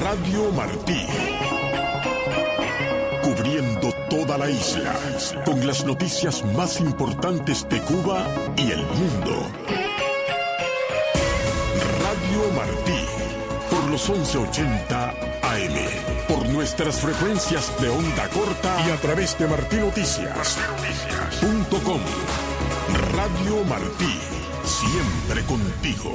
Radio Martí. Cubriendo toda la isla, con las noticias más importantes de Cuba y el mundo. Radio Martí, por los 1180 AM, por nuestras frecuencias de onda corta y a través de martinoticias.com. Radio Martí, siempre contigo.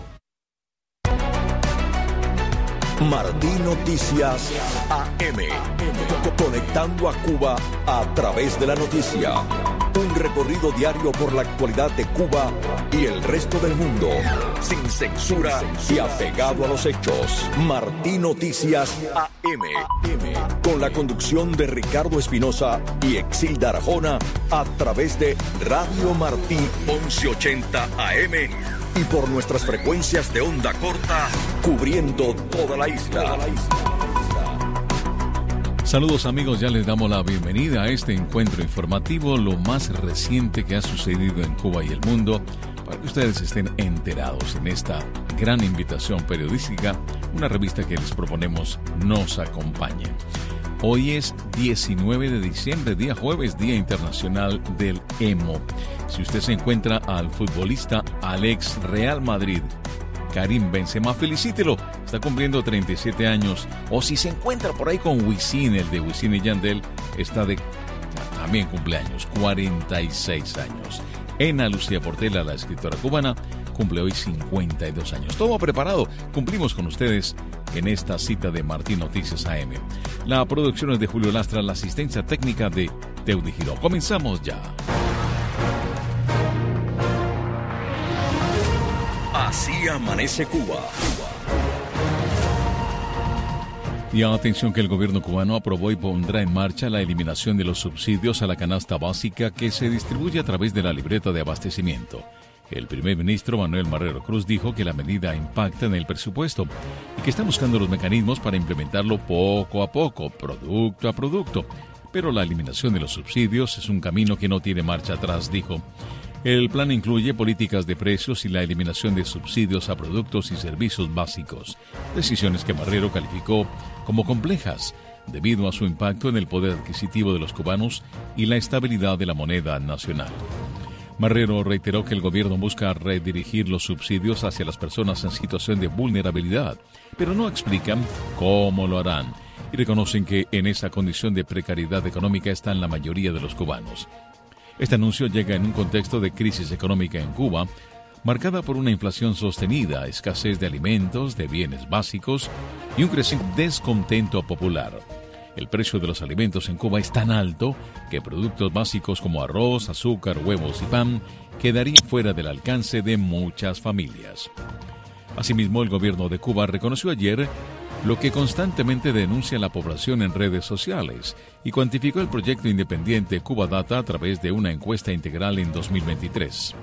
Martí Noticias AM, conectando a Cuba a través de la noticia. Un recorrido diario por la actualidad de Cuba y el resto del mundo, sin censura y apegado a los hechos. Martí Noticias AM, con la conducción de Ricardo Espinosa y Exilda Arjona, a través de Radio Martí 1180 AM y por nuestras frecuencias de onda corta, cubriendo toda la isla. Saludos amigos, ya les damos la bienvenida a este encuentro informativo, lo más reciente que ha sucedido en Cuba y el mundo, para que ustedes estén enterados en esta gran invitación periodística, una revista que les proponemos nos acompañe. Hoy es 19 de diciembre, día jueves, Día Internacional del Emo. Si usted se encuentra al futbolista al ex Real Madrid, Karim Benzema, felicítelo, está cumpliendo 37 años. O si se encuentra por ahí con Wisin, el de Wisin y Yandel, está de también cumpleaños, 46 años. Ena Lucía Portela, la escritora cubana, cumple hoy 52 años. Todo preparado, cumplimos con ustedes en esta cita de Martí Noticias AM. La producción es de Julio Lastra, la asistencia técnica de Teudi Giró. Comenzamos ya. Así amanece Cuba. Y atención que el gobierno cubano aprobó y pondrá en marcha la eliminación de los subsidios a la canasta básica que se distribuye a través de la libreta de abastecimiento. El primer ministro Manuel Marrero Cruz dijo que la medida impacta en el presupuesto y que está buscando los mecanismos para implementarlo poco a poco, producto a producto. Pero la eliminación de los subsidios es un camino que no tiene marcha atrás, dijo. El plan incluye políticas de precios y la eliminación de subsidios a productos y servicios básicos, decisiones que Marrero calificó como complejas debido a su impacto en el poder adquisitivo de los cubanos y la estabilidad de la moneda nacional. Marrero reiteró que el gobierno busca redirigir los subsidios hacia las personas en situación de vulnerabilidad, pero no explican cómo lo harán y reconocen que en esa condición de precariedad económica están la mayoría de los cubanos. Este anuncio llega en un contexto de crisis económica en Cuba, marcada por una inflación sostenida, escasez de alimentos, de bienes básicos y un creciente descontento popular. El precio de los alimentos en Cuba es tan alto que productos básicos como arroz, azúcar, huevos y pan quedarían fuera del alcance de muchas familias. Asimismo, el gobierno de Cuba reconoció ayer lo que constantemente denuncia la población en redes sociales y cuantificó el proyecto independiente Cuba Data a través de una encuesta integral en 2023.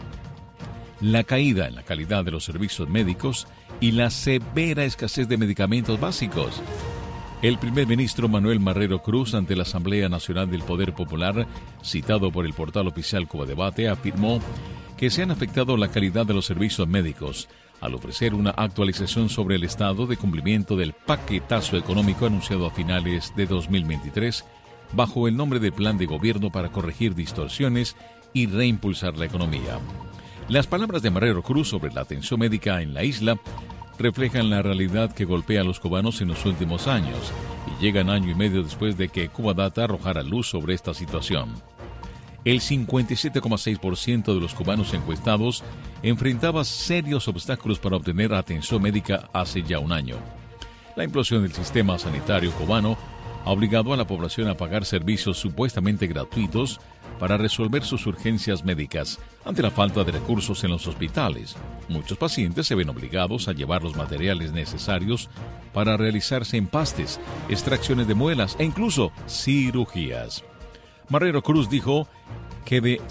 La caída en la calidad de los servicios médicos y la severa escasez de medicamentos básicos. El primer ministro Manuel Marrero Cruz, ante la Asamblea Nacional del Poder Popular, citado por el portal oficial Cuba Debate, afirmó que se han afectado la calidad de los servicios médicos al ofrecer una actualización sobre el estado de cumplimiento del paquetazo económico anunciado a finales de 2023 bajo el nombre de Plan de Gobierno para corregir distorsiones y reimpulsar la economía. Las palabras de Marrero Cruz sobre la atención médica en la isla reflejan la realidad que golpea a los cubanos en los últimos años y llegan año y medio después de que Cuba Data arrojara luz sobre esta situación. El 57,6% de los cubanos encuestados enfrentaba serios obstáculos para obtener atención médica hace ya un año. La implosión del sistema sanitario cubano ha obligado a la población a pagar servicios supuestamente gratuitos para resolver sus urgencias médicas ante la falta de recursos en los hospitales. Muchos pacientes se ven obligados a llevar los materiales necesarios para realizarse empastes, extracciones de muelas e incluso cirugías. Marrero Cruz dijo que de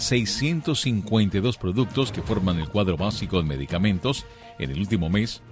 652 productos que forman el cuadro básico de medicamentos en el último mes,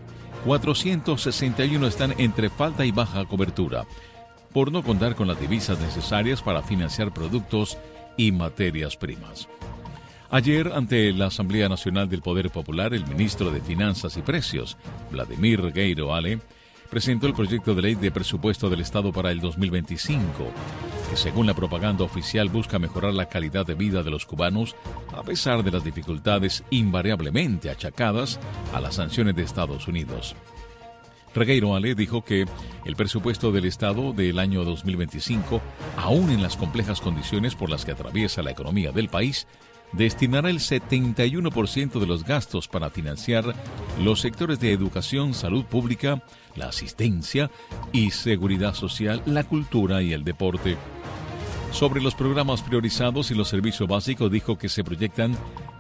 461 están entre falta y baja cobertura, por no contar con las divisas necesarias para financiar productos y materias primas. Ayer, ante la Asamblea Nacional del Poder Popular, el ministro de Finanzas y Precios, Vladimir Gueiro Ale, presentó el proyecto de ley de presupuesto del Estado para el 2025, que según la propaganda oficial busca mejorar la calidad de vida de los cubanos a pesar de las dificultades invariablemente achacadas a las sanciones de Estados Unidos. Regueiro Ale dijo que el presupuesto del Estado del año 2025, aún en las complejas condiciones por las que atraviesa la economía del país, destinará el 71% de los gastos para financiar los sectores de educación, salud pública, la asistencia y seguridad social, la cultura y el deporte. Sobre los programas priorizados y los servicios básicos, dijo que se proyectan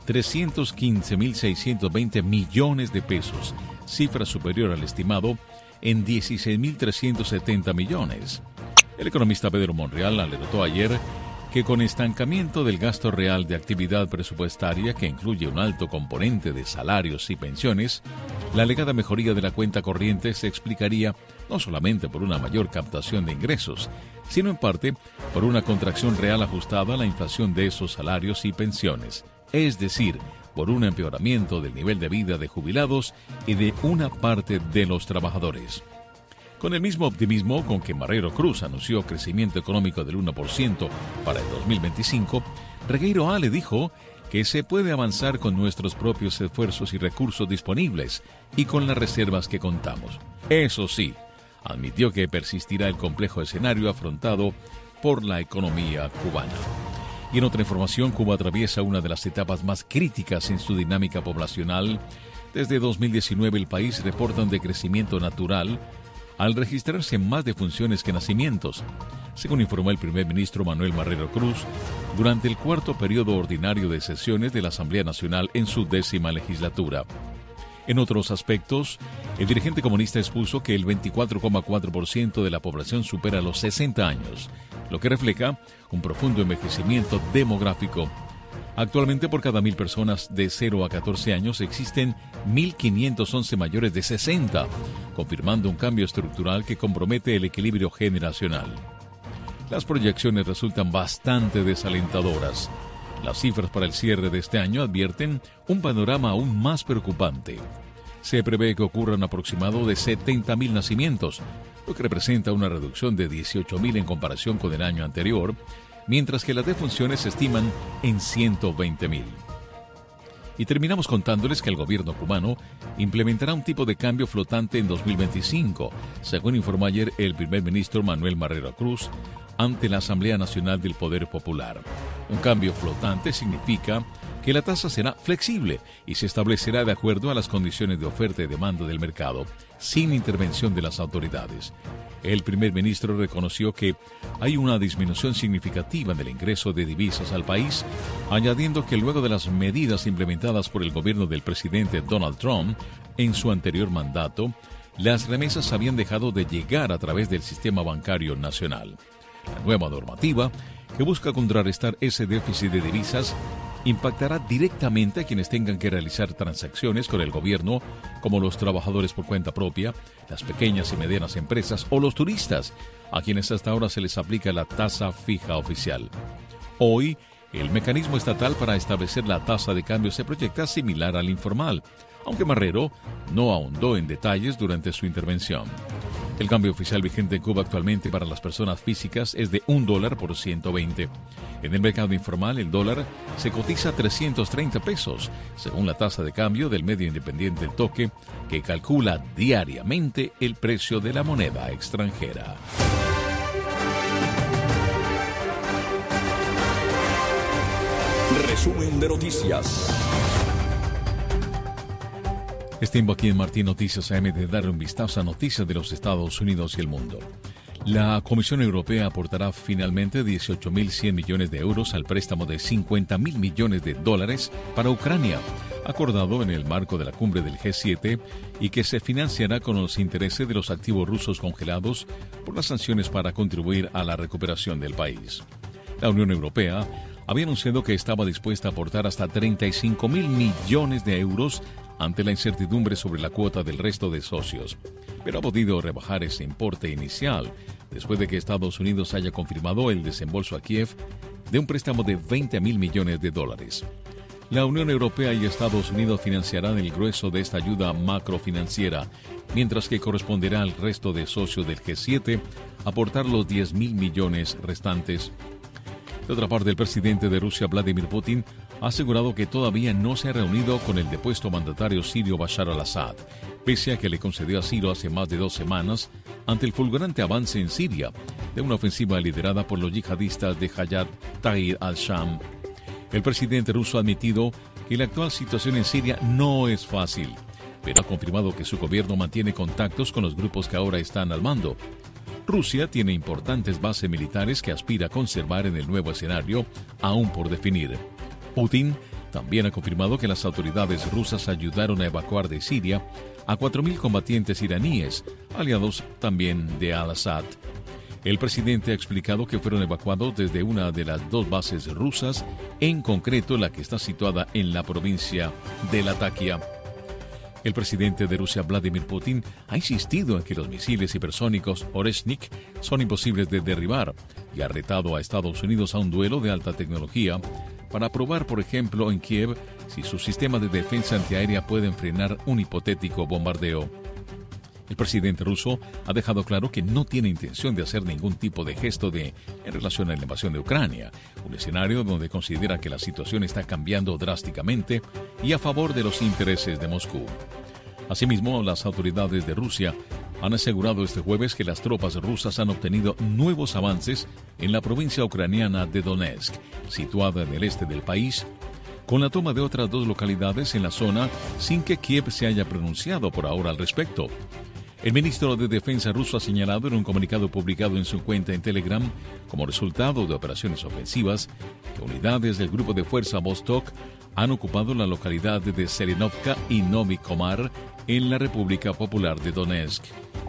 315.620 millones de pesos, cifra superior al estimado en 16.370 millones. El economista Pedro Monreal alertó ayer que con estancamiento del gasto real de actividad presupuestaria, que incluye un alto componente de salarios y pensiones, la alegada mejoría de la cuenta corriente se explicaría no solamente por una mayor captación de ingresos, sino en parte por una contracción real ajustada a la inflación de esos salarios y pensiones, es decir, por un empeoramiento del nivel de vida de jubilados y de una parte de los trabajadores. Con el mismo optimismo con que Marrero Cruz anunció crecimiento económico del 1% para el 2025, Regueiro Ale dijo que se puede avanzar con nuestros propios esfuerzos y recursos disponibles y con las reservas que contamos. Eso sí, admitió que persistirá el complejo escenario afrontado por la economía cubana. Y en otra información, Cuba atraviesa una de las etapas más críticas en su dinámica poblacional. Desde 2019 el país reporta un decrecimiento natural al registrarse más defunciones que nacimientos, según informó el primer ministro Manuel Marrero Cruz durante el cuarto periodo ordinario de sesiones de la Asamblea Nacional en su 10ª legislatura. En otros aspectos, el dirigente comunista expuso que el 24,4% de la población supera los 60 años, lo que refleja un profundo envejecimiento demográfico. Actualmente, por cada 1.000 personas de 0 a 14 años existen 1.511 mayores de 60, confirmando un cambio estructural que compromete el equilibrio generacional. Las proyecciones resultan bastante desalentadoras. Las cifras para el cierre de este año advierten un panorama aún más preocupante. Se prevé que ocurra un aproximado de 70.000 nacimientos, lo que representa una reducción de 18.000 en comparación con el año anterior, mientras que las defunciones se estiman en 120.000. Y terminamos contándoles que el gobierno cubano implementará un tipo de cambio flotante en 2025, según informó ayer el primer ministro Manuel Marrero Cruz ante la Asamblea Nacional del Poder Popular. Un cambio flotante significa que la tasa será flexible y se establecerá de acuerdo a las condiciones de oferta y demanda del mercado, sin intervención de las autoridades. El primer ministro reconoció que hay una disminución significativa del ingreso de divisas al país, añadiendo que luego de las medidas implementadas por el gobierno del presidente Donald Trump en su anterior mandato, las remesas habían dejado de llegar a través del sistema bancario nacional. La nueva normativa, que busca contrarrestar ese déficit de divisas, impactará directamente a quienes tengan que realizar transacciones con el gobierno, como los trabajadores por cuenta propia, las pequeñas y medianas empresas o los turistas, a quienes hasta ahora se les aplica la tasa fija oficial. Hoy, el mecanismo estatal para establecer la tasa de cambio se proyecta similar al informal, aunque Marrero no ahondó en detalles durante su intervención. El cambio oficial vigente en Cuba actualmente para las personas físicas es de $1 por 120. En el mercado informal, el dólar se cotiza a 330 pesos, según la tasa de cambio del medio independiente El Toque, que calcula diariamente el precio de la moneda extranjera. Resumen de noticias. Es tiempo aquí en Martín Noticias AM de darle un vistazo a noticias de los Estados Unidos y el mundo. La Comisión Europea aportará finalmente 18.100 millones de euros al préstamo de 50.000 millones de dólares para Ucrania, acordado en el marco de la cumbre del G7 y que se financiará con los intereses de los activos rusos congelados por las sanciones para contribuir a la recuperación del país. La Unión Europea había anunciado que estaba dispuesta a aportar hasta 35.000 millones de euros ante la incertidumbre sobre la cuota del resto de socios, pero ha podido rebajar ese importe inicial después de que Estados Unidos haya confirmado el desembolso a Kiev de un préstamo de 20.000 millones de dólares. La Unión Europea y Estados Unidos financiarán el grueso de esta ayuda macrofinanciera, mientras que corresponderá al resto de socios del G7 aportar los 10.000 millones restantes. De otra parte, el presidente de Rusia, Vladimir Putin, ha asegurado que todavía no se ha reunido con el depuesto mandatario sirio Bashar al-Assad, pese a que le concedió asilo hace más de 2 semanas ante el fulgurante avance en Siria de una ofensiva liderada por los yihadistas de Hayat Tahrir al-Sham. El presidente ruso ha admitido que la actual situación en Siria no es fácil, pero ha confirmado que su gobierno mantiene contactos con los grupos que ahora están al mando. Rusia tiene importantes bases militares que aspira a conservar en el nuevo escenario, aún por definir. Putin también ha confirmado que las autoridades rusas ayudaron a evacuar de Siria a 4.000 combatientes iraníes, aliados también de al-Assad. El presidente ha explicado que fueron evacuados desde una de las 2 bases rusas, en concreto la que está situada en la provincia de Latakia. El presidente de Rusia, Vladimir Putin, ha insistido en que los misiles hipersónicos Oreshnik son imposibles de derribar y ha retado a Estados Unidos a un duelo de alta tecnología para probar, por ejemplo, en Kiev, si sus sistemas de defensa antiaérea pueden frenar un hipotético bombardeo. El presidente ruso ha dejado claro que no tiene intención de hacer ningún tipo de gesto en relación a la invasión de Ucrania, un escenario donde considera que la situación está cambiando drásticamente y a favor de los intereses de Moscú. Asimismo, las autoridades de Rusia han asegurado este jueves que las tropas rusas han obtenido nuevos avances en la provincia ucraniana de Donetsk, situada en el este del país, con la toma de otras 2 localidades en la zona sin que Kiev se haya pronunciado por ahora al respecto. El ministro de Defensa ruso ha señalado en un comunicado publicado en su cuenta en Telegram, como resultado de operaciones ofensivas, que unidades del grupo de fuerza Vostok han ocupado la localidad de Serenovka y Novi Komar en la República Popular de Donetsk.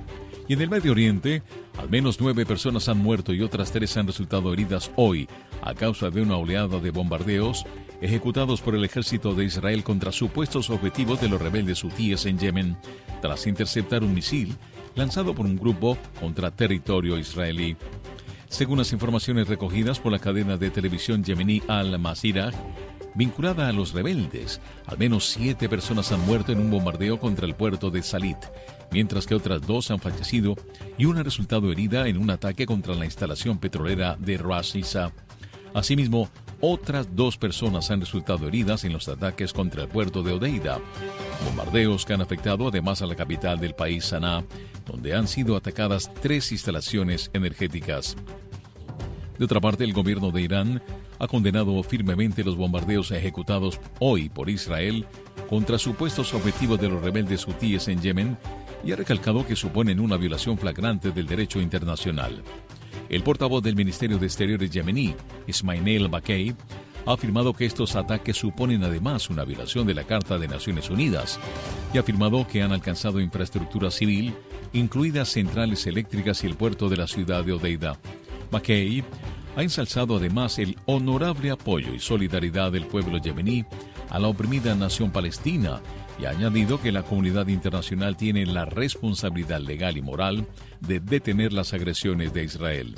Y en el Medio Oriente, al menos 9 personas han muerto y otras 3 han resultado heridas hoy a causa de una oleada de bombardeos ejecutados por el ejército de Israel contra supuestos objetivos de los rebeldes hutíes en Yemen, tras interceptar un misil lanzado por un grupo contra territorio israelí. Según las informaciones recogidas por la cadena de televisión yemení Al-Masirah, vinculada a los rebeldes, al menos 7 personas han muerto en un bombardeo contra el puerto de Salit, mientras que otras 2 han fallecido y una ha resultado herida en un ataque contra la instalación petrolera de Ras Isa. Asimismo, otras 2 personas han resultado heridas en los ataques contra el puerto de Odeida, bombardeos que han afectado además a la capital del país, Sanaa, donde han sido atacadas 3 instalaciones energéticas. De otra parte, el gobierno de Irán ha condenado firmemente los bombardeos ejecutados hoy por Israel contra supuestos objetivos de los rebeldes hutíes en Yemen y ha recalcado que suponen una violación flagrante del derecho internacional. El portavoz del Ministerio de Exteriores yemení, Ismail Bakay, ha afirmado que estos ataques suponen además una violación de la Carta de Naciones Unidas y ha afirmado que han alcanzado infraestructura civil, incluidas centrales eléctricas y el puerto de la ciudad de Odeida. Bakay ha ensalzado además el honorable apoyo y solidaridad del pueblo yemení a la oprimida nación palestina y ha añadido que la comunidad internacional tiene la responsabilidad legal y moral de detener las agresiones de Israel.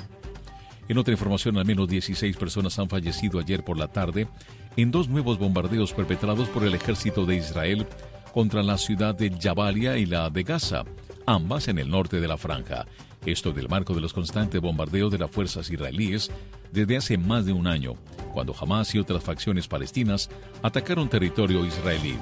En otra información, al menos 16 personas han fallecido ayer por la tarde en 2 nuevos bombardeos perpetrados por el ejército de Israel contra la ciudad de Jabalia y la de Gaza, ambas en el norte de la franja. Esto del marco de los constantes bombardeos de las fuerzas israelíes desde hace más de un año, cuando Hamas y otras facciones palestinas atacaron territorio israelí.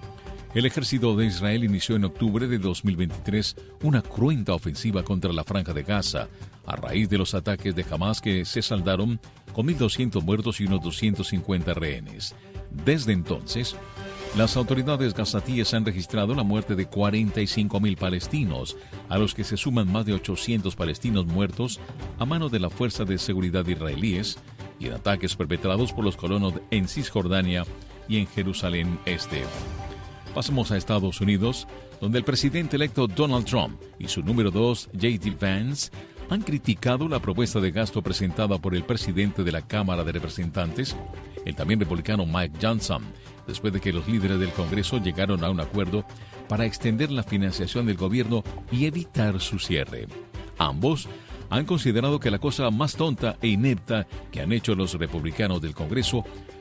El ejército de Israel inició en octubre de 2023 una cruenta ofensiva contra la franja de Gaza, a raíz de los ataques de Hamas que se saldaron con 1.200 muertos y unos 250 rehenes. Desde entonces, las autoridades gazatíes han registrado la muerte de 45.000 palestinos, a los que se suman más de 800 palestinos muertos a manos de la Fuerza de Seguridad israelíes y en ataques perpetrados por los colonos en Cisjordania y en Jerusalén Este. Pasamos a Estados Unidos, donde el presidente electo Donald Trump y su número 2, J.D. Vance, han criticado la propuesta de gasto presentada por el presidente de la Cámara de Representantes, el también republicano Mike Johnson, después de que los líderes del Congreso llegaron a un acuerdo para extender la financiación del gobierno y evitar su cierre. Ambos han considerado que la cosa más tonta e inepta que han hecho los republicanos del Congreso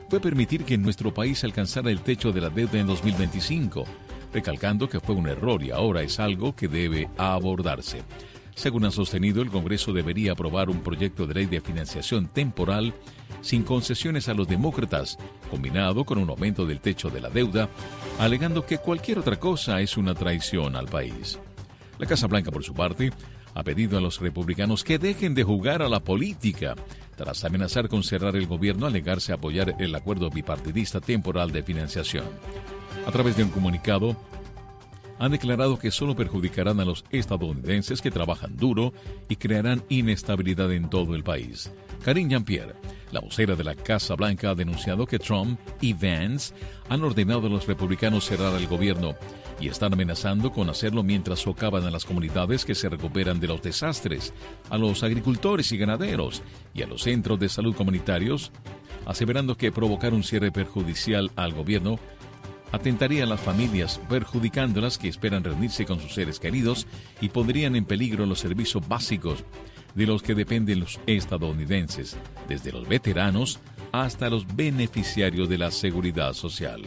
fue permitir que en nuestro país alcanzara el techo de la deuda en 2025, recalcando que fue un error y ahora es algo que debe abordarse. Según han sostenido, el Congreso debería aprobar un proyecto de ley de financiación temporal sin concesiones a los demócratas, combinado con un aumento del techo de la deuda, alegando que cualquier otra cosa es una traición al país. La Casa Blanca, por su parte, ha pedido a los republicanos que dejen de jugar a la política, tras amenazar con cerrar el gobierno al negarse a apoyar el acuerdo bipartidista temporal de financiación. A través de un comunicado, han declarado que solo perjudicarán a los estadounidenses que trabajan duro y crearán inestabilidad en todo el país. Karine Jean-Pierre, la vocera de la Casa Blanca, ha denunciado que Trump y Vance han ordenado a los republicanos cerrar el gobierno y están amenazando con hacerlo mientras socavan a las comunidades que se recuperan de los desastres, a los agricultores y ganaderos y a los centros de salud comunitarios, aseverando que provocar un cierre perjudicial al gobierno atentaría a las familias, perjudicándolas que esperan reunirse con sus seres queridos y pondrían en peligro los servicios básicos de los que dependen los estadounidenses, desde los veteranos hasta los beneficiarios de la seguridad social.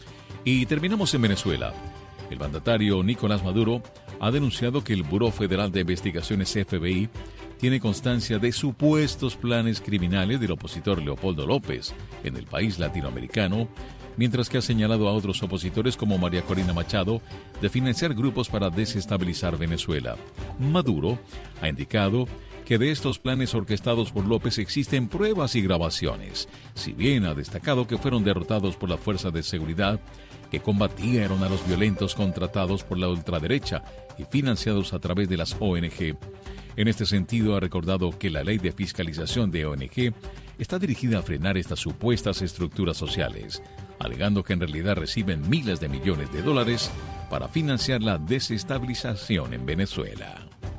Y terminamos en Venezuela. El mandatario Nicolás Maduro ha denunciado que el Buró Federal de Investigaciones FBI tiene constancia de supuestos planes criminales del opositor Leopoldo López en el país latinoamericano, mientras que ha señalado a otros opositores como María Corina Machado de financiar grupos para desestabilizar Venezuela. Maduro ha indicado que de estos planes orquestados por López existen pruebas y grabaciones, si bien ha destacado que fueron derrotados por las fuerzas de seguridad que combatieron a los violentos contratados por la ultraderecha y financiados a través de las ONG. En este sentido, ha recordado que la ley de fiscalización de ONG está dirigida a frenar estas supuestas estructuras sociales, alegando que en realidad reciben miles de millones de dólares para financiar la desestabilización en Venezuela.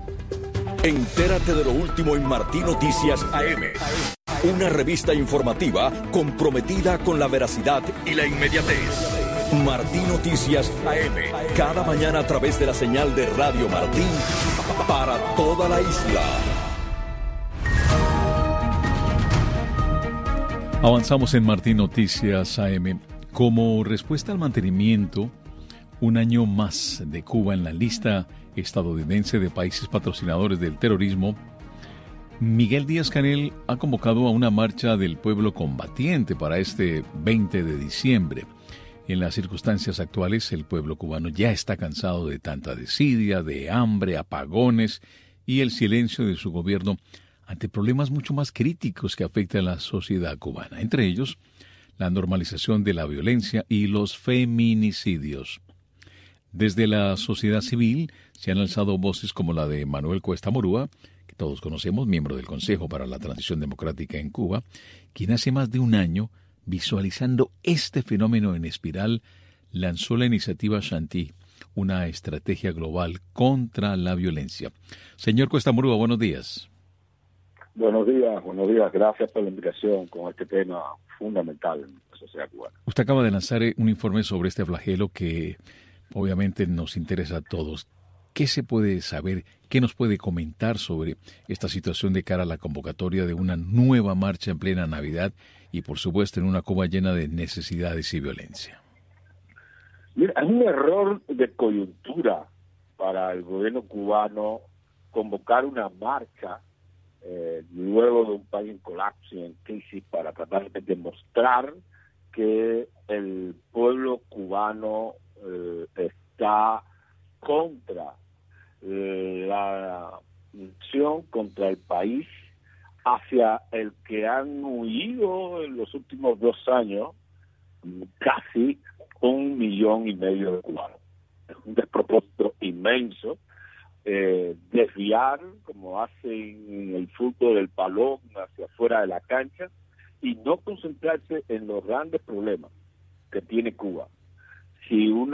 Entérate de lo último en Martí Noticias AM. Una revista informativa comprometida con la veracidad y la inmediatez. Martí Noticias AM. Cada mañana a través de la señal de Radio Martí para toda la isla. Avanzamos en Martí Noticias AM. Como respuesta al mantenimiento, un año más de Cuba en la lista estadounidense de países patrocinadores del terrorismo, Miguel Díaz-Canel ha convocado a una marcha del pueblo combatiente para este 20 de diciembre. En las circunstancias actuales, el pueblo cubano ya está cansado de tanta desidia, de hambre, apagones y el silencio de su gobierno ante problemas mucho más críticos que afectan a la sociedad cubana, entre ellos la normalización de la violencia y los feminicidios. Desde la sociedad civil se han alzado voces como la de Manuel Cuesta Morúa, que todos conocemos, miembro del Consejo para la Transición Democrática en Cuba, quien hace más de un año, visualizando este fenómeno en espiral, lanzó la iniciativa Shanti, una estrategia global contra la violencia. Señor Cuesta Morúa, buenos días. Buenos días. Gracias por la invitación con este tema fundamental en la sociedad cubana. Usted acaba de lanzar un informe sobre este flagelo que obviamente nos interesa a todos. ¿Qué se puede saber? ¿Qué nos puede comentar sobre esta situación de cara a la convocatoria de una nueva marcha en plena Navidad y, por supuesto, en una Cuba llena de necesidades y violencia? Mira, es un error de coyuntura para el gobierno cubano convocar una marcha luego de un país en colapso y en crisis para tratar de demostrar que el pueblo cubano está contra la acción contra el país hacia el que han huido en los últimos 2 años casi 1,5 millones de cubanos. Es un despropósito inmenso desviar, como hacen el fútbol del balón hacia afuera de la cancha, y no concentrarse en los grandes problemas que tiene Cuba. Si un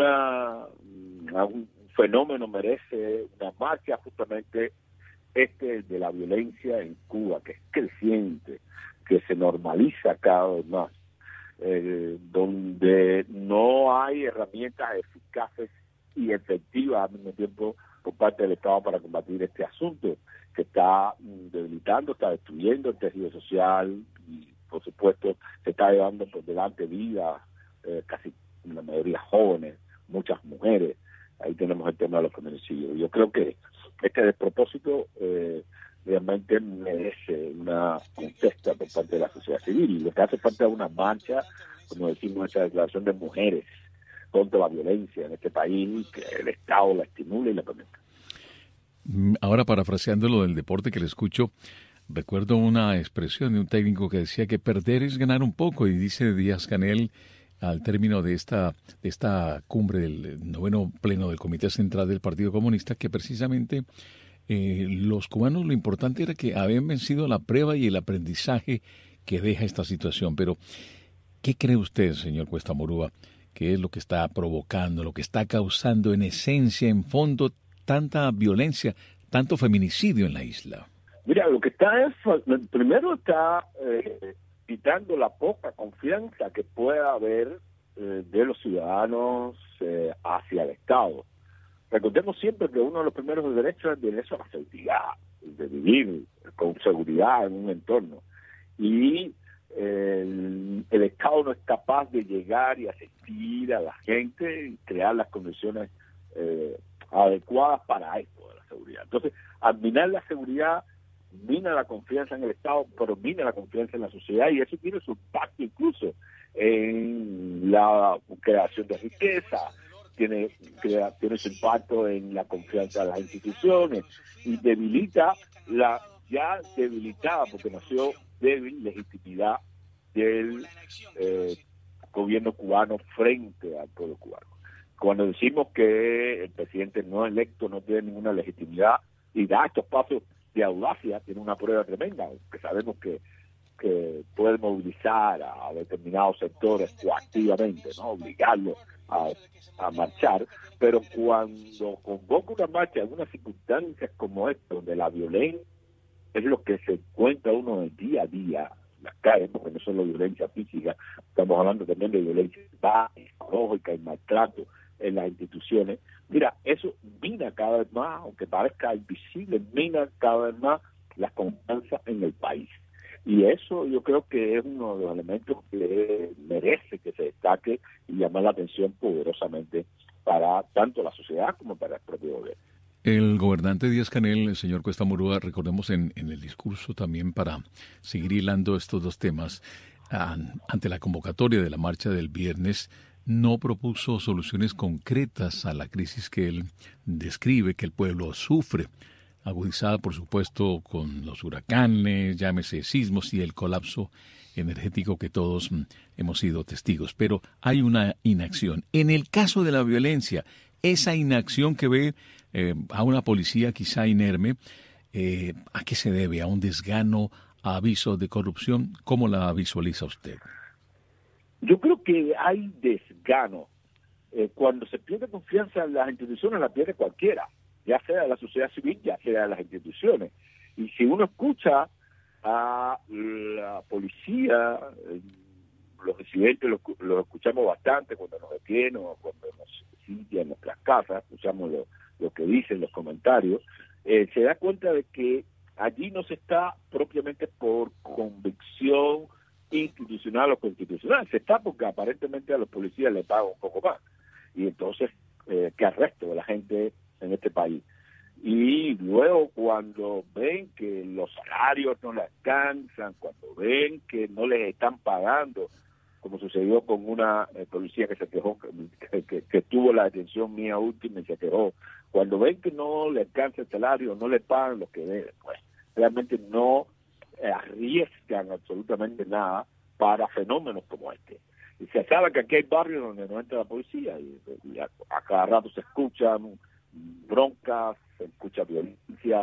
fenómeno merece una marcha, justamente este es de la violencia en Cuba, que es creciente, que se normaliza cada vez más, donde no hay herramientas eficaces y efectivas al mismo tiempo por parte del Estado para combatir este asunto que está debilitando, está destruyendo el tejido social y por supuesto se está llevando por delante vidas, casi la mayoría jóvenes, muchas mujeres. Ahí tenemos el tema de los feminicidios. Yo creo que este despropósito realmente merece una contesta por parte de la sociedad civil. Y lo que hace falta es una marcha, como decimos, esta declaración de mujeres contra la violencia en este país, que el Estado la estimule y la permita. Ahora, parafraseando lo del deporte que le escucho, recuerdo una expresión de un técnico que decía que perder es ganar un poco, y dice Díaz-Canel al término de esta cumbre del 9º pleno del Comité Central del Partido Comunista, que precisamente los cubanos, lo importante era que habían vencido la prueba y el aprendizaje que deja esta situación. Pero, ¿qué cree usted, señor Cuesta Morúa, que es lo que está provocando, lo que está causando en esencia, en fondo, tanta violencia, tanto feminicidio en la isla? Mira, lo que está es, primero está quitando la poca confianza que pueda haber de los ciudadanos hacia el Estado. Recordemos siempre que uno de los primeros derechos es el derecho a la seguridad, de vivir con seguridad en un entorno. Y el Estado no es capaz de llegar y asistir a la gente y crear las condiciones adecuadas para esto de la seguridad. Entonces, al minar la seguridad, mina la confianza en el Estado, pero mina la confianza en la sociedad, y eso tiene su impacto incluso en la creación de riqueza, tiene su impacto en la confianza de las instituciones, y debilita la ya debilitada, porque nació débil, legitimidad del gobierno cubano frente al pueblo cubano. Cuando decimos que el presidente no electo no tiene ninguna legitimidad y da estos pasos de audacia, tiene una prueba tremenda, que sabemos que puede movilizar a determinados sectores coactivamente, ¿no? Obligarlos a marchar, pero cuando convoca una marcha en unas circunstancias como esta, donde la violencia es lo que se encuentra uno en día a día en las calles, porque no solo violencia física, estamos hablando también de violencia psicológica y maltrato en las instituciones. Mira, eso mina cada vez más, aunque parezca invisible, mina cada vez más la confianza en el país. Y eso yo creo que es uno de los elementos que merece que se destaque y llamar la atención poderosamente para tanto la sociedad como para el propio gobierno. El gobernante Díaz-Canel, el señor Cuesta Morúa, recordemos en el discurso también, para seguir hilando estos dos temas, ante la convocatoria de la marcha del viernes, no propuso soluciones concretas a la crisis que él describe, que el pueblo sufre, agudizada, por supuesto, con los huracanes, llámese sismos, y el colapso energético que todos hemos sido testigos. Pero hay una inacción. En el caso de la violencia, esa inacción que ve a una policía quizá inerme, ¿a qué se debe? ¿A un desgano, a avisos de corrupción? ¿Cómo la visualiza usted? Yo creo que hay desgano. Cuando se pierde confianza en las instituciones, la pierde cualquiera, ya sea de la sociedad civil, ya sea de las instituciones. Y si uno escucha a la policía, los incidentes los escuchamos bastante cuando nos detienen o cuando nos sitian en nuestras casas, escuchamos lo que dicen los comentarios, se da cuenta de que allí no se está propiamente por convicción institucional o constitucional, se está porque aparentemente a los policías les pagan un poco más, y entonces que al resto de la gente en este país. Y luego cuando ven que los salarios no le alcanzan, cuando ven que no les están pagando, como sucedió con una policía que se quejó, que tuvo la detención mía última y se quejó, cuando ven que no le alcanza el salario, no le pagan lo que deben, pues realmente no arriesgan absolutamente nada para fenómenos como este. Y se sabe que aquí hay barrios donde no entra la policía y a cada rato se escuchan broncas, se escucha violencia.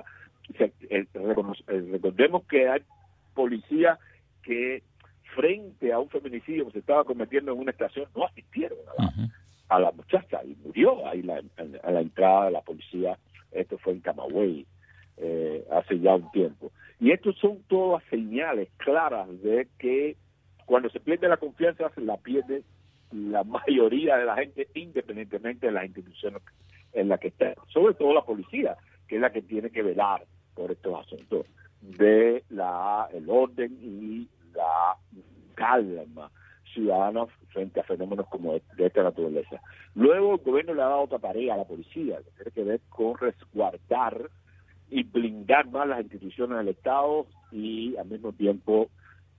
Recordemos que hay policías que frente a un feminicidio que se estaba cometiendo en una estación no asistieron a la muchacha y murió ahí a la entrada de la policía. Esto fue en Camagüey hace ya un tiempo. Y estos son todas señales claras de que cuando se pierde la confianza, se la pierde la mayoría de la gente, independientemente de las instituciones en las que está, sobre todo la policía, que es la que tiene que velar por estos asuntos de el orden y la calma ciudadana frente a fenómenos como de esta naturaleza. Luego el gobierno le ha dado otra tarea a la policía, que tiene que ver con resguardar y blindar más las instituciones del Estado y al mismo tiempo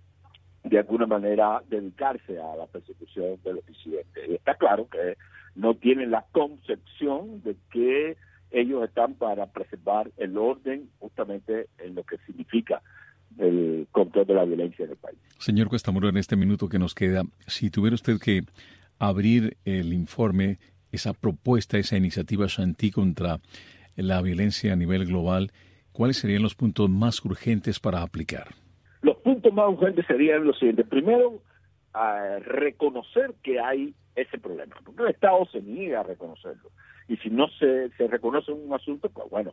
de alguna manera dedicarse a la persecución de los disidentes. Y está claro que no tienen la concepción de que ellos están para preservar el orden justamente en lo que significa el control de la violencia en el país. Señor Cuesta Muro, en este minuto que nos queda, si tuviera usted que abrir el informe, esa propuesta, esa iniciativa Shanti contra la violencia a nivel global, ¿cuáles serían los puntos más urgentes para aplicar? Los puntos más urgentes serían los siguientes. Primero, reconocer que hay ese problema, porque el Estado se niega a reconocerlo. Y si no se reconoce un asunto, pues bueno,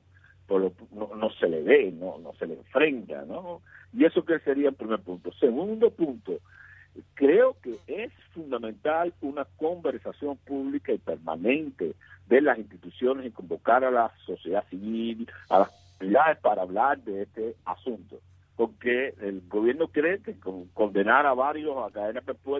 no se le ve, no se le enfrenta, ¿no? Y eso que sería el primer punto. Segundo punto, creo que es fundamental una conversación pública y permanente de las instituciones y convocar a la sociedad civil, a las autoridades para hablar de este asunto. Porque el gobierno cree que condenar a varios a cadena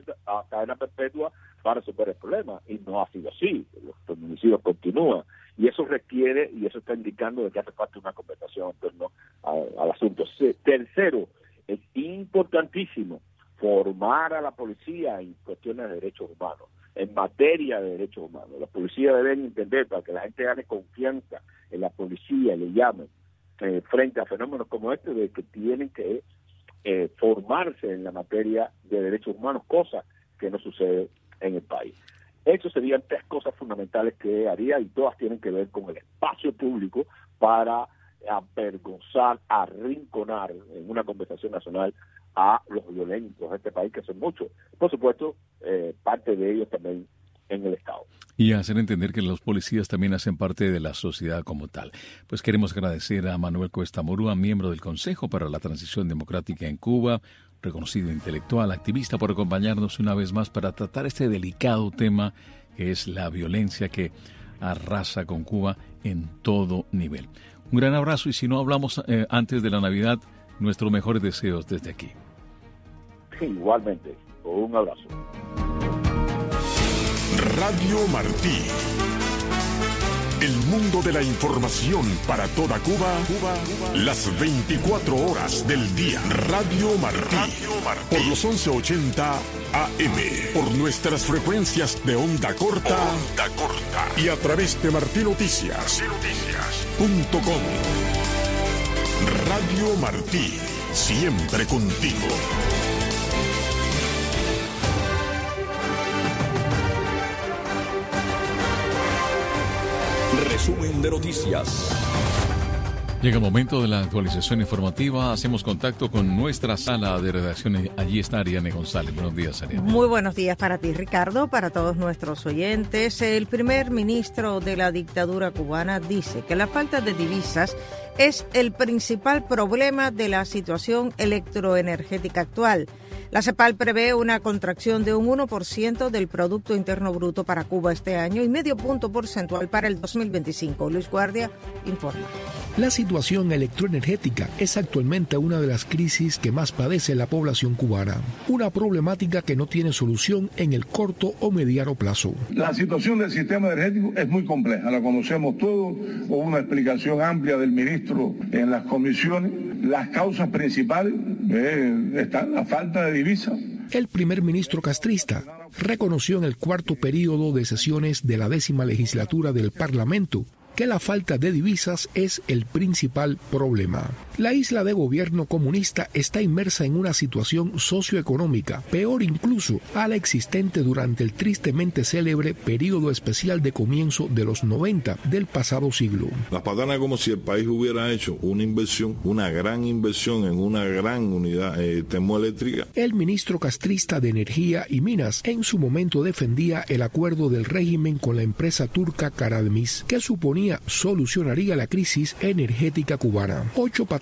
perpetua va a resolver el problema, y no ha sido así. Los feminicidios continúan, y eso requiere, y eso está indicando de que hace falta una conversación en torno al asunto. Tercero, es importantísimo formar a la policía en cuestiones de derechos humanos, en materia de derechos humanos. La policía deben entender, para que la gente gane confianza en la policía y le llamen, frente a fenómenos como este, de que tienen que formarse en la materia de derechos humanos, cosa que no sucede en el país. Esas serían tres cosas fundamentales que haría, y todas tienen que ver con el espacio público para avergonzar, arrinconar en una conversación nacional a los violentos de este país, que son muchos. Por supuesto, parte de ellos también en el Estado. Y hacer entender que los policías también hacen parte de la sociedad como tal. Pues queremos agradecer a Manuel Cuesta Morúa, miembro del Consejo para la Transición Democrática en Cuba, reconocido intelectual, activista, por acompañarnos una vez más para tratar este delicado tema que es la violencia que arrasa con Cuba en todo nivel. Un gran abrazo, y si no hablamos antes de la Navidad, nuestros mejores deseos desde aquí. Igualmente, un abrazo. Radio Martí. El mundo de la información para toda Cuba, las 24 horas del día. Radio Martí. Por los 1180 AM. Por nuestras frecuencias de onda corta. Y a través de martinoticias.com. Radio Martí. Siempre contigo. Resumen de noticias. Llega el momento de la actualización informativa. Hacemos contacto con nuestra sala de redacción. Allí está Ariane González. Buenos días, Ariane. Muy buenos días para ti, Ricardo, para todos nuestros oyentes. El primer ministro de la dictadura cubana dice que la falta de divisas es el principal problema de la situación electroenergética actual. La CEPAL prevé una contracción de un 1% del Producto Interno Bruto para Cuba este año y medio punto porcentual para el 2025. Luis Guardia informa. La situación electroenergética es actualmente una de las crisis que más padece la población cubana. Una problemática que no tiene solución en el corto o mediano plazo. La situación del sistema energético es muy compleja, la conocemos todos, hubo una explicación amplia del ministro en las comisiones. Las causas principales están la falta de divisas. El primer ministro castrista reconoció en el cuarto período de sesiones de la 10ª legislatura del Parlamento que la falta de divisas es el principal problema. La isla de gobierno comunista está inmersa en una situación socioeconómica, peor incluso a la existente durante el tristemente célebre periodo especial de comienzo de los 90 del pasado siglo. Las patanas como si el país hubiera hecho una inversión, una gran inversión en una gran unidad termoeléctrica. El ministro castrista de Energía y Minas en su momento defendía el acuerdo del régimen con la empresa turca Karadeniz, que suponía solucionaría la crisis energética cubana. 8 patanas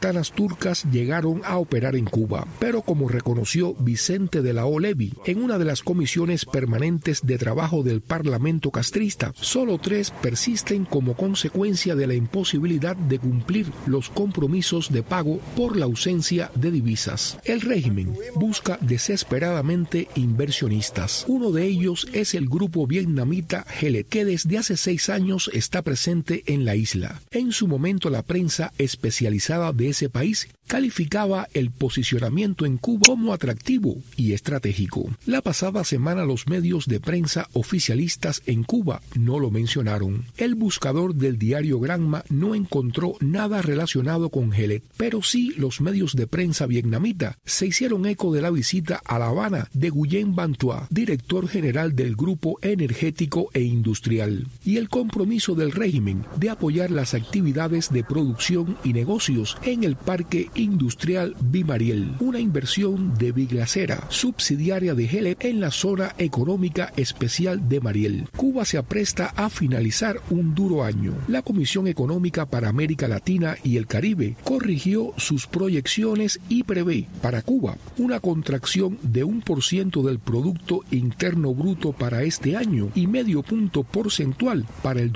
sultanas turcas llegaron a operar en Cuba, pero como reconoció Vicente de la O. Levi en una de las comisiones permanentes de trabajo del Parlamento castrista, solo 3 persisten como consecuencia de la imposibilidad de cumplir los compromisos de pago por la ausencia de divisas. El régimen busca desesperadamente inversionistas. Uno de ellos es el grupo vietnamita Gelet, que desde hace 6 años está presente en la isla. En su momento, la prensa especializada de ese país calificaba el posicionamiento en Cuba como atractivo y estratégico. La pasada semana los medios de prensa oficialistas en Cuba no lo mencionaron. El buscador del diario Granma no encontró nada relacionado con Gelet, pero sí los medios de prensa vietnamita se hicieron eco de la visita a La Habana de Nguyen Van Thuy, director general del Grupo Energético e Industrial, y el compromiso del régimen de apoyar las actividades de producción y negocios en el Parque Industrial Bimariel, una inversión de Biglacera, subsidiaria de Gelet en la zona económica especial de Mariel. Cuba se apresta a finalizar un duro año. La Comisión Económica para América Latina y el Caribe corrigió sus proyecciones y prevé para Cuba una contracción de 1% del Producto Interno Bruto para este año y medio punto porcentual para el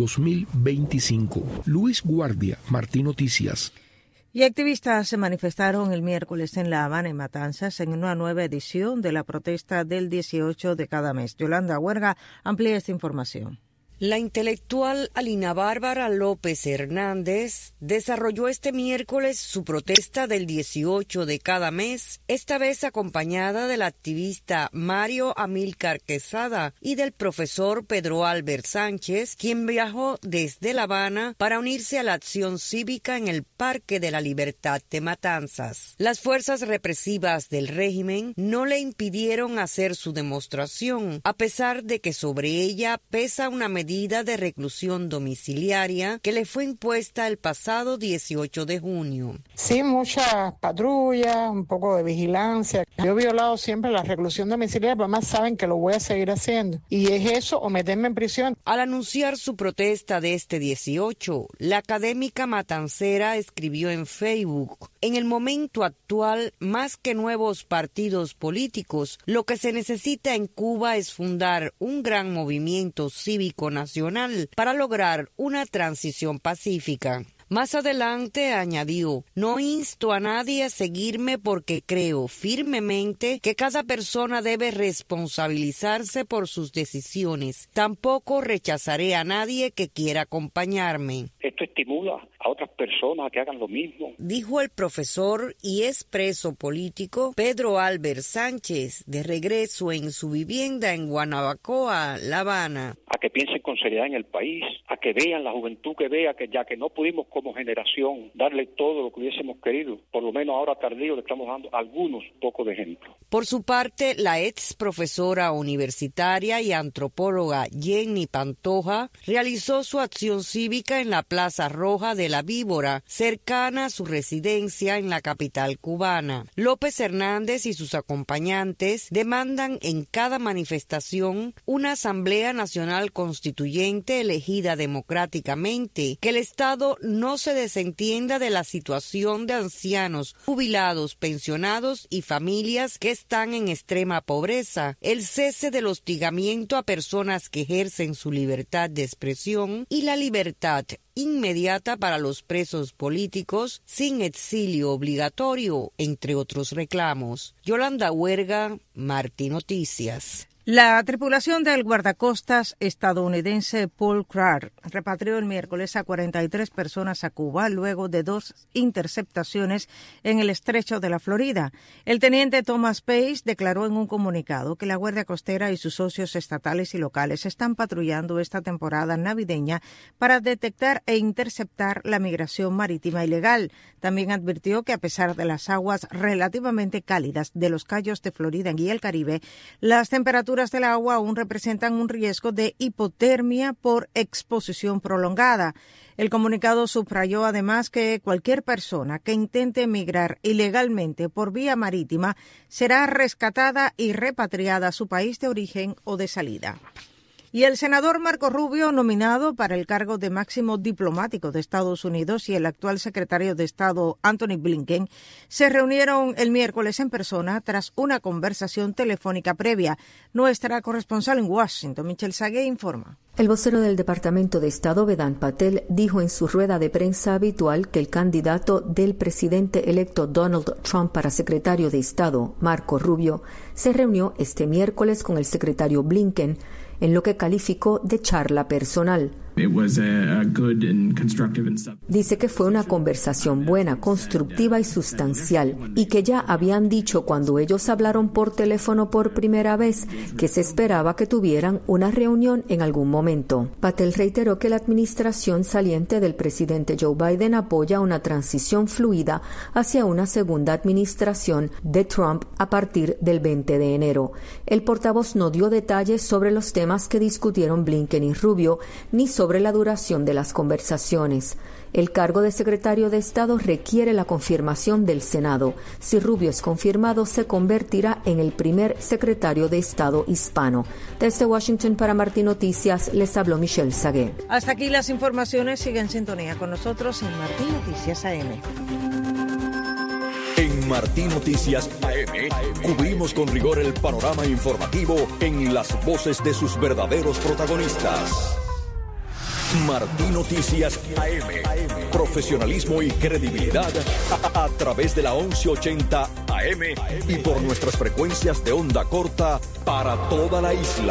2025. Luis Guardia, Martín Noticias. Y activistas se manifestaron el miércoles en La Habana, en Matanzas, en una nueva edición de la protesta del 18 de cada mes. Yolanda Huerga amplía esta información. La intelectual Alina Bárbara López Hernández desarrolló este miércoles su protesta del 18 de cada mes, esta vez acompañada del activista Mario Amílcar Quesada y del profesor Pedro Albert Sánchez, quien viajó desde La Habana para unirse a la acción cívica en el Parque de la Libertad de Matanzas. Las fuerzas represivas del régimen no le impidieron hacer su demostración, a pesar de que sobre ella pesa una medida de reclusión domiciliaria que le fue impuesta el pasado 18 de junio. Sí, muchas patrullas, un poco de vigilancia. Yo he violado siempre la reclusión domiciliaria, pero además saben que lo voy a seguir haciendo. Y es eso o meterme en prisión. Al anunciar su protesta de este 18, la académica matancera escribió en Facebook: en el momento actual, más que nuevos partidos políticos, lo que se necesita en Cuba es fundar un gran movimiento cívico nacional para lograr una transición pacífica. Más adelante añadió: no insto a nadie a seguirme porque creo firmemente que cada persona debe responsabilizarse por sus decisiones. Tampoco rechazaré a nadie que quiera acompañarme. Esto estimula a otras personas a que hagan lo mismo, dijo el profesor y ex preso político Pedro Albert Sánchez, de regreso en su vivienda en Guanabacoa, La Habana. A que piensen con seriedad en el país, a que vean la juventud, que vea que ya que no pudimos como generación darle todo lo que hubiésemos querido, por lo menos ahora tardío le estamos dando algunos pocos de ejemplos. Por su parte, la ex profesora universitaria y antropóloga Jenny Pantoja realizó su acción cívica en la Plaza Roja de La Víbora, cercana a su residencia en la capital cubana. López Hernández y sus acompañantes demandan en cada manifestación una Asamblea Nacional Constituyente elegida democráticamente, que el Estado no se desentienda de la situación de ancianos, jubilados, pensionados y familias que están en extrema pobreza, el cese del hostigamiento a personas que ejercen su libertad de expresión y la libertad inmediata para los presos políticos sin exilio obligatorio, entre otros reclamos. Yolanda Huerga, Martín Noticias. La tripulación del guardacostas estadounidense Paul Crar repatrió el miércoles a 43 personas a Cuba luego de 2 interceptaciones en el estrecho de la Florida. El teniente Thomas Pace declaró en un comunicado que la Guardia Costera y sus socios estatales y locales están patrullando esta temporada navideña para detectar e interceptar la migración marítima ilegal. También advirtió que a pesar de las aguas relativamente cálidas de los cayos de Florida y el Caribe, las temperaturas del agua aún representan un riesgo de hipotermia por exposición prolongada. El comunicado subrayó además que cualquier persona que intente emigrar ilegalmente por vía marítima será rescatada y repatriada a su país de origen o de salida. Y el senador Marco Rubio, nominado para el cargo de máximo diplomático de Estados Unidos, y el actual secretario de Estado, Anthony Blinken, se reunieron el miércoles en persona tras una conversación telefónica previa. Nuestra corresponsal en Washington, Michelle Sagué, informa. El vocero del Departamento de Estado, Vedant Patel, dijo en su rueda de prensa habitual que el candidato del presidente electo Donald Trump para secretario de Estado, Marco Rubio, se reunió este miércoles con el secretario Blinken en lo que calificó de charla personal. Dice que fue una conversación buena, constructiva y sustancial, y que ya habían dicho cuando ellos hablaron por teléfono por primera vez que se esperaba que tuvieran una reunión en algún momento. Patel reiteró que la administración saliente del presidente Joe Biden apoya una transición fluida hacia una segunda administración de Trump a partir del 20 de enero. El portavoz no dio detalles sobre los temas que discutieron Blinken y Rubio, ni sobre la duración de las conversaciones. El cargo de secretario de Estado requiere la confirmación del Senado. Si Rubio es confirmado, se convertirá en el primer secretario de Estado hispano. Desde Washington para Martín Noticias, les habló Michelle Sagué. Hasta aquí las informaciones. Sigue en sintonía con nosotros en Martín Noticias AM. En Martín Noticias AM cubrimos con rigor el panorama informativo en las voces de sus verdaderos protagonistas. Martín Noticias AM. Profesionalismo y credibilidad a través de la 1180 AM y por nuestras frecuencias de onda corta para toda la isla.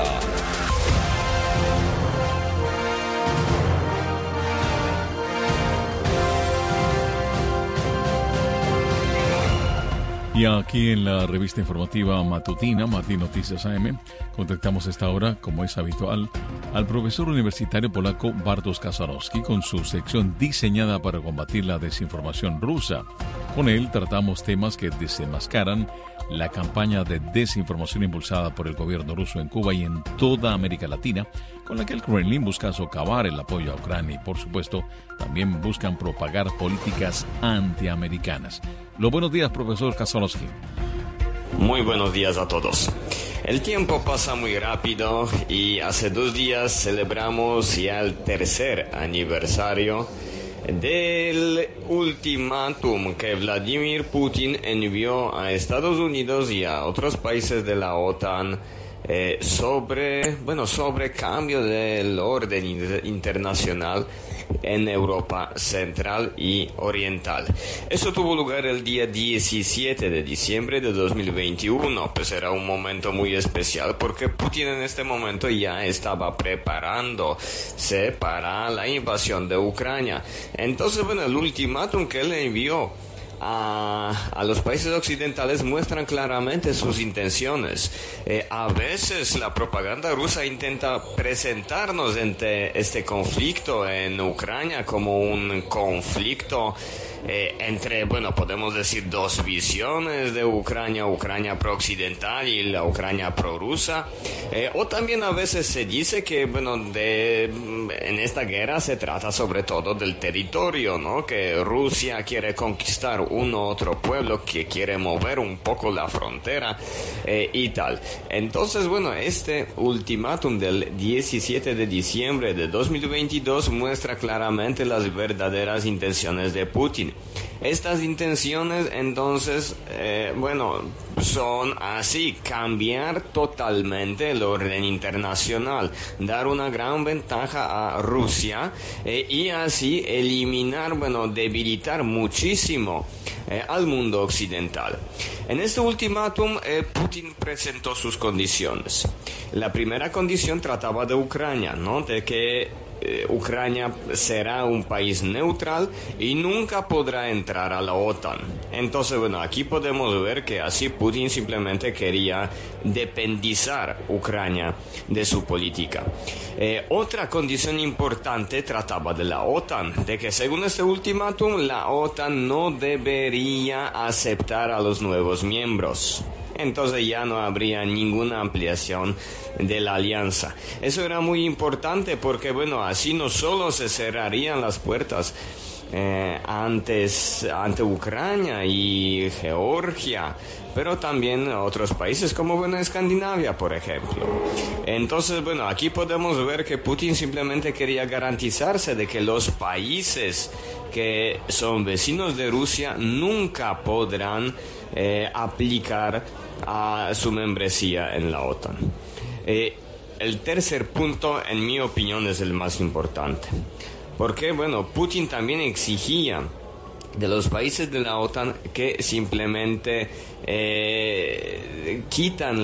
Y aquí en la revista informativa matutina, Martín Noticias AM, contactamos a esta hora, como es habitual, al profesor universitario polaco Bartosz Kasarowski con su sección diseñada para combatir la desinformación rusa. Con él tratamos temas que desenmascaran la campaña de desinformación impulsada por el gobierno ruso en Cuba y en toda América Latina, con la que el Kremlin busca socavar el apoyo a Ucrania y, por supuesto, también buscan propagar políticas antiamericanas. Los buenos días, profesor Kasarowski. Muy buenos días a todos. El tiempo pasa muy rápido y hace 2 días celebramos ya el tercer aniversario del ultimátum que Vladimir Putin envió a Estados Unidos y a otros países de la OTAN sobre cambio del orden internacional en Europa Central y Oriental. Eso tuvo lugar el día 17 de diciembre de 2021, pues era un momento muy especial porque Putin en este momento ya estaba preparándose para la invasión de Ucrania. Entonces, el ultimátum que él envió a los países occidentales muestran claramente sus intenciones. A veces la propaganda rusa intenta presentarnos ante este conflicto en Ucrania como un conflicto entre, podemos decir, dos visiones de Ucrania, Ucrania pro-occidental y la Ucrania pro-rusa. O también a veces se dice que, en esta guerra se trata sobre todo del territorio, ¿no? Que Rusia quiere conquistar uno u otro pueblo, que quiere mover un poco la frontera y tal. Entonces, este ultimátum del 17 de diciembre de 2022 muestra claramente las verdaderas intenciones de Putin. Estas intenciones, entonces, son así: cambiar totalmente el orden internacional, dar una gran ventaja a Rusia y así eliminar, debilitar muchísimo al mundo occidental. En este ultimátum, Putin presentó sus condiciones. La primera condición trataba de Ucrania, ¿no? De que Ucrania será un país neutral y nunca podrá entrar a la OTAN. Entonces, aquí podemos ver que así Putin simplemente quería dependizar Ucrania de su política. Otra condición importante trataba de la OTAN, de que según este ultimátum la OTAN no debería aceptar a los nuevos miembros. Entonces ya no habría ninguna ampliación de la alianza. Eso era muy importante porque, así no solo se cerrarían las puertas ante Ucrania y Georgia, pero también otros países como Escandinavia, por ejemplo. Entonces, aquí podemos ver que Putin simplemente quería garantizarse de que los países que son vecinos de Rusia nunca podrán aplicar a su membresía en la OTAN. El tercer punto, en mi opinión, es el más importante. Porque, Putin también exigía de los países de la OTAN que simplemente quitan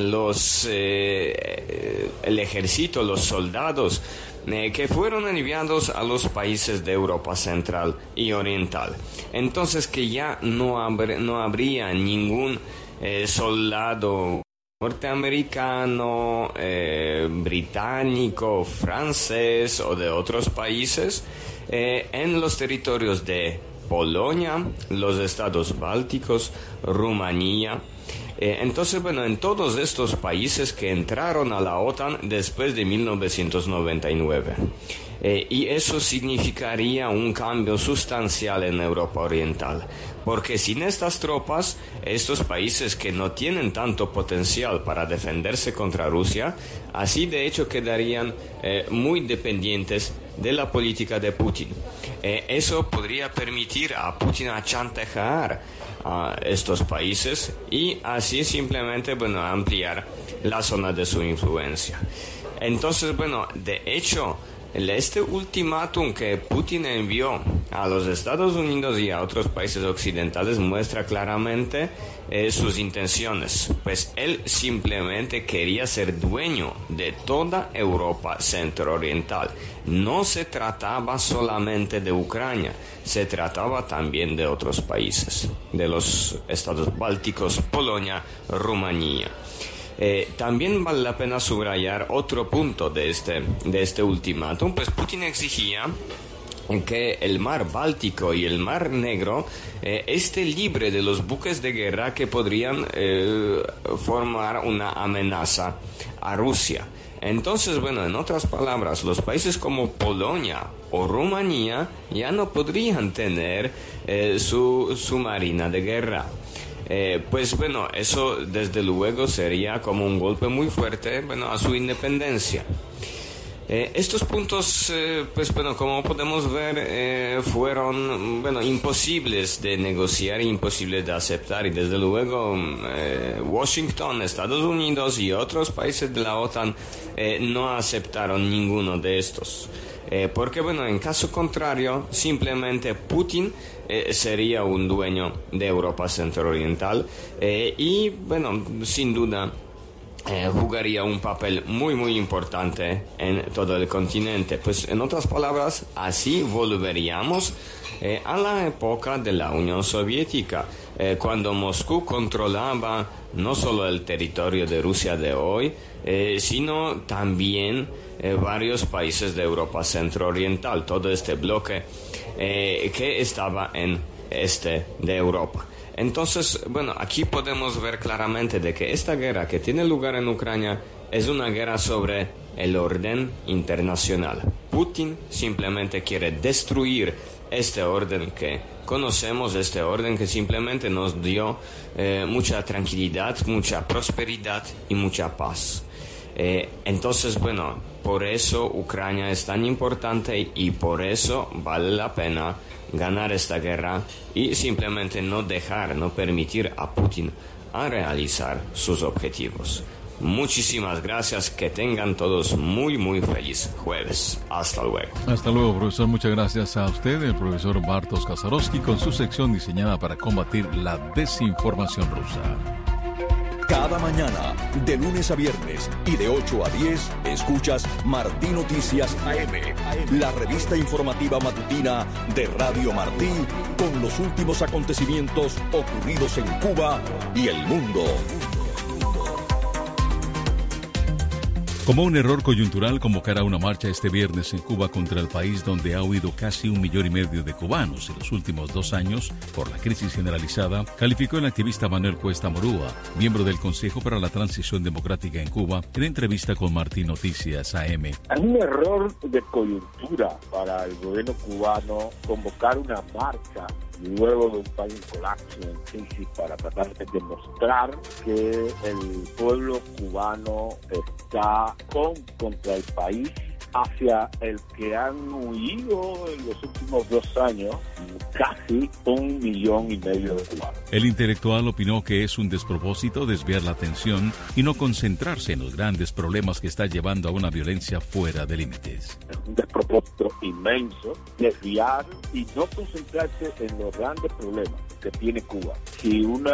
el ejército, los soldados que fueron enviados a los países de Europa Central y Oriental. Entonces que ya no habría ningún soldado norteamericano, británico, francés o de otros países en los territorios de Polonia, los estados bálticos, Rumanía. Entonces, en todos estos países que entraron a la OTAN después de 1999. Y eso significaría un cambio sustancial en Europa Oriental, porque sin estas tropas, estos países que no tienen tanto potencial para defenderse contra Rusia, así de hecho quedarían muy dependientes de la política de Putin. Eso podría permitir a Putin chantajear a estos países y así simplemente ampliar la zona de su influencia. Entonces, de hecho, este ultimátum que Putin envió a los Estados Unidos y a otros países occidentales muestra claramente sus intenciones, pues él simplemente quería ser dueño de toda Europa centro-oriental. No se trataba solamente de Ucrania, se trataba también de otros países, de los estados bálticos, Polonia, Rumanía. También vale la pena subrayar otro punto de este ultimátum, pues Putin exigía que el mar Báltico y el mar Negro esté libre de los buques de guerra que podrían formar una amenaza a Rusia. Entonces, en otras palabras, los países como Polonia o Rumanía ya no podrían tener su marina de guerra. Eso desde luego sería como un golpe muy fuerte, a su independencia. Estos puntos, como podemos ver, fueron, imposibles de negociar, imposibles de aceptar, y desde luego Washington, Estados Unidos y otros países de la OTAN no aceptaron ninguno de estos. Porque, en caso contrario, simplemente Putin sería un dueño de Europa centro-oriental y, sin duda, jugaría un papel muy muy importante en todo el continente. Pues en otras palabras, así volveríamos a la época de la Unión Soviética, cuando Moscú controlaba no solo el territorio de Rusia de hoy, sino también varios países de Europa centro-oriental, todo este bloque que estaba en este de Europa. Entonces, aquí podemos ver claramente de que esta guerra que tiene lugar en Ucrania es una guerra sobre el orden internacional. Putin simplemente quiere destruir este orden que conocemos, este orden que simplemente nos dio mucha tranquilidad, mucha prosperidad y mucha paz. Entonces, por eso Ucrania es tan importante y por eso vale la pena ganar esta guerra y simplemente no permitir a Putin a realizar sus objetivos. Muchísimas gracias, que tengan todos muy muy feliz jueves. Hasta luego. Hasta luego, profesor. Muchas gracias a usted, el profesor Bartosz Kasarowski, con su sección diseñada para combatir la desinformación rusa. Cada mañana, de lunes a viernes y de 8 a 10, escuchas Martí Noticias AM, la revista informativa matutina de Radio Martí, con los últimos acontecimientos ocurridos en Cuba y el mundo. Como un error coyuntural convocar a una marcha este viernes en Cuba contra el país donde ha huido casi 1,5 millones de cubanos en los últimos 2 años por la crisis generalizada, calificó el activista Manuel Cuesta Morúa, miembro del Consejo para la Transición Democrática en Cuba, en entrevista con Martín Noticias AM. Es un error de coyuntura para el gobierno cubano convocar una marcha luego de un país en colapso, en crisis, para tratar de demostrar que el pueblo cubano está contra el país hacia el que han huido en los últimos 2 años casi 1,5 millones de cubanos. El intelectual opinó que es un despropósito desviar la atención y no concentrarse en los grandes problemas que está llevando a una violencia fuera de límites. Es un despropósito inmenso desviar y no concentrarse en los grandes problemas que tiene Cuba. Si un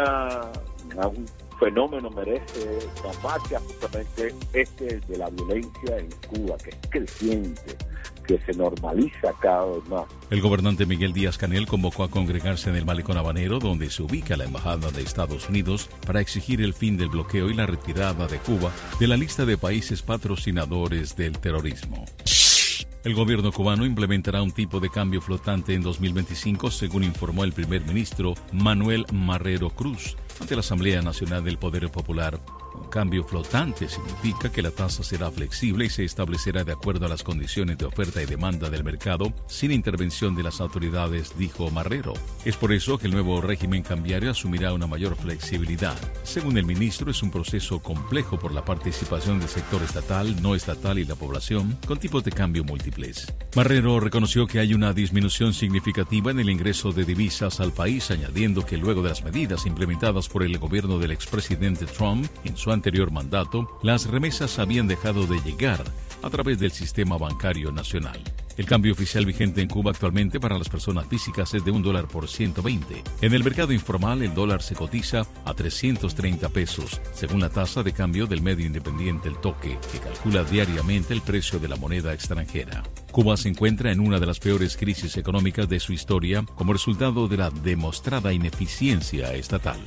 fenómeno merece una marcha, justamente este es de la violencia en Cuba, que es creciente, que se normaliza cada vez más. El gobernante Miguel Díaz-Canel convocó a congregarse en el Malecón Habanero, donde se ubica la Embajada de Estados Unidos, para exigir el fin del bloqueo y la retirada de Cuba de la lista de países patrocinadores del terrorismo. El gobierno cubano implementará un tipo de cambio flotante en 2025, según informó el primer ministro Manuel Marrero Cruz ante la Asamblea Nacional del Poder Popular. Un cambio flotante significa que la tasa será flexible y se establecerá de acuerdo a las condiciones de oferta y demanda del mercado, sin intervención de las autoridades, dijo Marrero. Es por eso que el nuevo régimen cambiario asumirá una mayor flexibilidad. Según el ministro, es un proceso complejo por la participación del sector estatal, no estatal y la población, con tipos de cambio múltiples. Marrero reconoció que hay una disminución significativa en el ingreso de divisas al país, añadiendo que luego de las medidas implementadas por el gobierno del expresidente Trump en su anterior mandato, las remesas habían dejado de llegar a través del sistema bancario nacional. El cambio oficial vigente en Cuba actualmente para las personas físicas es de $1 por 120. En el mercado informal, el dólar se cotiza a 330 pesos, según la tasa de cambio del medio independiente El Toque, que calcula diariamente el precio de la moneda extranjera. Cuba se encuentra en una de las peores crisis económicas de su historia como resultado de la demostrada ineficiencia estatal.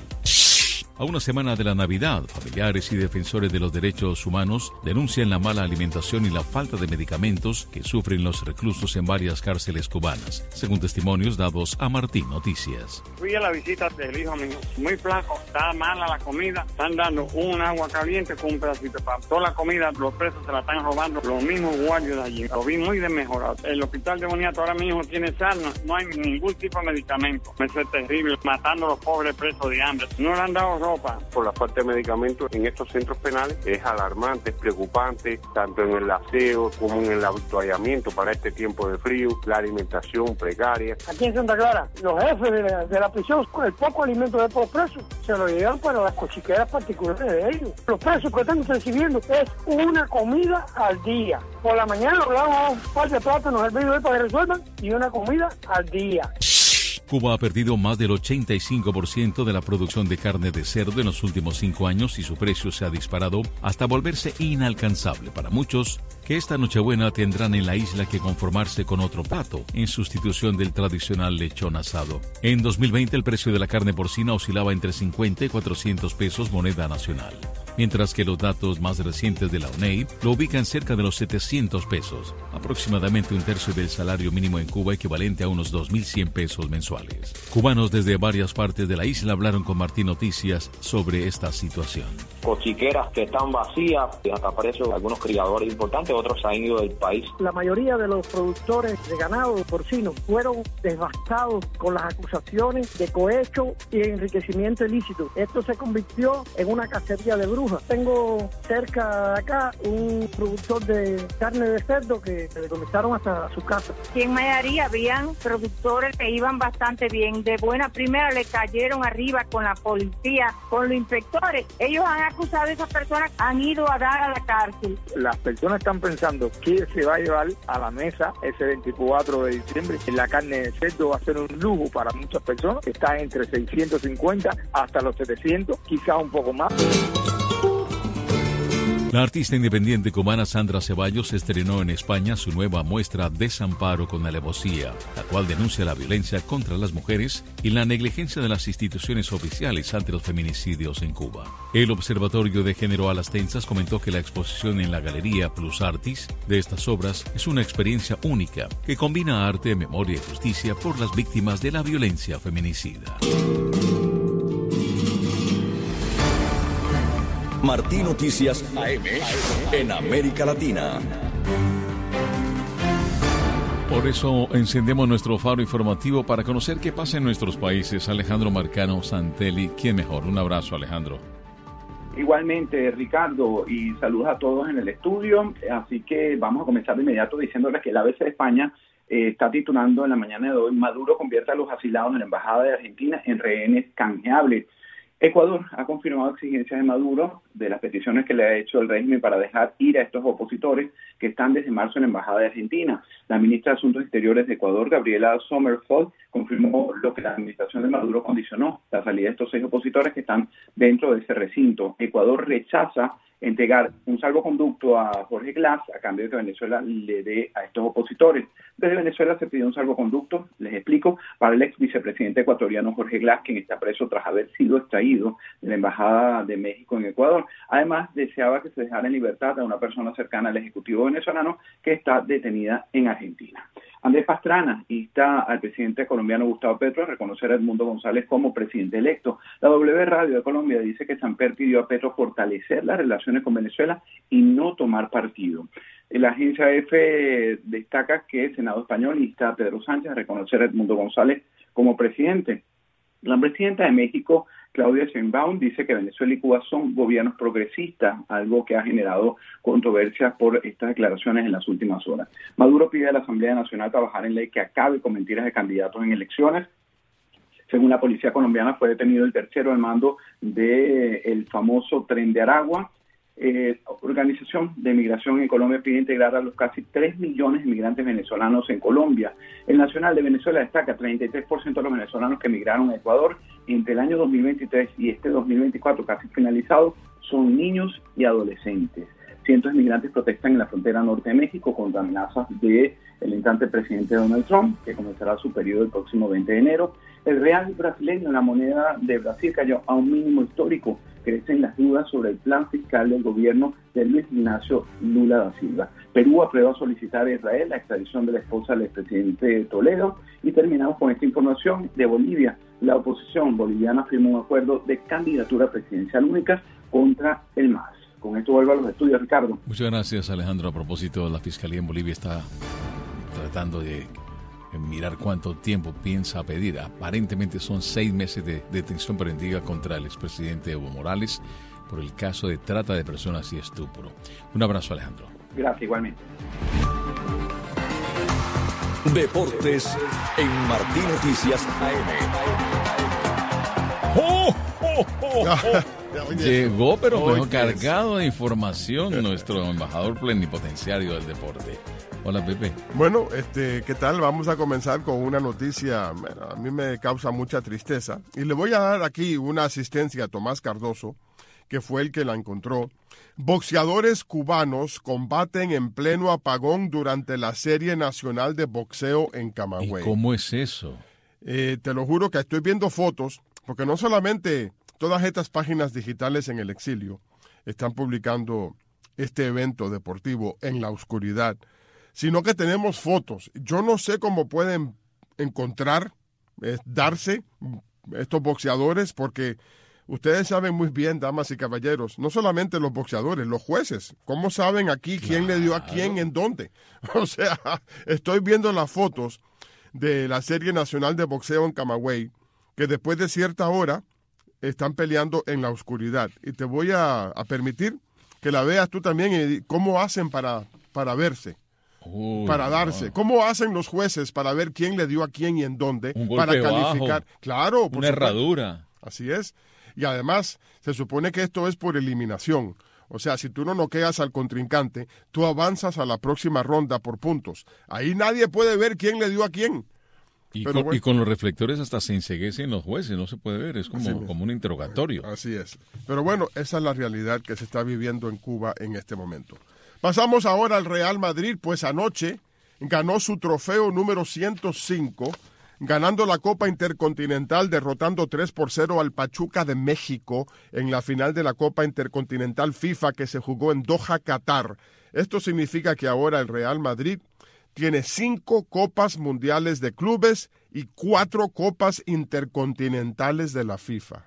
A una semana de la Navidad, familiares y defensores de los derechos humanos denuncian la mala alimentación y la falta de medicamentos que sufren los reclusos en varias cárceles cubanas, según testimonios dados a Martín Noticias. Fui a la visita del hijo mío, muy flaco, está mala la comida, están dando un agua caliente con un pedacito de pan. Toda la comida los presos se la están robando los mismos guardias de allí. Lo vi muy desmejorado. El hospital de Boniato ahora mismo tiene sarna, no hay ningún tipo de medicamento. Eso es terrible, matando a los pobres presos de hambre. No le han dado ropa. Por la falta de medicamentos en estos centros penales es alarmante, es preocupante, tanto en el aseo como en el avituallamiento para este tiempo de frío, la alimentación precaria. Aquí en Santa Clara, los jefes de la prisión, con el poco alimento de los presos, se lo llevan para las cochiqueras particulares de ellos. Los presos que están recibiendo es una comida al día. Por la mañana le damos un par de plátanos al mediodía para que resuelvan y una comida al día. Cuba ha perdido más del 85% de la producción de carne de cerdo en los últimos 5 años y su precio se ha disparado hasta volverse inalcanzable para muchos que esta Nochebuena tendrán en la isla que conformarse con otro plato en sustitución del tradicional lechón asado. En 2020 el precio de la carne porcina oscilaba entre 50 y 400 pesos moneda nacional, mientras que los datos más recientes de la UNEI lo ubican cerca de los 700 pesos, aproximadamente un tercio del salario mínimo en Cuba, equivalente a unos 2.100 pesos mensuales. Cubanos desde varias partes de la isla hablaron con Martín Noticias sobre esta situación. Cochiqueras que están vacías, hasta precio algunos criadores importantes, otros se han ido del país. La mayoría de los productores de ganado porcino fueron devastados con las acusaciones de cohecho y enriquecimiento ilícito. Esto se convirtió en una cacería de brujas. Tengo cerca de acá un productor de carne de cerdo que le decomisaron hasta su casa. Y en Mayarí habían productores que iban bastante bien. De buena primera le cayeron arriba con la policía, con los inspectores. Ellos han acusado a esas personas, han ido a dar a la cárcel. Las personas están pensando que se va a llevar a la mesa ese 24 de diciembre. La carne de cerdo va a ser un lujo para muchas personas. Está entre 650 hasta los 700, quizás un poco más. La artista independiente cubana Sandra Ceballos estrenó en España su nueva muestra Desamparo con alevosía, la cual denuncia la violencia contra las mujeres y la negligencia de las instituciones oficiales ante los feminicidios en Cuba. El Observatorio de Género a las Tensas comentó que la exposición en la Galería Plus Artis de estas obras es una experiencia única que combina arte, memoria y justicia por las víctimas de la violencia feminicida. Martí Noticias AM en América Latina. Por eso encendemos nuestro faro informativo para conocer qué pasa en nuestros países. Alejandro Marcano Santelli, ¿quién mejor? Un abrazo, Alejandro. Igualmente, Ricardo, y saludos a todos en el estudio. Así que vamos a comenzar de inmediato diciéndoles que el ABC de España está titulando en la mañana de hoy: Maduro convierte a los asilados en la Embajada de Argentina en rehenes canjeables. Ecuador ha confirmado exigencias de Maduro de las peticiones que le ha hecho el régimen para dejar ir a estos opositores que están desde marzo en la Embajada de Argentina. La ministra de Asuntos Exteriores de Ecuador, Gabriela Sommerfeld, confirmó lo que la administración de Maduro condicionó: la salida de estos 6 opositores que están dentro de ese recinto. Ecuador rechaza entregar un salvoconducto a Jorge Glass a cambio de que Venezuela le dé a estos opositores. Desde Venezuela se pidió un salvoconducto, les explico, para el ex vicepresidente ecuatoriano Jorge Glass, quien está preso tras haber sido extraído de la Embajada de México en Ecuador. Además, deseaba que se dejara en libertad a una persona cercana al Ejecutivo venezolano que está detenida en Argentina. Andrés Pastrana insta al presidente colombiano Gustavo Petro a reconocer a Edmundo González como presidente electo. La W Radio de Colombia dice que Samper pidió a Petro fortalecer las relaciones con Venezuela y no tomar partido. La agencia EFE destaca que el Senado español insta a Pedro Sánchez a reconocer a Edmundo González como presidente. La presidenta de México, Claudia Sheinbaum, dice que Venezuela y Cuba son gobiernos progresistas, algo que ha generado controversias por estas declaraciones en las últimas horas. Maduro pide a la Asamblea Nacional trabajar en ley que acabe con mentiras de candidatos en elecciones. Según la policía colombiana, fue detenido el tercero al mando del famoso Tren de Aragua. Organización de Migración en Colombia pide integrar a los casi 3 millones de migrantes venezolanos en Colombia. El Nacional de Venezuela destaca 33% de los venezolanos que emigraron a Ecuador entre el año 2023 y este 2024 casi finalizado son niños y adolescentes. Cientos de migrantes protestan en la frontera norte de México contra amenazas del entrante presidente Donald Trump, que comenzará su periodo el próximo 20 de enero. El real brasileño, la moneda de Brasil, cayó a un mínimo histórico. Crecen las dudas sobre el plan fiscal del gobierno de Luis Ignacio Lula da Silva. Perú aprueba solicitar a Israel la extradición de la esposa del expresidente Toledo. Y terminamos con esta información de Bolivia. La oposición boliviana firmó un acuerdo de candidatura presidencial única contra el MAS. Con esto vuelvo a los estudios, Ricardo. Muchas gracias, Alejandro. A propósito, la Fiscalía en Bolivia está tratando de mirar cuánto tiempo piensa pedir. Aparentemente son 6 meses de detención preventiva contra el expresidente Evo Morales por el caso de trata de personas y estupro. Un abrazo, Alejandro. Gracias, igualmente. Deportes en Martí Noticias AM. ¡Oh, oh, oh, oh! Llegó, pero mejor cargado de información, nuestro embajador plenipotenciario del deporte. Hola, Pepe. Bueno, ¿qué tal? Vamos a comenzar con una noticia, a mí me causa mucha tristeza. Y le voy a dar aquí una asistencia a Tomás Cardoso, que fue el que la encontró. Boxeadores cubanos combaten en pleno apagón durante la Serie Nacional de Boxeo en Camagüey. ¿Y cómo es eso? Te lo juro que estoy viendo fotos, porque no solamente todas estas páginas digitales en el exilio están publicando este evento deportivo en la oscuridad, sino que tenemos fotos. Yo no sé cómo pueden darse estos boxeadores, porque ustedes saben muy bien, damas y caballeros, no solamente los boxeadores, los jueces, ¿cómo saben aquí quién le dio a quién en dónde? O sea, estoy viendo las fotos de la Serie Nacional de Boxeo en Camagüey, que después de cierta hora están peleando en la oscuridad. Y te voy a permitir que la veas tú también, y cómo hacen para verse. Para darse. No. ¿Cómo hacen los jueces para ver quién le dio a quién y en dónde? Un golpe para calificar. bajo, claro, una herradura. Así es. Y además, se supone que esto es por eliminación. O sea, si tú no noqueas al contrincante, tú avanzas a la próxima ronda por puntos. Ahí nadie puede ver quién le dio a quién. Y con los reflectores hasta se enceguecen los jueces, no se puede ver, es como un interrogatorio. Así es. Pero bueno, esa es la realidad que se está viviendo en Cuba en este momento. Pasamos ahora al Real Madrid, pues anoche ganó su trofeo número 105, ganando la Copa Intercontinental, derrotando 3-0 al Pachuca de México en la final de la Copa Intercontinental FIFA que se jugó en Doha, Qatar. Esto significa que ahora el Real Madrid tiene 5 Copas Mundiales de Clubes y 4 Copas Intercontinentales de la FIFA.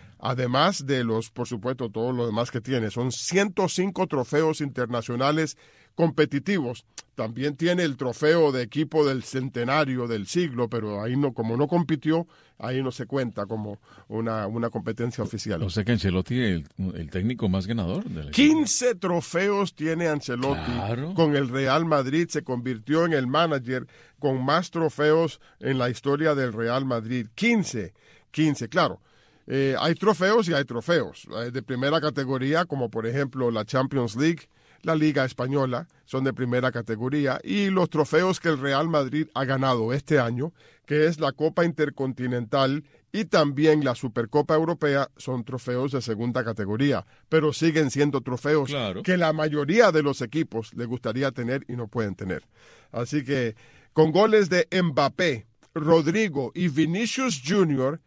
Además de por supuesto, todo lo demás que tiene. Son 105 trofeos internacionales competitivos. También tiene el trofeo de equipo del centenario del siglo, pero ahí no, como no compitió, ahí no se cuenta como una competencia oficial. O sea que Ancelotti es el técnico más ganador del 15 trofeos tiene Ancelotti. Claro. Con el Real Madrid se convirtió en el manager con más trofeos en la historia del Real Madrid. 15, claro. Hay trofeos y hay trofeos. De primera categoría, como por ejemplo la Champions League, la Liga Española, son de primera categoría, y los trofeos que el Real Madrid ha ganado este año, que es la Copa Intercontinental y también la Supercopa Europea, son trofeos de segunda categoría, pero siguen siendo trofeos que la mayoría de los equipos les gustaría tener y no pueden tener. Así que con goles de Mbappé, Rodrigo y Vinicius Jr.,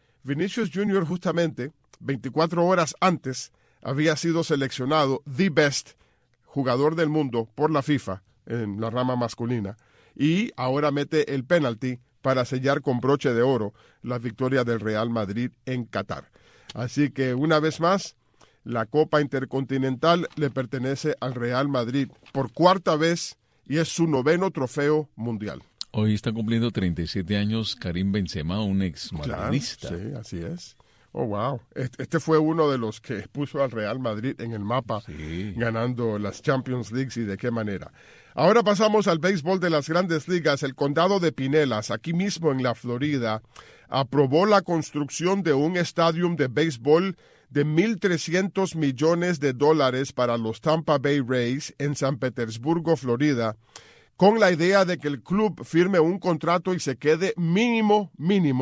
justamente 24 horas antes había sido seleccionado the best jugador del mundo por la FIFA en la rama masculina, y ahora mete el penalti para sellar con broche de oro la victoria del Real Madrid en Qatar. Así que una vez más, la Copa Intercontinental le pertenece al Real Madrid por 4ª vez y es su 9º trofeo mundial. Hoy está cumpliendo 37 años Karim Benzema, un ex madridista. Claro, sí, así es. Oh, wow. Este fue uno de los que puso al Real Madrid en el mapa, ganando las Champions Leagues, y de qué manera. Ahora pasamos al béisbol de las Grandes Ligas. El condado de Pinellas, aquí mismo en la Florida, aprobó la construcción de un estadio de béisbol de $1,300 millones para los Tampa Bay Rays en San Petersburgo, Florida, con la idea de que el club firme un contrato y se quede mínimo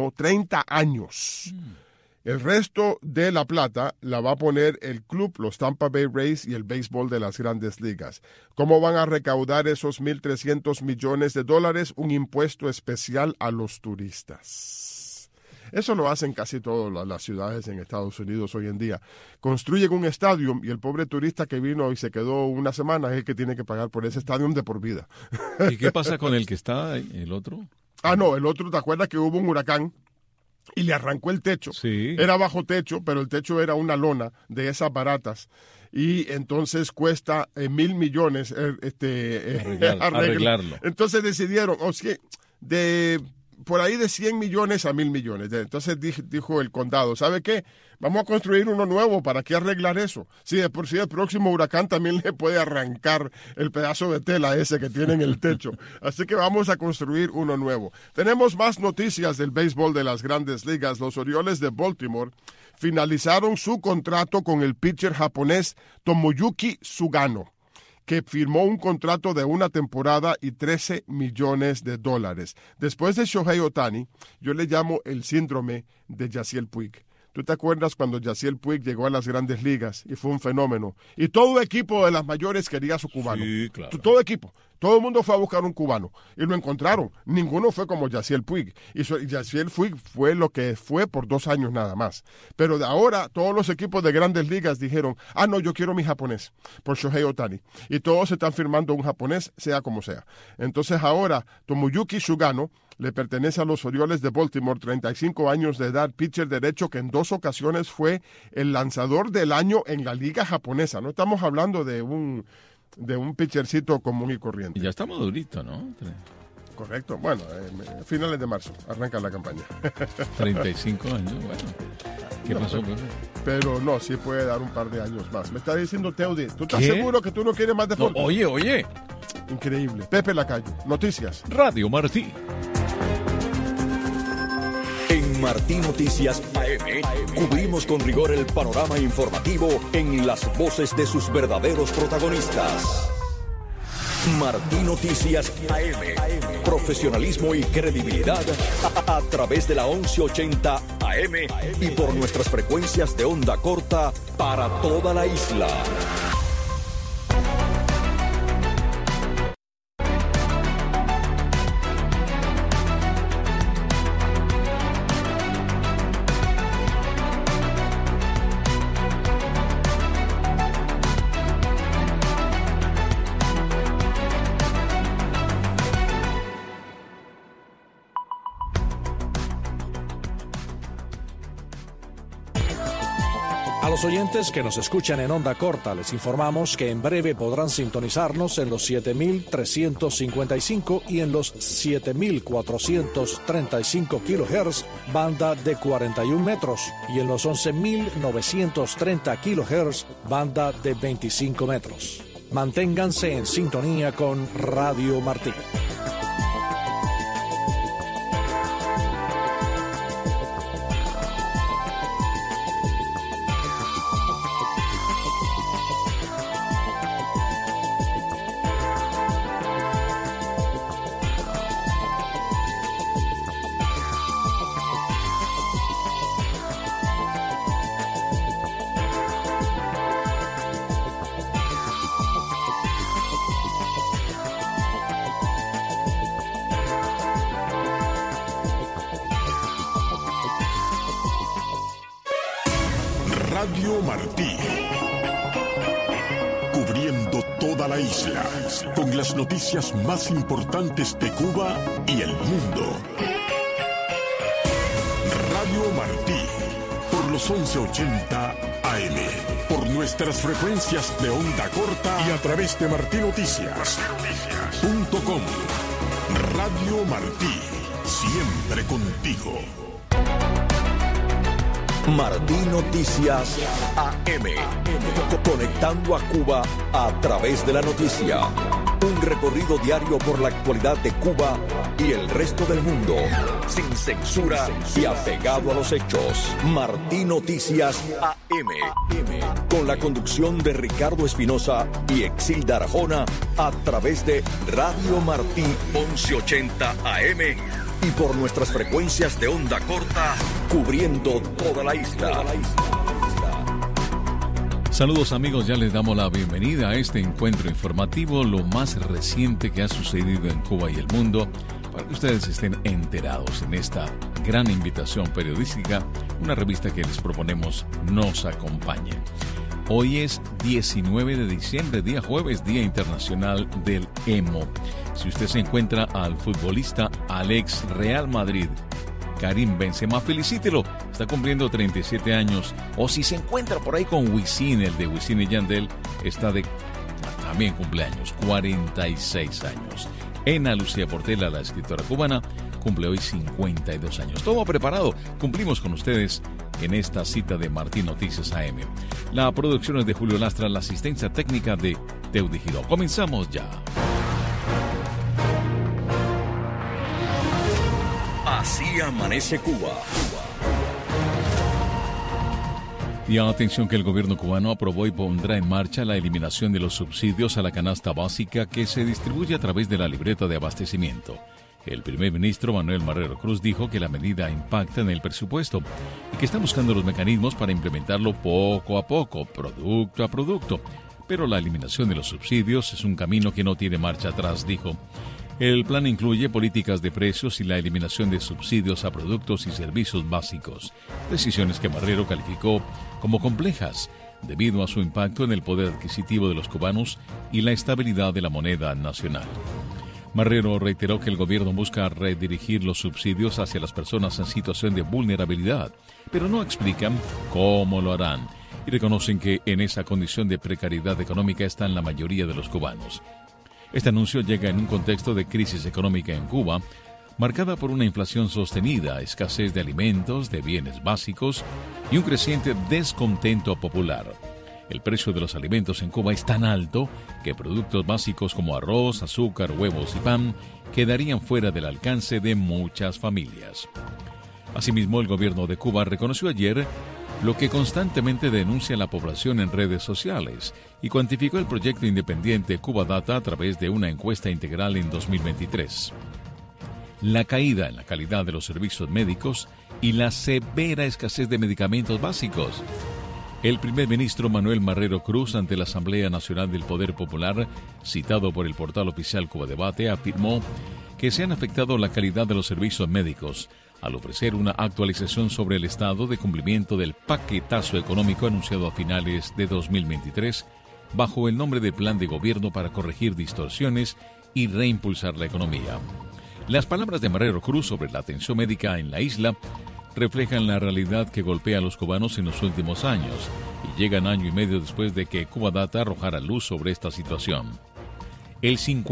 30 años. El resto de la plata la va a poner el club, los Tampa Bay Rays y el béisbol de las Grandes Ligas. ¿Cómo van a recaudar esos $1,300 millones? Un impuesto especial a los turistas. Eso lo hacen casi todas las ciudades en Estados Unidos hoy en día. Construyen un estadio y el pobre turista que vino y se quedó una semana es el que tiene que pagar por ese estadio de por vida. ¿Y qué pasa con el que está, el otro? No, el otro, ¿te acuerdas que hubo un huracán y le arrancó el techo? Sí. Era bajo techo, pero el techo era una lona de esas baratas. Y entonces cuesta $1,000 millones arreglarlo. Entonces decidieron, por ahí de 100 millones a 1,000 millones. Entonces dijo el condado, ¿sabe qué? Vamos a construir uno nuevo, ¿para qué arreglar eso? Si de por sí el próximo huracán también le puede arrancar el pedazo de tela ese que tiene en el techo. Así que vamos a construir uno nuevo. Tenemos más noticias del béisbol de las Grandes Ligas. Los Orioles de Baltimore finalizaron su contrato con el pitcher japonés Tomoyuki Sugano, que firmó un contrato de 1 temporada y $13 millones. Después de Shohei Ohtani, yo le llamo el síndrome de Yasiel Puig. ¿Tú te acuerdas cuando Yasiel Puig llegó a las Grandes Ligas y fue un fenómeno? Y todo equipo de las mayores quería a su cubano. Sí, claro. Todo equipo. Todo el mundo fue a buscar un cubano y lo encontraron. Ninguno fue como Yasiel Puig. Y Yasiel Puig fue lo que fue por 2 años nada más. Pero de ahora todos los equipos de Grandes Ligas dijeron, no, yo quiero mi japonés por Shohei Ohtani. Y todos están firmando un japonés, sea como sea. Entonces ahora Tomoyuki Sugano le pertenece a los Orioles de Baltimore, 35 años de edad, pitcher derecho que en 2 ocasiones fue el lanzador del año en la liga japonesa. No estamos hablando de un pitchercito común y corriente. Y ya está madurito, ¿no? Correcto. Bueno, finales de marzo arranca la campaña. 35 años, bueno. ¿Qué pasó? Pero no, sí puede dar un par de años más. Me está diciendo Teudi, ¿tú estás seguro que tú no quieres más deporte? No, oye. Increíble. Pepe Lacayo, noticias. Radio Martí. En Martí Noticias AM cubrimos con rigor el panorama informativo en las voces de sus verdaderos protagonistas. Martí Noticias AM. Profesionalismo y credibilidad a través de la 1180 AM y por nuestras frecuencias de onda corta para toda la isla. A los oyentes que nos escuchan en onda corta, les informamos que en breve podrán sintonizarnos en los 7.355 y en los 7.435 kHz, banda de 41 metros, y en los 11.930 kHz, banda de 25 metros. Manténganse en sintonía con Radio Martí. Radio Martí, cubriendo toda la isla, con las noticias más importantes de Cuba y el mundo. Radio Martí, por los 1180 AM, por nuestras frecuencias de onda corta y a través de martinoticias.com. Radio Martí, siempre contigo. Martí Noticias AM. Conectando a Cuba a través de la noticia. Un recorrido diario por la actualidad de Cuba y el resto del mundo. Sin censura y apegado a los hechos. Martí Noticias AM. Con la conducción de Ricardo Espinosa y Exilda Arjona a través de Radio Martí 1180 AM. Y por nuestras frecuencias de onda corta, cubriendo toda la isla. Saludos amigos, ya les damos la bienvenida a este encuentro informativo, lo más reciente que ha sucedido en Cuba y el mundo, para que ustedes estén enterados en esta gran invitación periodística, una revista que les proponemos nos acompañe. Hoy es 19 de diciembre, día jueves, Día Internacional del Emo. Si usted se encuentra al futbolista al ex Real Madrid, Karim Benzema, felicítelo, está cumpliendo 37 años. O si se encuentra por ahí con Wisin, el de Wisin y Yandel, está de también cumpleaños, 46 años. Ana Lucía Portela, la escritora cubana, cumple hoy 52 años. Todo preparado, cumplimos con ustedes en esta cita de Martí Noticias AM. La producción es de Julio Lastra, la asistencia técnica de Teudi Giró. Comenzamos ya. Así amanece Cuba. Y atención que el gobierno cubano aprobó y pondrá en marcha la eliminación de los subsidios a la canasta básica que se distribuye a través de la libreta de abastecimiento. El primer ministro Manuel Marrero Cruz dijo que la medida impacta en el presupuesto y que está buscando los mecanismos para implementarlo poco a poco, producto a producto. Pero la eliminación de los subsidios es un camino que no tiene marcha atrás, dijo. El plan incluye políticas de precios y la eliminación de subsidios a productos y servicios básicos, decisiones que Marrero calificó como complejas debido a su impacto en el poder adquisitivo de los cubanos y la estabilidad de la moneda nacional. Marrero reiteró que el gobierno busca redirigir los subsidios hacia las personas en situación de vulnerabilidad, pero no explican cómo lo harán y reconocen que en esa condición de precariedad económica están la mayoría de los cubanos. Este anuncio llega en un contexto de crisis económica en Cuba, marcada por una inflación sostenida, escasez de alimentos, de bienes básicos y un creciente descontento popular. El precio de los alimentos en Cuba es tan alto que productos básicos como arroz, azúcar, huevos y pan quedarían fuera del alcance de muchas familias. Asimismo, el gobierno de Cuba reconoció ayer lo que constantemente denuncia la población en redes sociales, y cuantificó el proyecto independiente Cuba Data a través de una encuesta integral en 2023. La caída en la calidad de los servicios médicos y la severa escasez de medicamentos básicos. El primer ministro Manuel Marrero Cruz, ante la Asamblea Nacional del Poder Popular, citado por el portal oficial Cuba Debate, afirmó que se han afectado la calidad de los servicios médicos al ofrecer una actualización sobre el estado de cumplimiento del paquetazo económico anunciado a finales de 2023 bajo el nombre de Plan de Gobierno para corregir distorsiones y reimpulsar la economía. Las palabras de Marrero Cruz sobre la atención médica en la isla reflejan la realidad que golpea a los cubanos en los últimos años y llegan año y medio después de que Cuba Data arrojara luz sobre esta situación. El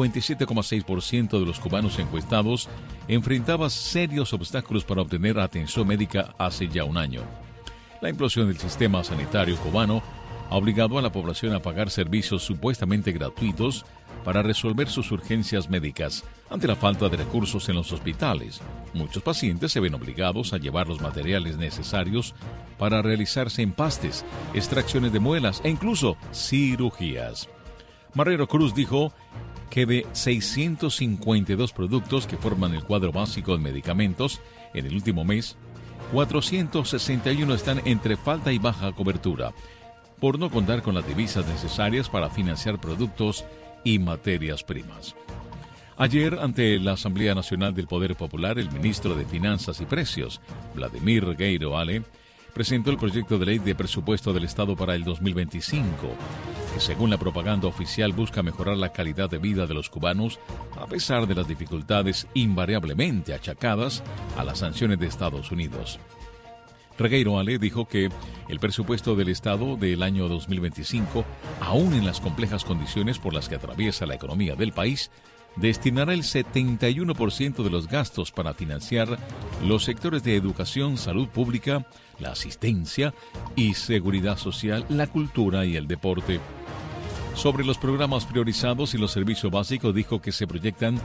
57,6% de los cubanos encuestados enfrentaba serios obstáculos para obtener atención médica hace ya un año. La implosión del sistema sanitario cubano ha obligado a la población a pagar servicios supuestamente gratuitos para resolver sus urgencias médicas ante la falta de recursos en los hospitales. Muchos pacientes se ven obligados a llevar los materiales necesarios para realizarse empastes, extracciones de muelas e incluso cirugías. Marrero Cruz dijo que de 652 productos que forman el cuadro básico de medicamentos en el último mes, 461 están entre falta y baja cobertura, por no contar con las divisas necesarias para financiar productos y materias primas. Ayer, ante la Asamblea Nacional del Poder Popular, el ministro de Finanzas y Precios, Vladimir Regueiro Ale, presentó el proyecto de ley de presupuesto del Estado para el 2025, que según la propaganda oficial busca mejorar la calidad de vida de los cubanos a pesar de las dificultades invariablemente achacadas a las sanciones de Estados Unidos. Regueiro Ale dijo que el presupuesto del Estado del año 2025, aún en las complejas condiciones por las que atraviesa la economía del país, destinará el 71% de los gastos para financiar los sectores de educación, salud pública, la asistencia y seguridad social, la cultura y el deporte. Sobre los programas priorizados y los servicios básicos, dijo que se proyectan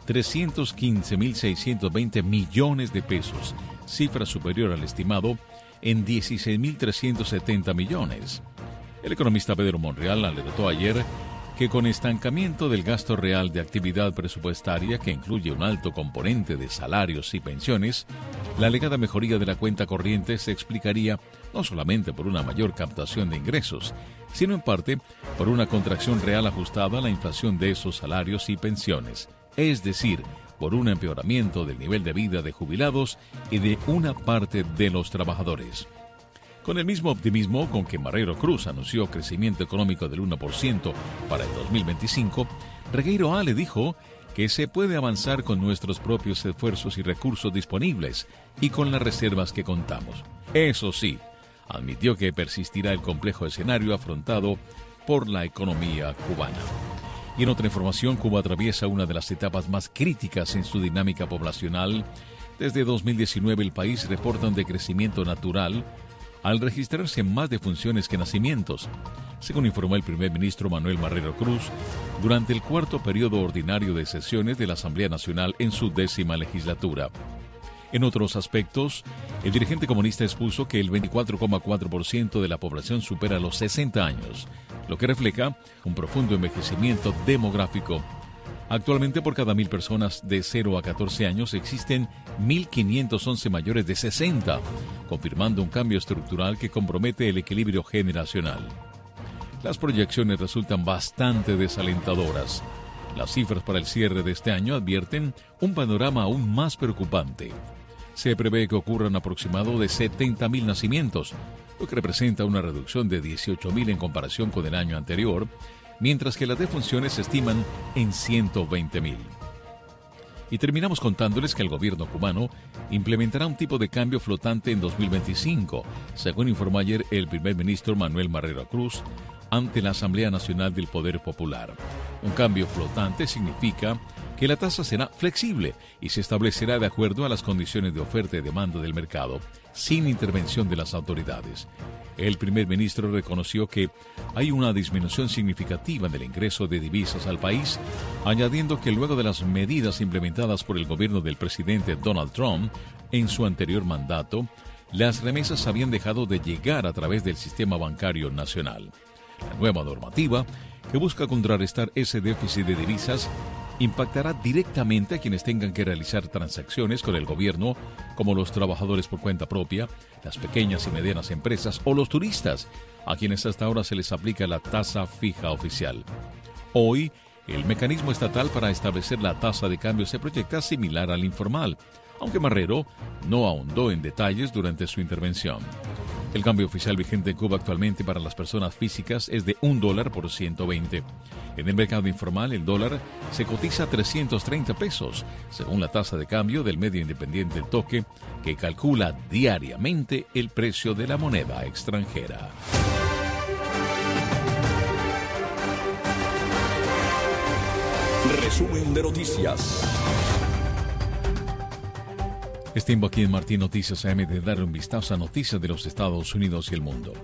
315.620 millones de pesos, cifra superior al estimado en 16.370 millones. El economista Pedro Monreal alertó ayer que con estancamiento del gasto real de actividad presupuestaria, que incluye un alto componente de salarios y pensiones, la alegada mejoría de la cuenta corriente se explicaría no solamente por una mayor captación de ingresos, sino en parte por una contracción real ajustada a la inflación de esos salarios y pensiones, es decir, por un empeoramiento del nivel de vida de jubilados y de una parte de los trabajadores. Con el mismo optimismo con que Marrero Cruz anunció crecimiento económico del 1% para el 2025, Regueiro Ale dijo que se puede avanzar con nuestros propios esfuerzos y recursos disponibles y con las reservas que contamos. Eso sí, admitió que persistirá el complejo escenario afrontado por la economía cubana. Y en otra información, Cuba atraviesa una de las etapas más críticas en su dinámica poblacional. Desde 2019 el país reporta un decrecimiento natural al registrarse más defunciones que nacimientos, según informó el primer ministro Manuel Marrero Cruz durante el cuarto periodo ordinario de sesiones de la Asamblea Nacional en su 10ª legislatura. En otros aspectos, el dirigente comunista expuso que el 24,4% de la población supera los 60 años, lo que refleja un profundo envejecimiento demográfico. Actualmente, por cada 1.000 personas de 0 a 14 años existen 1.511 mayores de 60, confirmando un cambio estructural que compromete el equilibrio generacional. Las proyecciones resultan bastante desalentadoras. Las cifras para el cierre de este año advierten un panorama aún más preocupante. Se prevé que ocurran aproximado de 70.000 nacimientos, lo que representa una reducción de 18.000 en comparación con el año anterior, mientras que las defunciones se estiman en 120.000. Y terminamos contándoles que el gobierno cubano implementará un tipo de cambio flotante en 2025, según informó ayer el primer ministro Manuel Marrero Cruz ante la Asamblea Nacional del Poder Popular. Un cambio flotante significa que la tasa será flexible y se establecerá de acuerdo a las condiciones de oferta y demanda del mercado, sin intervención de las autoridades. El primer ministro reconoció que hay una disminución significativa del ingreso de divisas al país, añadiendo que luego de las medidas implementadas por el gobierno del presidente Donald Trump en su anterior mandato, las remesas habían dejado de llegar a través del sistema bancario nacional. La nueva normativa, que busca contrarrestar ese déficit de divisas, impactará directamente a quienes tengan que realizar transacciones con el gobierno, como los trabajadores por cuenta propia, las pequeñas y medianas empresas o los turistas, a quienes hasta ahora se les aplica la tasa fija oficial. Hoy, el mecanismo estatal para establecer la tasa de cambio se proyecta similar al informal, aunque Marrero no ahondó en detalles durante su intervención. El cambio oficial vigente en Cuba actualmente para las personas físicas es de $1 por 120. En el mercado informal, el dólar se cotiza a 330 pesos, según la tasa de cambio del medio independiente El Toque, que calcula diariamente el precio de la moneda extranjera. Resumen de noticias. Es tiempo aquí en Martín Noticias AM de dar un vistazo a noticias de los Estados Unidos y el mundo.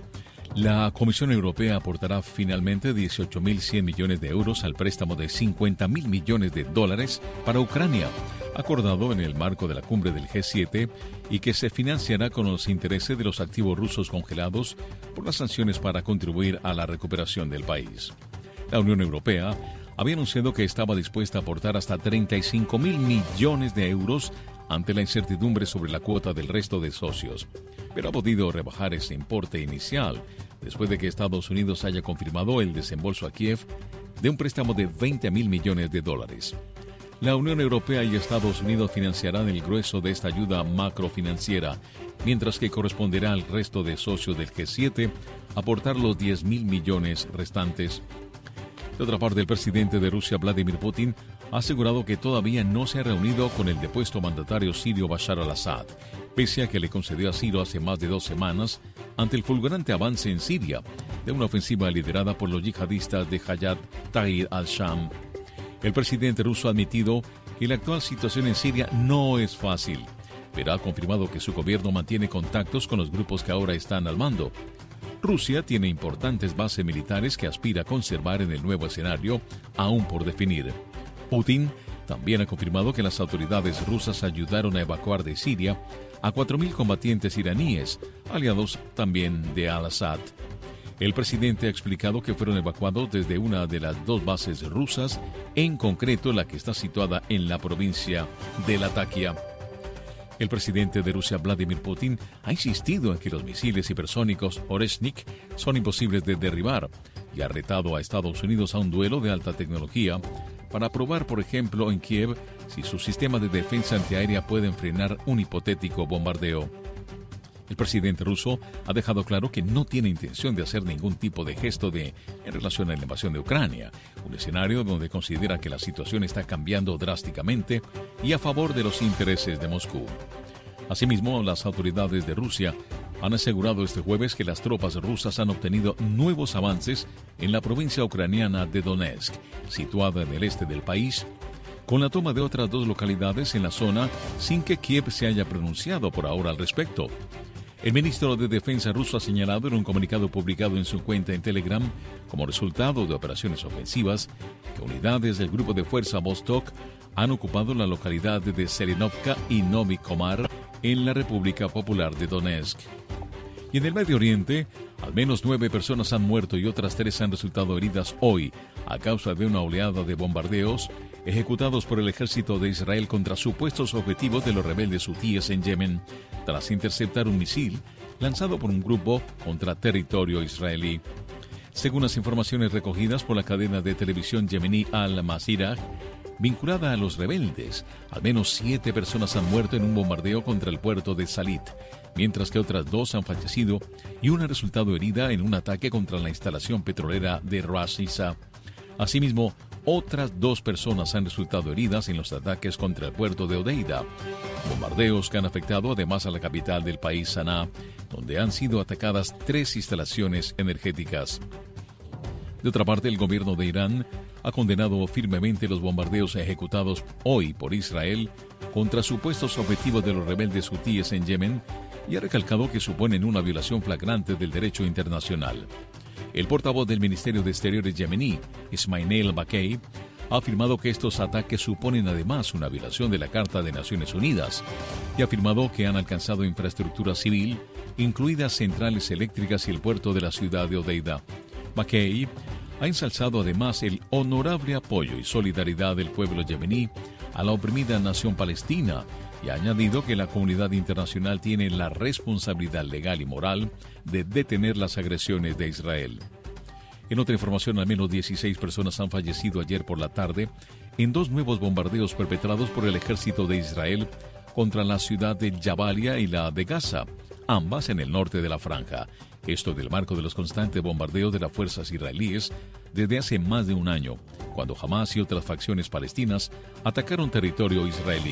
La Comisión Europea aportará finalmente 18.100 millones de euros al préstamo de 50.000 millones de dólares para Ucrania, acordado en el marco de la cumbre del G7 y que se financiará con los intereses de los activos rusos congelados por las sanciones para contribuir a la recuperación del país. La Unión Europea había anunciado que estaba dispuesta a aportar hasta 35.000 millones de euros ante la incertidumbre sobre la cuota del resto de socios, pero ha podido rebajar ese importe inicial después de que Estados Unidos haya confirmado el desembolso a Kiev de un préstamo de 20.000 millones de dólares. La Unión Europea y Estados Unidos financiarán el grueso de esta ayuda macrofinanciera, mientras que corresponderá al resto de socios del G7 aportar los 10.000 millones restantes. De otra parte, el presidente de Rusia, Vladimir Putin, ha asegurado que todavía no se ha reunido con el depuesto mandatario sirio Bashar al-Assad, pese a que le concedió asilo hace más de 2 semanas ante el fulgurante avance en Siria de una ofensiva liderada por los yihadistas de Hayat Tahrir al-Sham. El presidente ruso ha admitido que la actual situación en Siria no es fácil, pero ha confirmado que su gobierno mantiene contactos con los grupos que ahora están al mando. Rusia tiene importantes bases militares que aspira a conservar en el nuevo escenario, aún por definir. Putin también ha confirmado que las autoridades rusas ayudaron a evacuar de Siria a 4.000 combatientes iraníes, aliados también de al-Assad. El presidente ha explicado que fueron evacuados desde una de las 2 bases rusas, en concreto la que está situada en la provincia de Latakia. El presidente de Rusia, Vladimir Putin, ha insistido en que los misiles hipersónicos Oreshnik son imposibles de derribar y ha retado a Estados Unidos a un duelo de alta tecnología para probar, por ejemplo, en Kiev, si sus sistemas de defensa antiaérea pueden frenar un hipotético bombardeo. El presidente ruso ha dejado claro que no tiene intención de hacer ningún tipo de gesto en relación a la invasión de Ucrania, un escenario donde considera que la situación está cambiando drásticamente y a favor de los intereses de Moscú. Asimismo, las autoridades de Rusia han asegurado este jueves que las tropas rusas han obtenido nuevos avances en la provincia ucraniana de Donetsk, situada en el este del país, con la toma de otras 2 localidades en la zona sin que Kiev se haya pronunciado por ahora al respecto. El ministro de Defensa ruso ha señalado en un comunicado publicado en su cuenta en Telegram, como resultado de operaciones ofensivas, que unidades del grupo de fuerza Vostok han ocupado la localidad de Selenovka y Novi Komar en la República Popular de Donetsk. Y en el Medio Oriente, al menos 9 personas han muerto y otras 3 han resultado heridas hoy a causa de una oleada de bombardeos ejecutados por el ejército de Israel contra supuestos objetivos de los rebeldes hutíes en Yemen, tras interceptar un misil lanzado por un grupo contra territorio israelí. Según las informaciones recogidas por la cadena de televisión yemení Al Masirah, vinculada a los rebeldes, al menos 7 personas han muerto en un bombardeo contra el puerto de Salit, mientras que otras 2 han fallecido y una ha resultado herida en un ataque contra la instalación petrolera de Ras Isa. Asimismo, otras 2 personas han resultado heridas en los ataques contra el puerto de Odeida, bombardeos que han afectado además a la capital del país, Sanaa, donde han sido atacadas 3 instalaciones energéticas. De otra parte, el gobierno de Irán ha condenado firmemente los bombardeos ejecutados hoy por Israel contra supuestos objetivos de los rebeldes hutíes en Yemen y ha recalcado que suponen una violación flagrante del derecho internacional. El portavoz del Ministerio de Exteriores yemení, Ismail Bakay, ha afirmado que estos ataques suponen además una violación de la Carta de Naciones Unidas y ha afirmado que han alcanzado infraestructura civil, incluidas centrales eléctricas y el puerto de la ciudad de Hodeida. McKay ha ensalzado además el honorable apoyo y solidaridad del pueblo yemení a la oprimida nación palestina y ha añadido que la comunidad internacional tiene la responsabilidad legal y moral de detener las agresiones de Israel. En otra información, al menos 16 personas han fallecido ayer por la tarde en 2 nuevos bombardeos perpetrados por el ejército de Israel contra la ciudad de Jabalia y la de Gaza, ambas en el norte de la franja. Esto del marco de los constantes bombardeos de las fuerzas israelíes desde hace más de un año, cuando Hamas y otras facciones palestinas atacaron territorio israelí.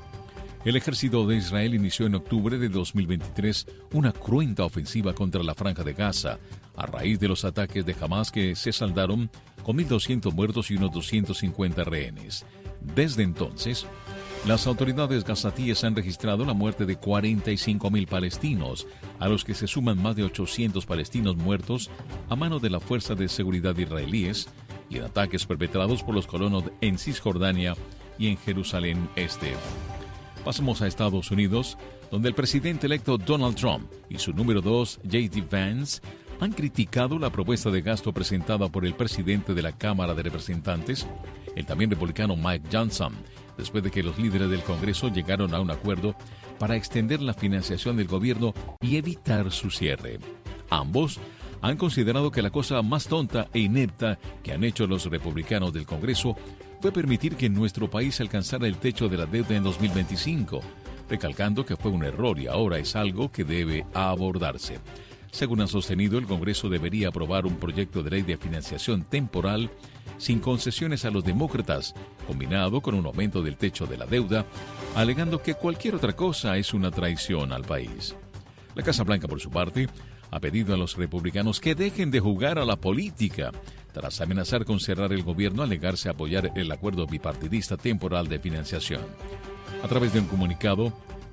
El ejército de Israel inició en octubre de 2023 una cruenta ofensiva contra la franja de Gaza, a raíz de los ataques de Hamas que se saldaron con 1.200 muertos y unos 250 rehenes. Desde entonces, las autoridades gazatíes han registrado la muerte de 45.000 palestinos, a los que se suman más de 800 palestinos muertos a manos de las fuerzas de seguridad israelíes y en ataques perpetrados por los colonos en Cisjordania y en Jerusalén Este. Pasamos a Estados Unidos, donde el presidente electo Donald Trump y su número 2, J.D. Vance, han criticado la propuesta de gasto presentada por el presidente de la Cámara de Representantes, el también republicano Mike Johnson, después de que los líderes del Congreso llegaron a un acuerdo para extender la financiación del gobierno y evitar su cierre. Ambos han considerado que la cosa más tonta e inepta que han hecho los republicanos del Congreso fue permitir que nuestro país alcanzara el techo de la deuda en 2025, recalcando que fue un error y ahora es algo que debe abordarse. Según han sostenido, el Congreso debería aprobar un proyecto de ley de financiación temporal sin concesiones a los demócratas, combinado con un aumento del techo de la deuda, alegando que cualquier otra cosa es una traición al país. La Casa Blanca, por su parte, ha pedido a los republicanos que dejen de jugar a la política, tras amenazar con cerrar el gobierno al negarse a apoyar el acuerdo bipartidista temporal de financiación. A través de un comunicado,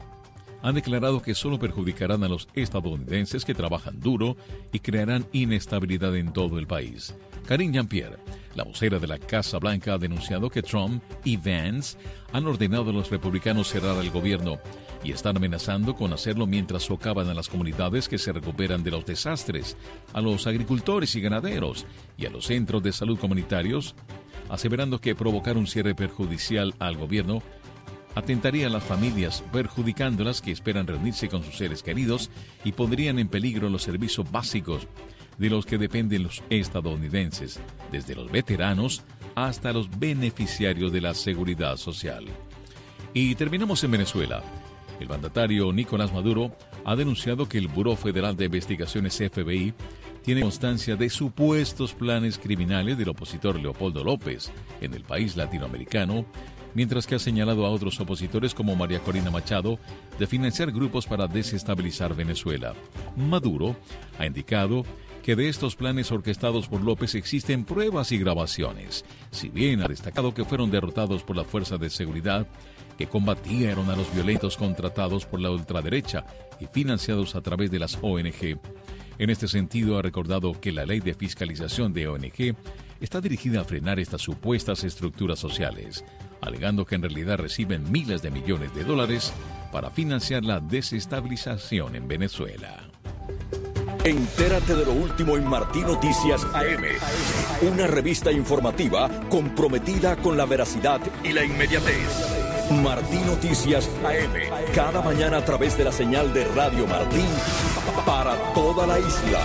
han declarado que solo perjudicarán a los estadounidenses que trabajan duro y crearán inestabilidad en todo el país. Karine Jean-Pierre, la vocera de la Casa Blanca, ha denunciado que Trump y Vance han ordenado a los republicanos cerrar el gobierno y están amenazando con hacerlo mientras socavan a las comunidades que se recuperan de los desastres, a los agricultores y ganaderos y a los centros de salud comunitarios, aseverando que provocar un cierre perjudicial al gobierno atentaría a las familias, perjudicándolas que esperan reunirse con sus seres queridos y pondrían en peligro los servicios básicos de los que dependen los estadounidenses, desde los veteranos hasta los beneficiarios de la seguridad social. Y terminamos en Venezuela. El mandatario Nicolás Maduro ha denunciado que el Buró Federal de Investigaciones FBI tiene constancia de supuestos planes criminales del opositor Leopoldo López en el país latinoamericano, mientras que ha señalado a otros opositores como María Corina Machado de financiar grupos para desestabilizar Venezuela. Maduro ha indicado que de estos planes orquestados por López existen pruebas y grabaciones, si bien ha destacado que fueron derrotados por las fuerzas de seguridad que combatieron a los violentos contratados por la ultraderecha y financiados a través de las ONG. En este sentido, ha recordado que la ley de fiscalización de ONG está dirigida a frenar estas supuestas estructuras sociales, alegando que en realidad reciben miles de millones de dólares para financiar la desestabilización en Venezuela. Entérate de lo último en Martín Noticias AM, una revista informativa comprometida con la veracidad y la inmediatez. Martín Noticias AM, cada mañana a través de la señal de Radio Martín para toda la isla.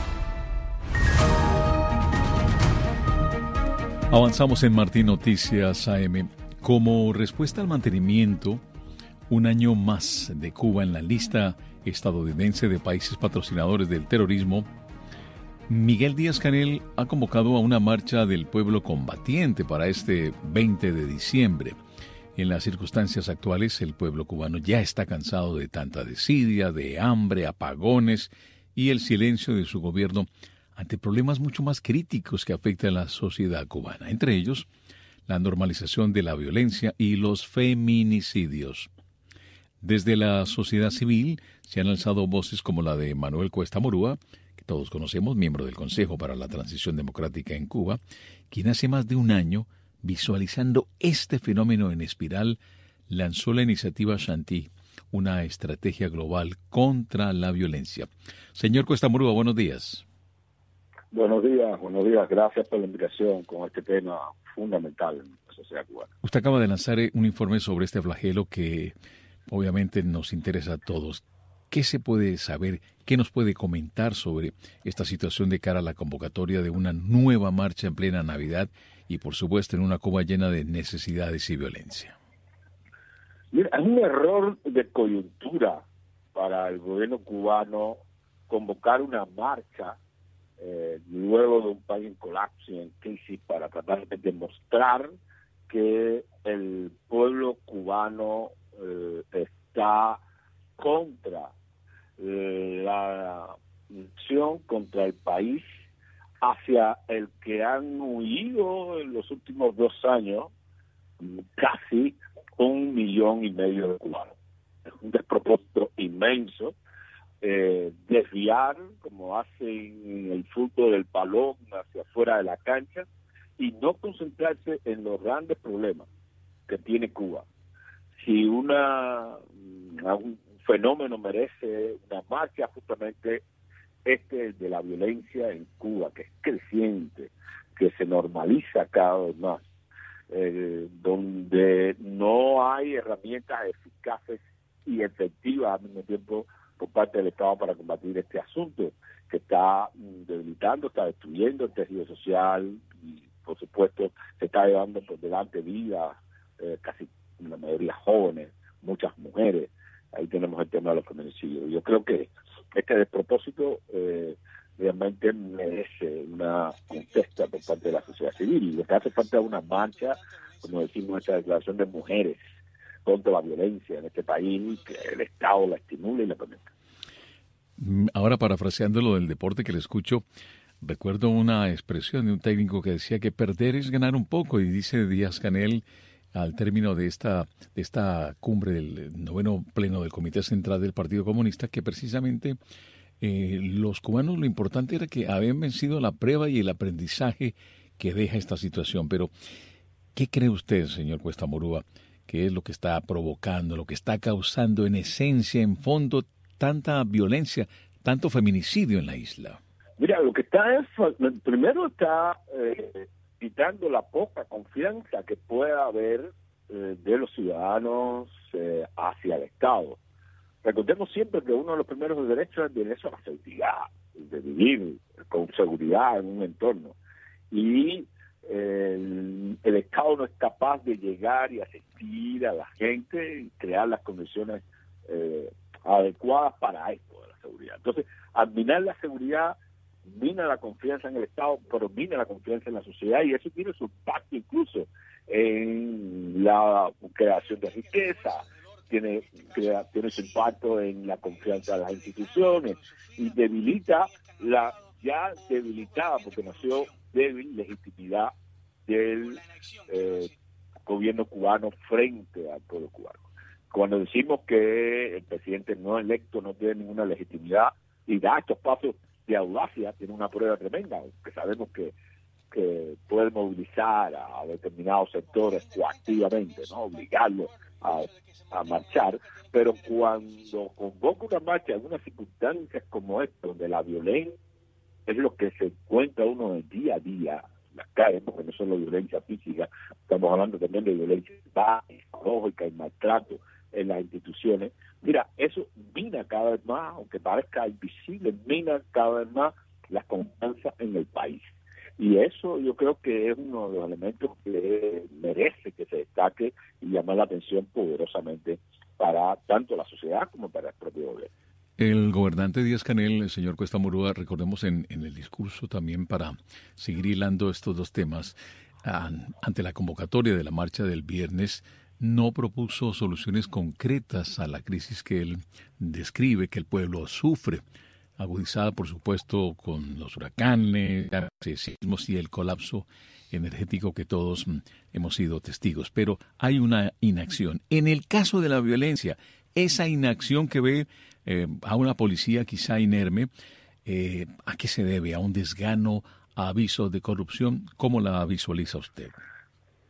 Avanzamos en Martín Noticias AM. Como respuesta al mantenimiento, un año más de Cuba en la lista estadounidense de países patrocinadores del terrorismo, Miguel Díaz-Canel ha convocado a una marcha del pueblo combatiente para este 20 de diciembre. En las circunstancias actuales, el pueblo cubano ya está cansado de tanta desidia, de hambre, apagones y el silencio de su gobierno ante problemas mucho más críticos que afectan a la sociedad cubana, entre ellos la normalización de la violencia y los feminicidios. Desde la sociedad civil se han alzado voces como la de Manuel Cuesta Morúa, que todos conocemos, miembro del Consejo para la Transición Democrática en Cuba, quien hace más de un año visualizando este fenómeno en espiral, lanzó la iniciativa Shanti, una estrategia global contra la violencia. Señor Cuesta Murúa, buenos días. Buenos días. Gracias por la invitación con este tema fundamental en la sociedad cubana. Usted acaba de lanzar un informe sobre este flagelo que obviamente nos interesa a todos. ¿Qué se puede saber? ¿Qué nos puede comentar sobre esta situación de cara a la convocatoria de una nueva marcha en plena Navidad y, por supuesto, en una Cuba llena de necesidades y violencia? Mira, es un error de coyuntura para el gobierno cubano convocar una marcha luego de un país en colapso y en crisis para tratar de demostrar que el pueblo cubano está contra la acción contra el país hacia el que han huido en los últimos 2 años casi 1,5 millones de cubanos. Es un despropósito inmenso desviar, como hacen el fútbol del balón hacia afuera de la cancha, y no concentrarse en los grandes problemas que tiene Cuba. Si un fenómeno merece una marcha, justamente el de la violencia en Cuba, que es creciente, que se normaliza cada vez más, donde no hay herramientas eficaces y efectivas al mismo tiempo por parte del Estado para combatir este asunto que está debilitando, está destruyendo el tejido social y, por supuesto, se está llevando por delante vidas, casi la mayoría jóvenes, muchas mujeres. Ahí tenemos el tema de los feminicidios. Yo creo que este despropósito realmente merece una contesta por parte de la sociedad civil. Y lo que hace falta es una marcha, como decimos, esta declaración de mujeres contra la violencia en este país, que el Estado la estimule y la permita. Ahora, parafraseando lo del deporte que le escucho, recuerdo una expresión de un técnico que decía que perder es ganar un poco, y dice Díaz-Canel al término de esta cumbre del 9º pleno del Comité Central del Partido Comunista, que precisamente los cubanos, lo importante era que habían vencido la prueba y el aprendizaje que deja esta situación. Pero, ¿qué cree usted, señor Cuesta Murúa, que es lo que está provocando, lo que está causando en esencia, en fondo, tanta violencia, tanto feminicidio en la isla? Mira, lo que está es, primero está quitando la poca confianza que pueda haber de los ciudadanos hacia el Estado. Recordemos siempre que uno de los primeros derechos es el derecho a la seguridad, de vivir con seguridad en un entorno. Y el Estado no es capaz de llegar y asistir a la gente y crear las condiciones adecuadas para esto de la seguridad. Entonces, al minar la seguridad, mina la confianza en el Estado, pero mina la confianza en la sociedad, y eso tiene su impacto incluso en la creación de riqueza, tiene su impacto en la confianza de las instituciones y debilita la ya debilitada, porque nació débil, legitimidad del gobierno cubano frente al pueblo cubano. Cuando decimos que el presidente no electo no tiene ninguna legitimidad y da estos pasos de audacia, tiene una prueba tremenda, que sabemos que puede movilizar a determinados sectores coactivamente, ¿no? Obligarlos a marchar, pero cuando convoca una marcha en unas circunstancias como esta, donde la violencia es lo que se encuentra uno en día a día en las calles, porque no solo violencia física, estamos hablando también de violencia psicológica y maltrato en las instituciones. Mira, eso mina cada vez más, aunque parezca invisible, mina cada vez más la confianza en el país. Y eso yo creo que es uno de los elementos que merece que se destaque y llamar la atención poderosamente para tanto la sociedad como para el propio gobierno. El gobernante Díaz-Canel, el señor Cuesta Murúa, recordemos en el discurso también, para seguir hilando estos dos temas, ante la convocatoria de la marcha del viernes, no propuso soluciones concretas a la crisis que él describe, que el pueblo sufre, agudizada, por supuesto, con los huracanes, sismos y el colapso energético que todos hemos sido testigos. Pero hay una inacción. En el caso de la violencia, esa inacción que ve a una policía quizá inerme, ¿a qué se debe? ¿A un desgano? ¿A avisos de corrupción? ¿Cómo la visualiza usted?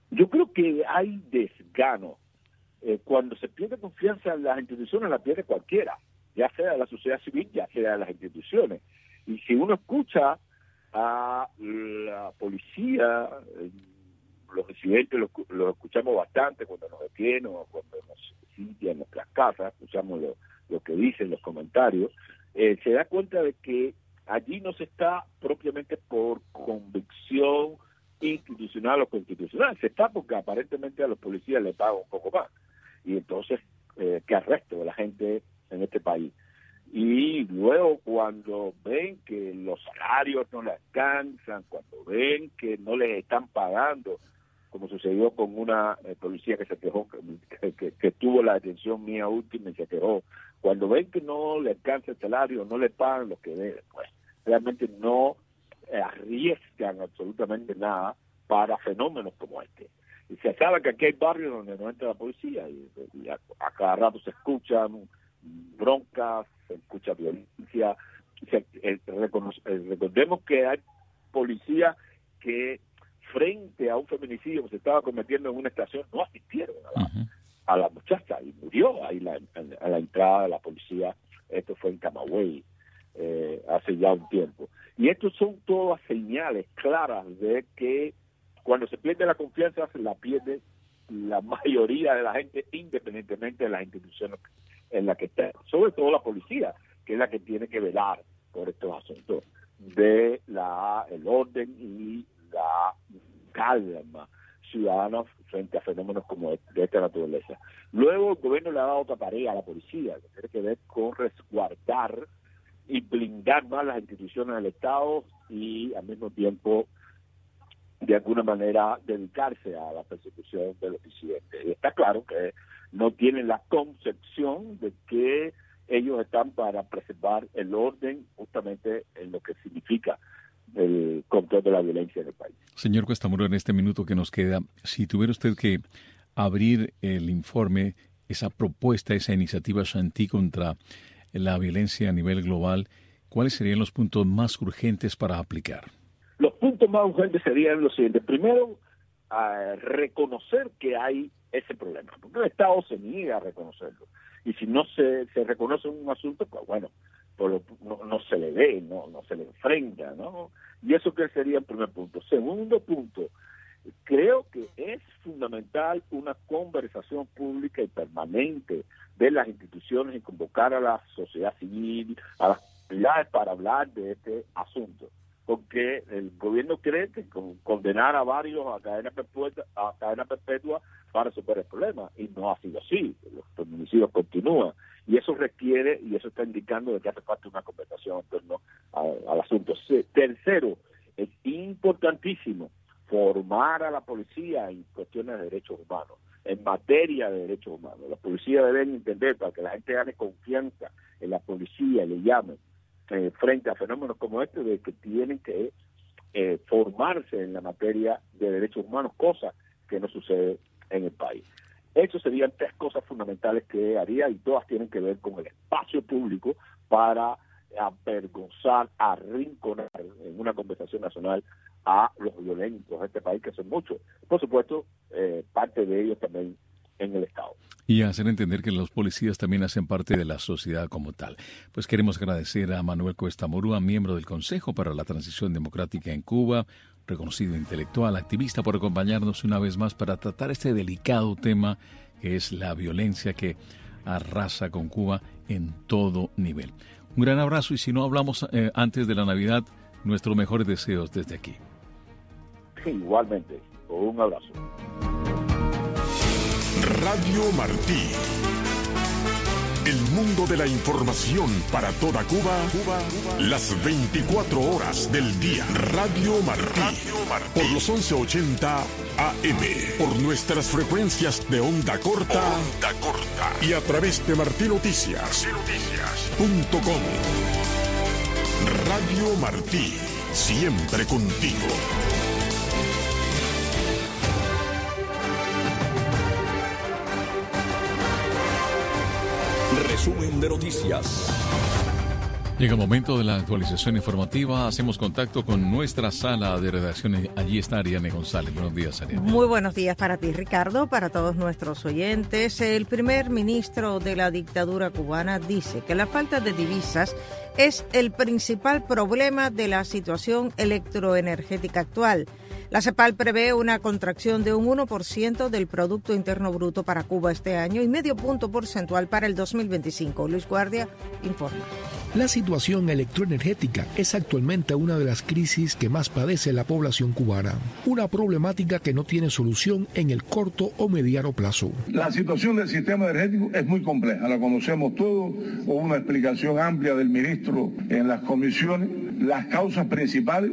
Yo creo que hay desgano. Cuando se pierde confianza en las instituciones, la pierde cualquiera, ya sea de la sociedad civil, ya sea de las instituciones. Y si uno escucha a la policía, los incidentes los escuchamos bastante cuando nos detienen o cuando nos sitian en nuestras casas, escuchamos lo que dicen, los comentarios, se da cuenta de que allí no se está propiamente por convicción institucional o constitucional, se está porque aparentemente a los policías les pagan un poco más. Y entonces, ¿qué arresto de la gente en este país? Y luego cuando ven que los salarios no les alcanzan, cuando ven que no les están pagando, como sucedió con una policía que se quejó, que tuvo la detención mía última y se quejó, cuando ven que no le alcanza el salario, no le pagan lo que deben, pues realmente no arriesgan absolutamente nada para fenómenos como este. Y se sabe que aquí hay barrios donde no entra la policía y a cada rato se escuchan broncas, se escucha violencia. Recordemos que hay policías que frente a un feminicidio que se estaba cometiendo en una estación no asistieron a la muchacha y murió ahí a la entrada de la policía. Esto fue en Camagüey hace ya un tiempo. Y estos son todas señales claras de que cuando se pierde la confianza, se la pierde la mayoría de la gente, independientemente de las instituciones en las que está. Sobre todo la policía, que es la que tiene que velar por estos asuntos de el orden y la calma ciudadana frente a fenómenos como de esta naturaleza. Luego el gobierno le ha dado otra tarea a la policía, que tiene que ver con resguardar y blindar más las instituciones del Estado y al mismo tiempo de alguna manera dedicarse a la persecución de los disidentes. Y está claro que no tienen la concepción de que ellos están para preservar el orden justamente en lo que significa el control de la violencia en el país. Señor Cuesta Muro, en este minuto que nos queda, si tuviera usted que abrir el informe, esa propuesta, esa iniciativa Shanti contra la violencia a nivel global, ¿cuáles serían los puntos más urgentes para aplicar? Los puntos más urgentes serían los siguientes. Primero, reconocer que hay ese problema, porque el Estado se niega a reconocerlo. Y si no se reconoce un asunto, pues bueno, no se le ve, no se le enfrenta, ¿no? Y eso que sería el primer punto. Segundo punto, creo que es fundamental una conversación pública y permanente de las instituciones y convocar a la sociedad civil, a las comunidades para hablar de este asunto. Porque el gobierno cree que condenar a varios a cadena perpetua para resolver el problema, y no ha sido así. Los feminicidios continúan, y eso requiere, y eso está indicando de que hace falta una conversación en torno al asunto. Tercero, es importantísimo formar a la policía en cuestiones de derechos humanos, en materia de derechos humanos. La policía deben entender, para que la gente gane confianza en la policía y le llamen, frente a fenómenos como este, de que tienen que formarse en la materia de derechos humanos, cosa que no sucede en el país. Esas serían tres cosas fundamentales que haría, y todas tienen que ver con el espacio público para avergonzar, arrinconar en una conversación nacional a los violentos de este país, que son muchos. Por supuesto, parte de ellos también en el Estado. Y hacer entender que los policías también hacen parte de la sociedad como tal. Pues queremos agradecer a Manuel Cuesta Morúa, miembro del Consejo para la Transición Democrática en Cuba, reconocido intelectual, activista, por acompañarnos una vez más para tratar este delicado tema que es la violencia que arrasa con Cuba en todo nivel. Un gran abrazo, y si no hablamos antes de la Navidad, nuestros mejores deseos desde aquí. Igualmente, un abrazo. Radio Martí. El mundo de la información para toda Cuba, las 24 horas del día. Radio Martí. Por los 1180 AM. Por nuestras frecuencias de onda corta. Y a través de martinoticias.com. Radio Martí. Siempre contigo. Resumen de noticias. Llega el momento de la actualización informativa. Hacemos contacto con nuestra sala de redacción. Allí está Ariane González. Buenos días, Ariane. Muy buenos días para ti, Ricardo, para todos nuestros oyentes. El primer ministro de la dictadura cubana dice que la falta de divisas es el principal problema de la situación electroenergética actual. La CEPAL prevé una contracción de un 1% del Producto Interno Bruto para Cuba este año y medio punto porcentual para el 2025. Luis Guardia informa. La situación electroenergética es actualmente una de las crisis que más padece la población cubana, una problemática que no tiene solución en el corto o mediano plazo. La situación del sistema energético es muy compleja, la conocemos todos, hubo una explicación amplia del ministro en las comisiones. Las causas principales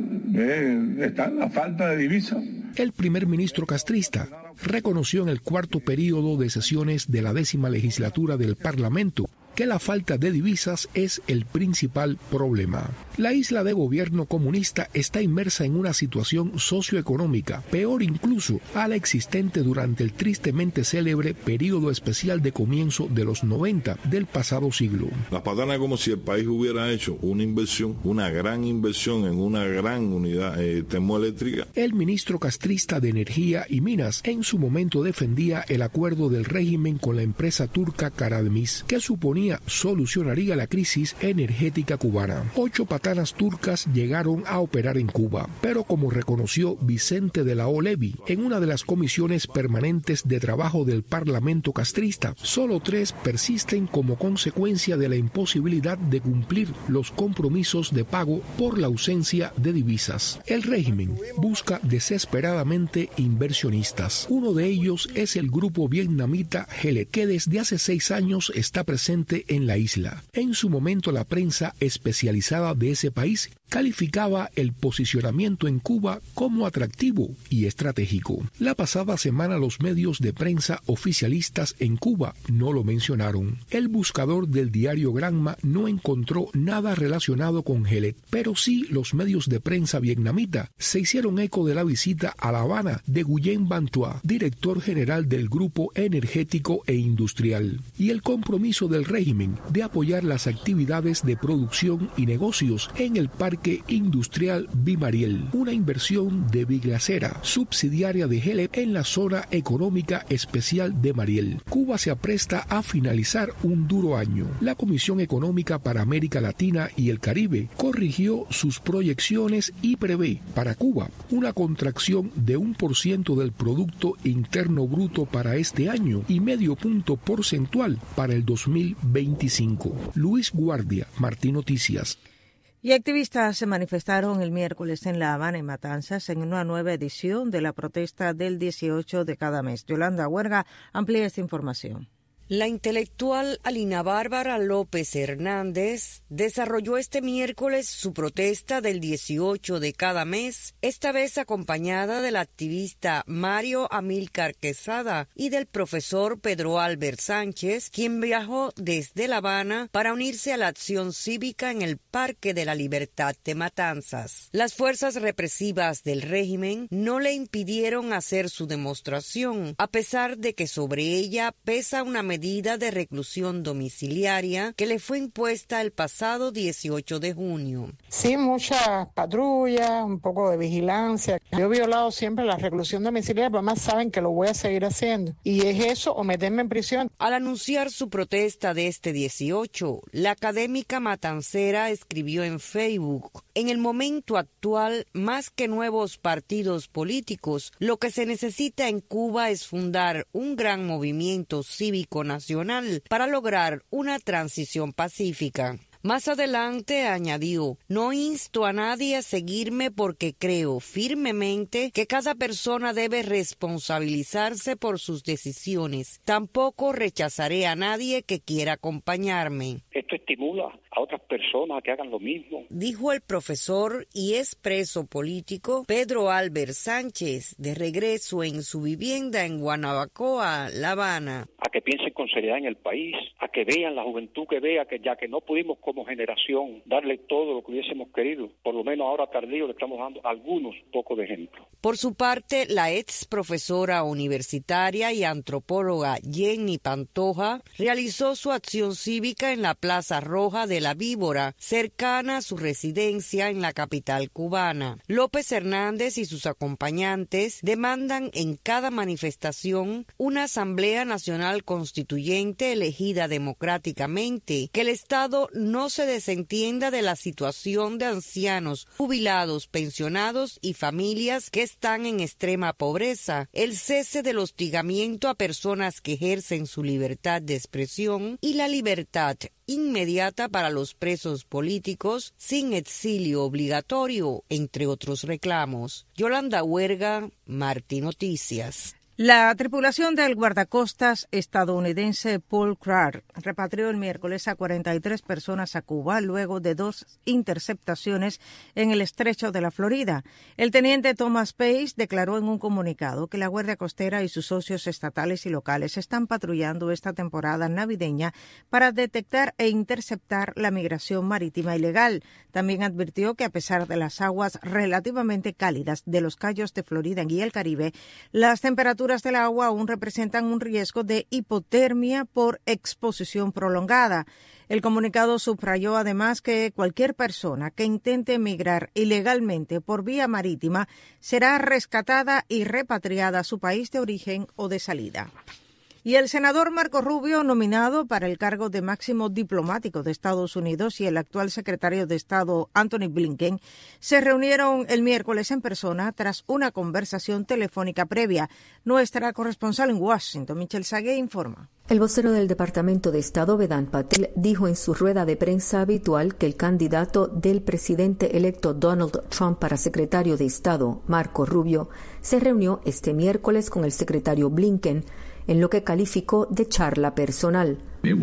están la falta de divisas. El primer ministro castrista reconoció en el cuarto período de sesiones de la 10ª legislatura del Parlamento que la falta de divisas es el principal problema. La isla de gobierno comunista está inmersa en una situación socioeconómica, peor incluso a la existente durante el tristemente célebre periodo especial de comienzo de los 90 del pasado siglo. Las patanas como si el país hubiera hecho una inversión, una gran inversión en una gran unidad termoeléctrica. El ministro castrista de Energía y Minas en su momento defendía el acuerdo del régimen con la empresa turca Karadeniz, que suponía solucionaría la crisis energética cubana. 8 patanas turcas llegaron a operar en Cuba, pero como reconoció Vicente de la O. Levi en una de las comisiones permanentes de trabajo del Parlamento castrista, solo 3 persisten como consecuencia de la imposibilidad de cumplir los compromisos de pago por la ausencia de divisas. El régimen busca desesperadamente inversionistas. Uno de ellos es el grupo vietnamita Gelet, que desde hace 6 años está presente en la isla. En su momento la prensa especializada de ese país calificaba el posicionamiento en Cuba como atractivo y estratégico. La pasada semana los medios de prensa oficialistas en Cuba no lo mencionaron. El buscador del diario Granma no encontró nada relacionado con Gelet, pero sí los medios de prensa vietnamita se hicieron eco de la visita a La Habana de Nguyen Van Thuy, director general del Grupo Energético e Industrial, y el compromiso del régimen de apoyar las actividades de producción y negocios en el Parque Industrial Bimariel, una inversión de Biglacera, subsidiaria de Gelet en la zona económica especial de Mariel. Cuba se apresta a finalizar un duro año. La Comisión Económica para América Latina y el Caribe corrigió sus proyecciones y prevé para Cuba una contracción de 1% del Producto Interno Bruto para este año y medio punto porcentual para el 2025. Luis Guardia, Martín Noticias. Y activistas se manifestaron el miércoles en La Habana, en Matanzas, en una nueva edición de la protesta del 18 de cada mes. Yolanda Huerga amplía esta información. La intelectual Alina Bárbara López Hernández desarrolló este miércoles su protesta del 18 de cada mes, esta vez acompañada del activista Mario Amílcar Quesada y del profesor Pedro Albert Sánchez, quien viajó desde La Habana para unirse a la acción cívica en el Parque de la Libertad de Matanzas. Las fuerzas represivas del régimen no le impidieron hacer su demostración, a pesar de que sobre ella pesa una medida de reclusión domiciliaria que le fue impuesta el pasado 18 de junio. Sí, muchas patrullas, un poco de vigilancia. Yo he violado siempre la reclusión domiciliaria, pero además saben que lo voy a seguir haciendo. Y es eso o meterme en prisión. Al anunciar su protesta de este 18, la académica matancera escribió en Facebook: en el momento actual, más que nuevos partidos políticos, lo que se necesita en Cuba es fundar un gran movimiento cívico nacional para lograr una transición pacífica. Más adelante añadió: no insto a nadie a seguirme porque creo firmemente que cada persona debe responsabilizarse por sus decisiones. Tampoco rechazaré a nadie que quiera acompañarme. Esto estimula a otras personas a que hagan lo mismo, dijo el profesor y ex preso político Pedro Albert Sánchez, de regreso en su vivienda en Guanabacoa, La Habana. A que piensen con seriedad en el país, a que vean la juventud, que vea que ya que no pudimos como como generación darle todo lo que hubiésemos querido. Por lo menos ahora tardío le estamos dando algunos pocos de ejemplos. Por su parte, la ex profesora universitaria y antropóloga Jenny Pantoja realizó su acción cívica en la Plaza Roja de la Víbora, cercana a su residencia en la capital cubana. López Hernández y sus acompañantes demandan en cada manifestación una Asamblea Nacional Constituyente elegida democráticamente, que el Estado no se desentienda de la situación de ancianos, jubilados, pensionados y familias que están en extrema pobreza, el cese del hostigamiento a personas que ejercen su libertad de expresión y la libertad inmediata para los presos políticos sin exilio obligatorio, entre otros reclamos. Yolanda Huerga, Martí Noticias. La tripulación del guardacostas estadounidense Paul Crar repatrió el miércoles a 43 personas a Cuba luego de 2 interceptaciones en el estrecho de la Florida. El teniente Thomas Pace declaró en un comunicado que la Guardia Costera y sus socios estatales y locales están patrullando esta temporada navideña para detectar e interceptar la migración marítima ilegal. También advirtió que a pesar de las aguas relativamente cálidas de los cayos de Florida y el Caribe, las temperaturas del agua aún representan un riesgo de hipotermia por exposición prolongada. El comunicado subrayó además que cualquier persona que intente emigrar ilegalmente por vía marítima será rescatada y repatriada a su país de origen o de salida. Y el senador Marco Rubio, nominado para el cargo de máximo diplomático de Estados Unidos, y el actual secretario de Estado Antony Blinken se reunieron el miércoles en persona tras una conversación telefónica previa. Nuestra corresponsal en Washington, Michelle Sagué, informa. El vocero del Departamento de Estado, Vedant Patel, dijo en su rueda de prensa habitual que el candidato del presidente electo Donald Trump para secretario de Estado, Marco Rubio, se reunió este miércoles con el secretario Blinken en lo que calificó de charla personal.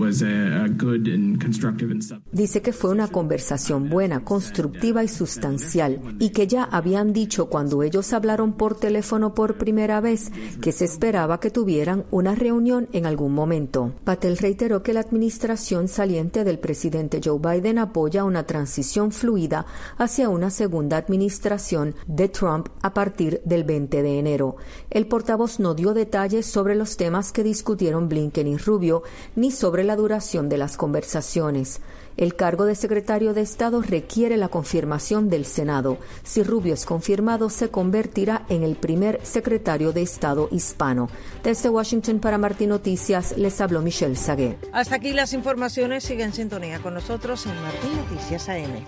Dice que fue una conversación buena, constructiva y sustancial, y que ya habían dicho cuando ellos hablaron por teléfono por primera vez que se esperaba que tuvieran una reunión en algún momento. Patel reiteró que la administración saliente del presidente Joe Biden apoya una transición fluida hacia una segunda administración de Trump a partir del 20 de enero. El portavoz no dio detalles sobre los temas que discutieron Blinken y Rubio, ni sobre la duración de las conversaciones. El cargo de secretario de Estado requiere la confirmación del Senado. Si Rubio es confirmado, se convertirá en el primer secretario de Estado hispano. Desde Washington para Martí Noticias, les habló Michelle Sagué. Hasta aquí las informaciones. Sigue en sintonía con nosotros en Martí Noticias AM.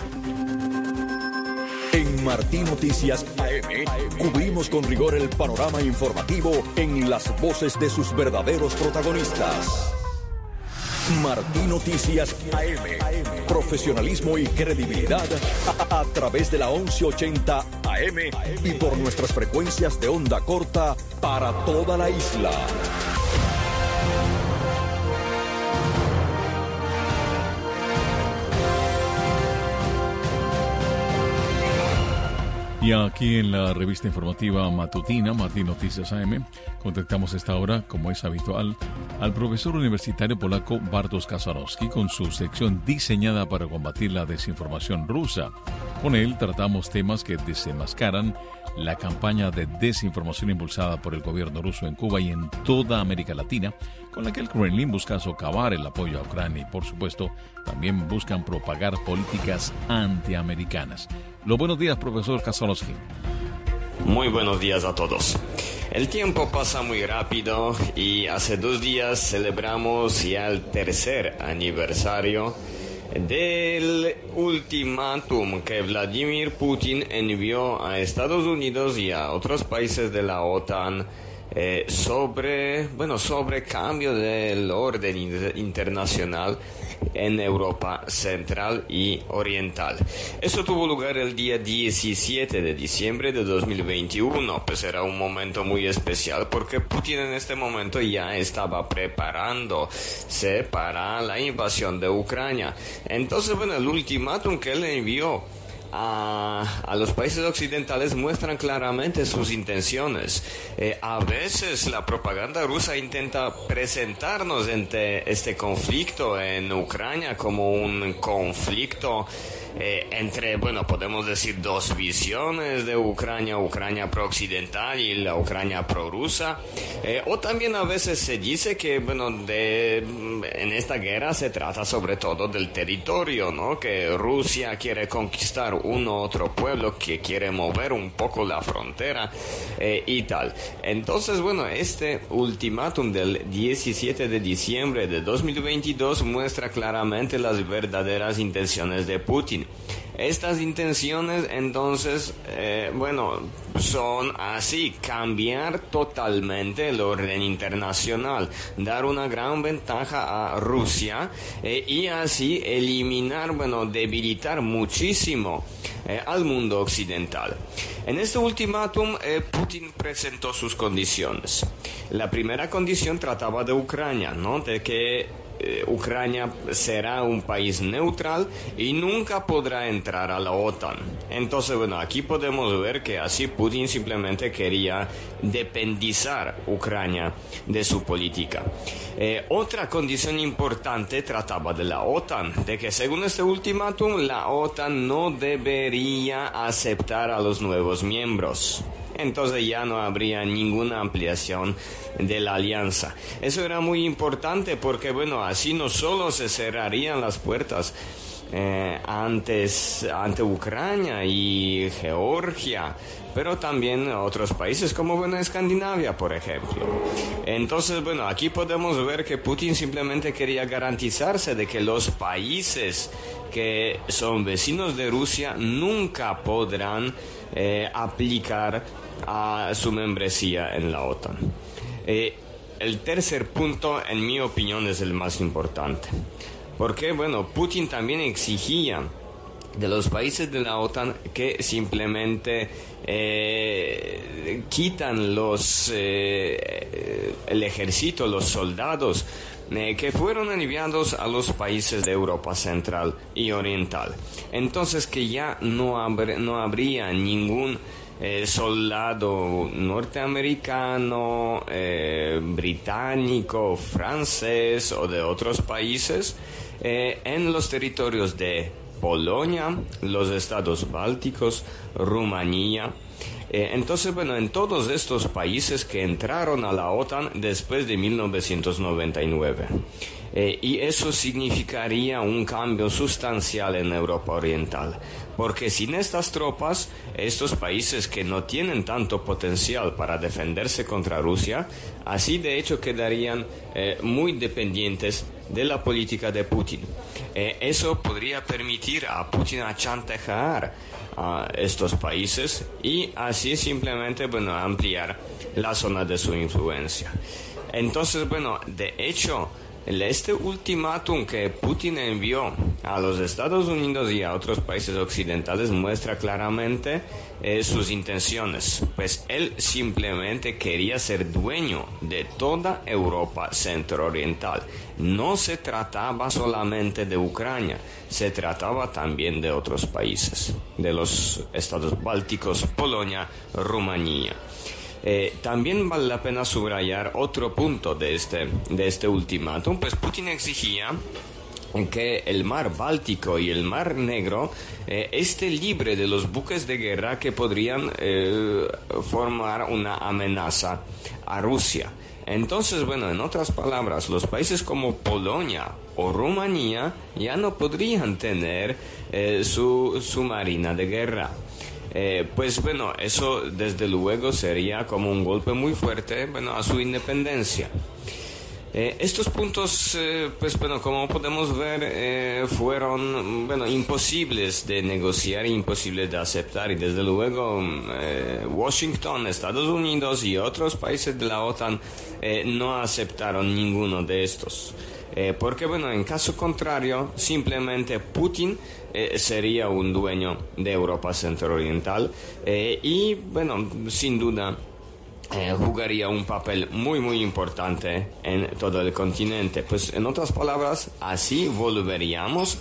En Martí Noticias AM cubrimos con rigor el panorama informativo en las voces de sus verdaderos protagonistas. Martí Noticias AM. Profesionalismo y credibilidad a través de la 1180 AM y por nuestras frecuencias de onda corta para toda la isla. Y aquí en la revista informativa matutina, Martí Noticias AM, contactamos a esta hora, como es habitual, al profesor universitario polaco Bartosz Kasarowski con su sección diseñada para combatir la desinformación rusa. Con él tratamos temas que desenmascaran la campaña de desinformación impulsada por el gobierno ruso en Cuba y en toda América Latina, con la que el Kremlin busca socavar el apoyo a Ucrania y, por supuesto, también buscan propagar políticas antiamericanas. Los buenos días, profesor Kasarowski. Muy buenos días a todos. El tiempo pasa muy rápido y hace 2 días celebramos ya el tercer aniversario del ultimátum que Vladimir Putin envió a Estados Unidos y a otros países de la OTAN sobre cambio del orden internacional en Europa Central y Oriental. Eso tuvo lugar el día 17 de diciembre de 2021, pues era un momento muy especial porque Putin en este momento ya estaba preparándose para la invasión de Ucrania. Entonces, el ultimátum que él envió a los países occidentales muestran claramente sus intenciones. A veces la propaganda rusa intenta presentarnos ante este conflicto en Ucrania como un conflicto entre, bueno, podemos decir dos visiones de Ucrania, Ucrania pro-occidental y la Ucrania pro-rusa. O también a veces se dice que, bueno, en esta guerra se trata sobre todo del territorio, ¿no? Que Rusia quiere conquistar uno u otro pueblo, que quiere mover un poco la frontera y tal. Entonces, bueno, este ultimátum del 17 de diciembre de 2022 muestra claramente las verdaderas intenciones de Putin. Estas intenciones, entonces, bueno, son así: cambiar totalmente el orden internacional, dar una gran ventaja a Rusia y así eliminar, bueno, debilitar muchísimo al mundo occidental. En este ultimátum, Putin presentó sus condiciones. La primera condición trataba de Ucrania, ¿no? De que Ucrania será un país neutral y nunca podrá entrar a la OTAN. Entonces, bueno, aquí podemos ver que así Putin simplemente quería dependizar Ucrania de su política. Otra condición importante trataba de la OTAN, de que según este ultimátum la OTAN no debería aceptar a los nuevos miembros. Entonces ya no habría ninguna ampliación de la alianza. Eso era muy importante porque, bueno, así no solo se cerrarían las puertas ante Ucrania y Georgia, pero también otros países como, bueno, Escandinavia, por ejemplo. Entonces, bueno, aquí podemos ver que Putin simplemente quería garantizarse de que los países que son vecinos de Rusia nunca podrán aplicar a su membresía en la OTAN. El tercer punto, en mi opinión, es el más importante. Porque, bueno, Putin también exigía de los países de la OTAN que simplemente quitan el ejército, los soldados que fueron enviados a los países de Europa Central y Oriental. Entonces que ya no habría ningún soldado norteamericano, británico, francés o de otros países en los territorios de Polonia, los estados bálticos, Rumanía. Entonces, bueno, en todos estos países que entraron a la OTAN después de 1999. Y eso significaría un cambio sustancial en Europa Oriental, porque sin estas tropas, estos países que no tienen tanto potencial para defenderse contra Rusia, así de hecho quedarían muy dependientes de la política de Putin. Eso podría permitir a Putin chantajear a estos países y así simplemente, bueno, ampliar la zona de su influencia. Entonces, bueno, de hecho, este ultimátum que Putin envió a los Estados Unidos y a otros países occidentales muestra claramente sus intenciones, pues él simplemente quería ser dueño de toda Europa centro-oriental. No se trataba solamente de Ucrania, se trataba también de otros países, de los estados bálticos, Polonia, Rumanía. También vale la pena subrayar otro punto de este ultimátum, pues Putin exigía que el mar Báltico y el mar Negro esté libre de los buques de guerra que podrían formar una amenaza a Rusia. Entonces, bueno, en otras palabras, los países como Polonia o Rumanía ya no podrían tener su marina de guerra. Pues bueno, eso desde luego sería como un golpe muy fuerte, bueno, a su independencia. Estos puntos, pues bueno, como podemos ver, fueron, bueno, imposibles de negociar, imposibles de aceptar, y desde luego Washington, Estados Unidos y otros países de la OTAN no aceptaron ninguno de estos. Porque, bueno, en caso contrario, simplemente Putin sería un dueño de Europa centro-oriental y, bueno, sin duda jugaría un papel muy muy importante en todo el continente. Pues en otras palabras, así volveríamos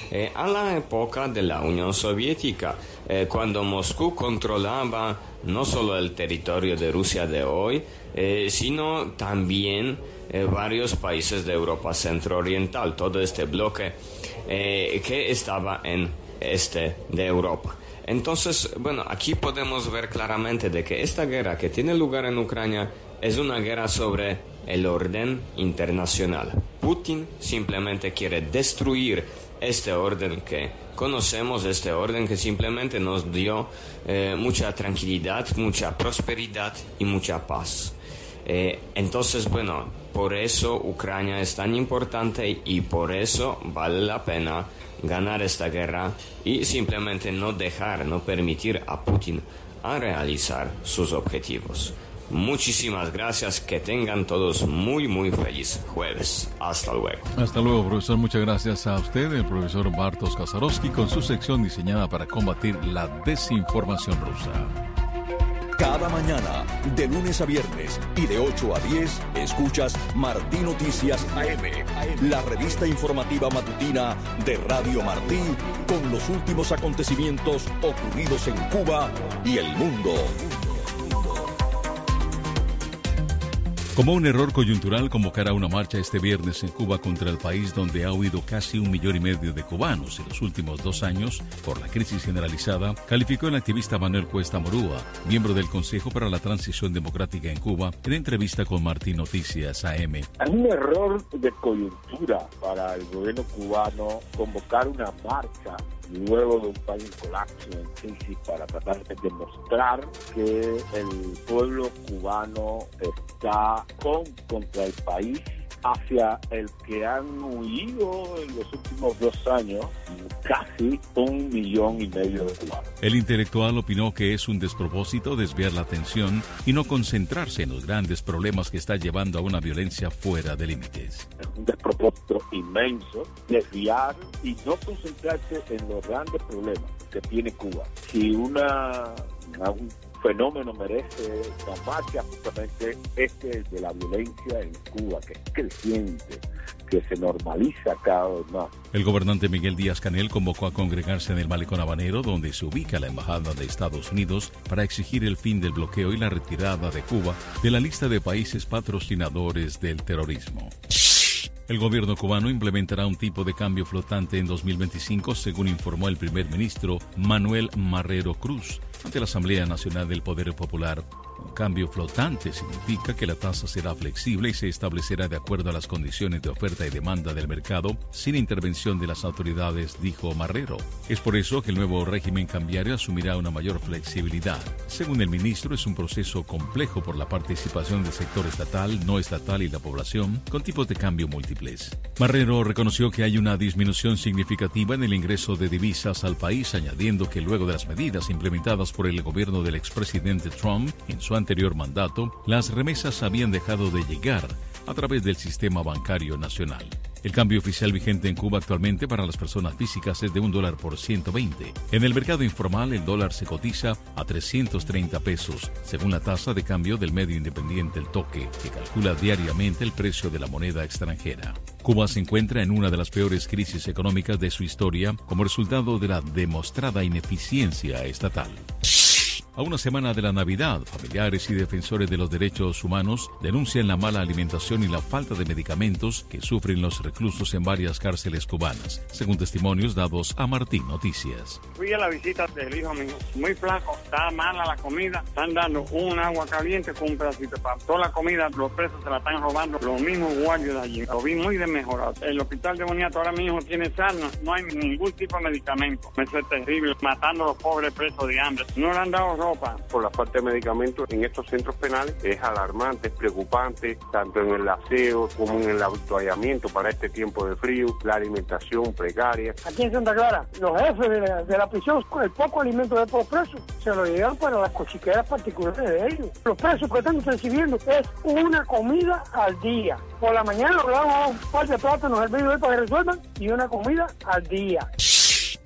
a la época de la Unión Soviética, cuando Moscú controlaba no solo el territorio de Rusia de hoy, sino también varios países de Europa centro-oriental, todo este bloque que estaba en este de Europa. Entonces, bueno, aquí podemos ver claramente de que esta guerra que tiene lugar en Ucrania es una guerra sobre el orden internacional. Putin simplemente quiere destruir este orden que conocemos, este orden que simplemente nos dio mucha tranquilidad, mucha prosperidad y mucha paz. Entonces, bueno, por eso Ucrania es tan importante y por eso vale la pena ganar esta guerra y simplemente no permitir a Putin a realizar sus objetivos. Muchísimas gracias, que tengan todos muy feliz jueves. Hasta luego. Hasta luego, profesor. Muchas gracias a usted, el profesor Bartosz Kasarowski, con su sección diseñada para combatir la desinformación rusa. Cada mañana, de lunes a viernes y de 8 a 10, escuchas Martí Noticias AM, la revista informativa matutina de Radio Martí, con los últimos acontecimientos ocurridos en Cuba y el mundo. Como un error coyuntural convocar a una marcha este viernes en Cuba contra el país donde ha huido casi 1,5 millones de cubanos en los últimos 2 años por la crisis generalizada, calificó el activista Manuel Cuesta Morúa, miembro del Consejo para la Transición Democrática en Cuba, en entrevista con Martí Noticias AM. Es un error de coyuntura para el gobierno cubano convocar una marcha luego de un país en colapso, en crisis, para tratar de demostrar que el pueblo cubano está contra el país hacia el que han huido en los últimos 2 años casi 1,5 millones de cubanos. El intelectual opinó que es un despropósito desviar la atención y no concentrarse en los grandes problemas que está llevando a una violencia fuera de límites. Es un despropósito inmenso desviar y no concentrarse en los grandes problemas que tiene Cuba. Si un fenómeno merece la marcha, justamente este de la violencia en Cuba, que es creciente, que se normaliza cada vez más. El gobernante Miguel Díaz-Canel convocó a congregarse en el Malecón Habanero, donde se ubica la Embajada de Estados Unidos, para exigir el fin del bloqueo y la retirada de Cuba de la lista de países patrocinadores del terrorismo. El gobierno cubano implementará un tipo de cambio flotante en 2025, según informó el primer ministro Manuel Marrero Cruz ante la Asamblea Nacional del Poder Popular. Un cambio flotante significa que la tasa será flexible y se establecerá de acuerdo a las condiciones de oferta y demanda del mercado, sin intervención de las autoridades, dijo Marrero. Es por eso que el nuevo régimen cambiario asumirá una mayor flexibilidad. Según el ministro, es un proceso complejo por la participación del sector estatal, no estatal y la población, con tipos de cambio múltiples. Marrero reconoció que hay una disminución significativa en el ingreso de divisas al país, añadiendo que luego de las medidas implementadas por el gobierno del expresidente Trump en su anterior mandato, las remesas habían dejado de llegar a través del sistema bancario nacional. El cambio oficial vigente en Cuba actualmente para las personas físicas es de $1 por 120. En el mercado informal, el dólar se cotiza a 330 pesos, según la tasa de cambio del medio independiente El Toque, que calcula diariamente el precio de la moneda extranjera. Cuba se encuentra en una de las peores crisis económicas de su historia como resultado de la demostrada ineficiencia estatal. A una semana de la Navidad, familiares y defensores de los derechos humanos denuncian la mala alimentación y la falta de medicamentos que sufren los reclusos en varias cárceles cubanas, según testimonios dados a Martín Noticias. Fui a la visita del hijo mío, muy flaco, está mala la comida, están dando un agua caliente con un pedacito de pan. Toda la comida los presos se la están robando, los mismos guardias de allí. Lo vi muy desmejorado. El hospital de Boniato ahora mismo tiene sarna, no hay ningún tipo de medicamento. Eso es terrible, matando a los pobres presos de hambre. No le han dado ropa. Por la falta de medicamentos en estos centros penales es alarmante, es preocupante, tanto en el aseo como en el avituallamiento para este tiempo de frío, la alimentación precaria. Aquí en Santa Clara, los jefes de la prisión, el poco alimento de los presos, se lo llevan para las cochiqueras particulares de ellos. Los presos que están recibiendo es una comida al día. Por la mañana le damos un par de plátanos hervidos para que resuelvan y una comida al día.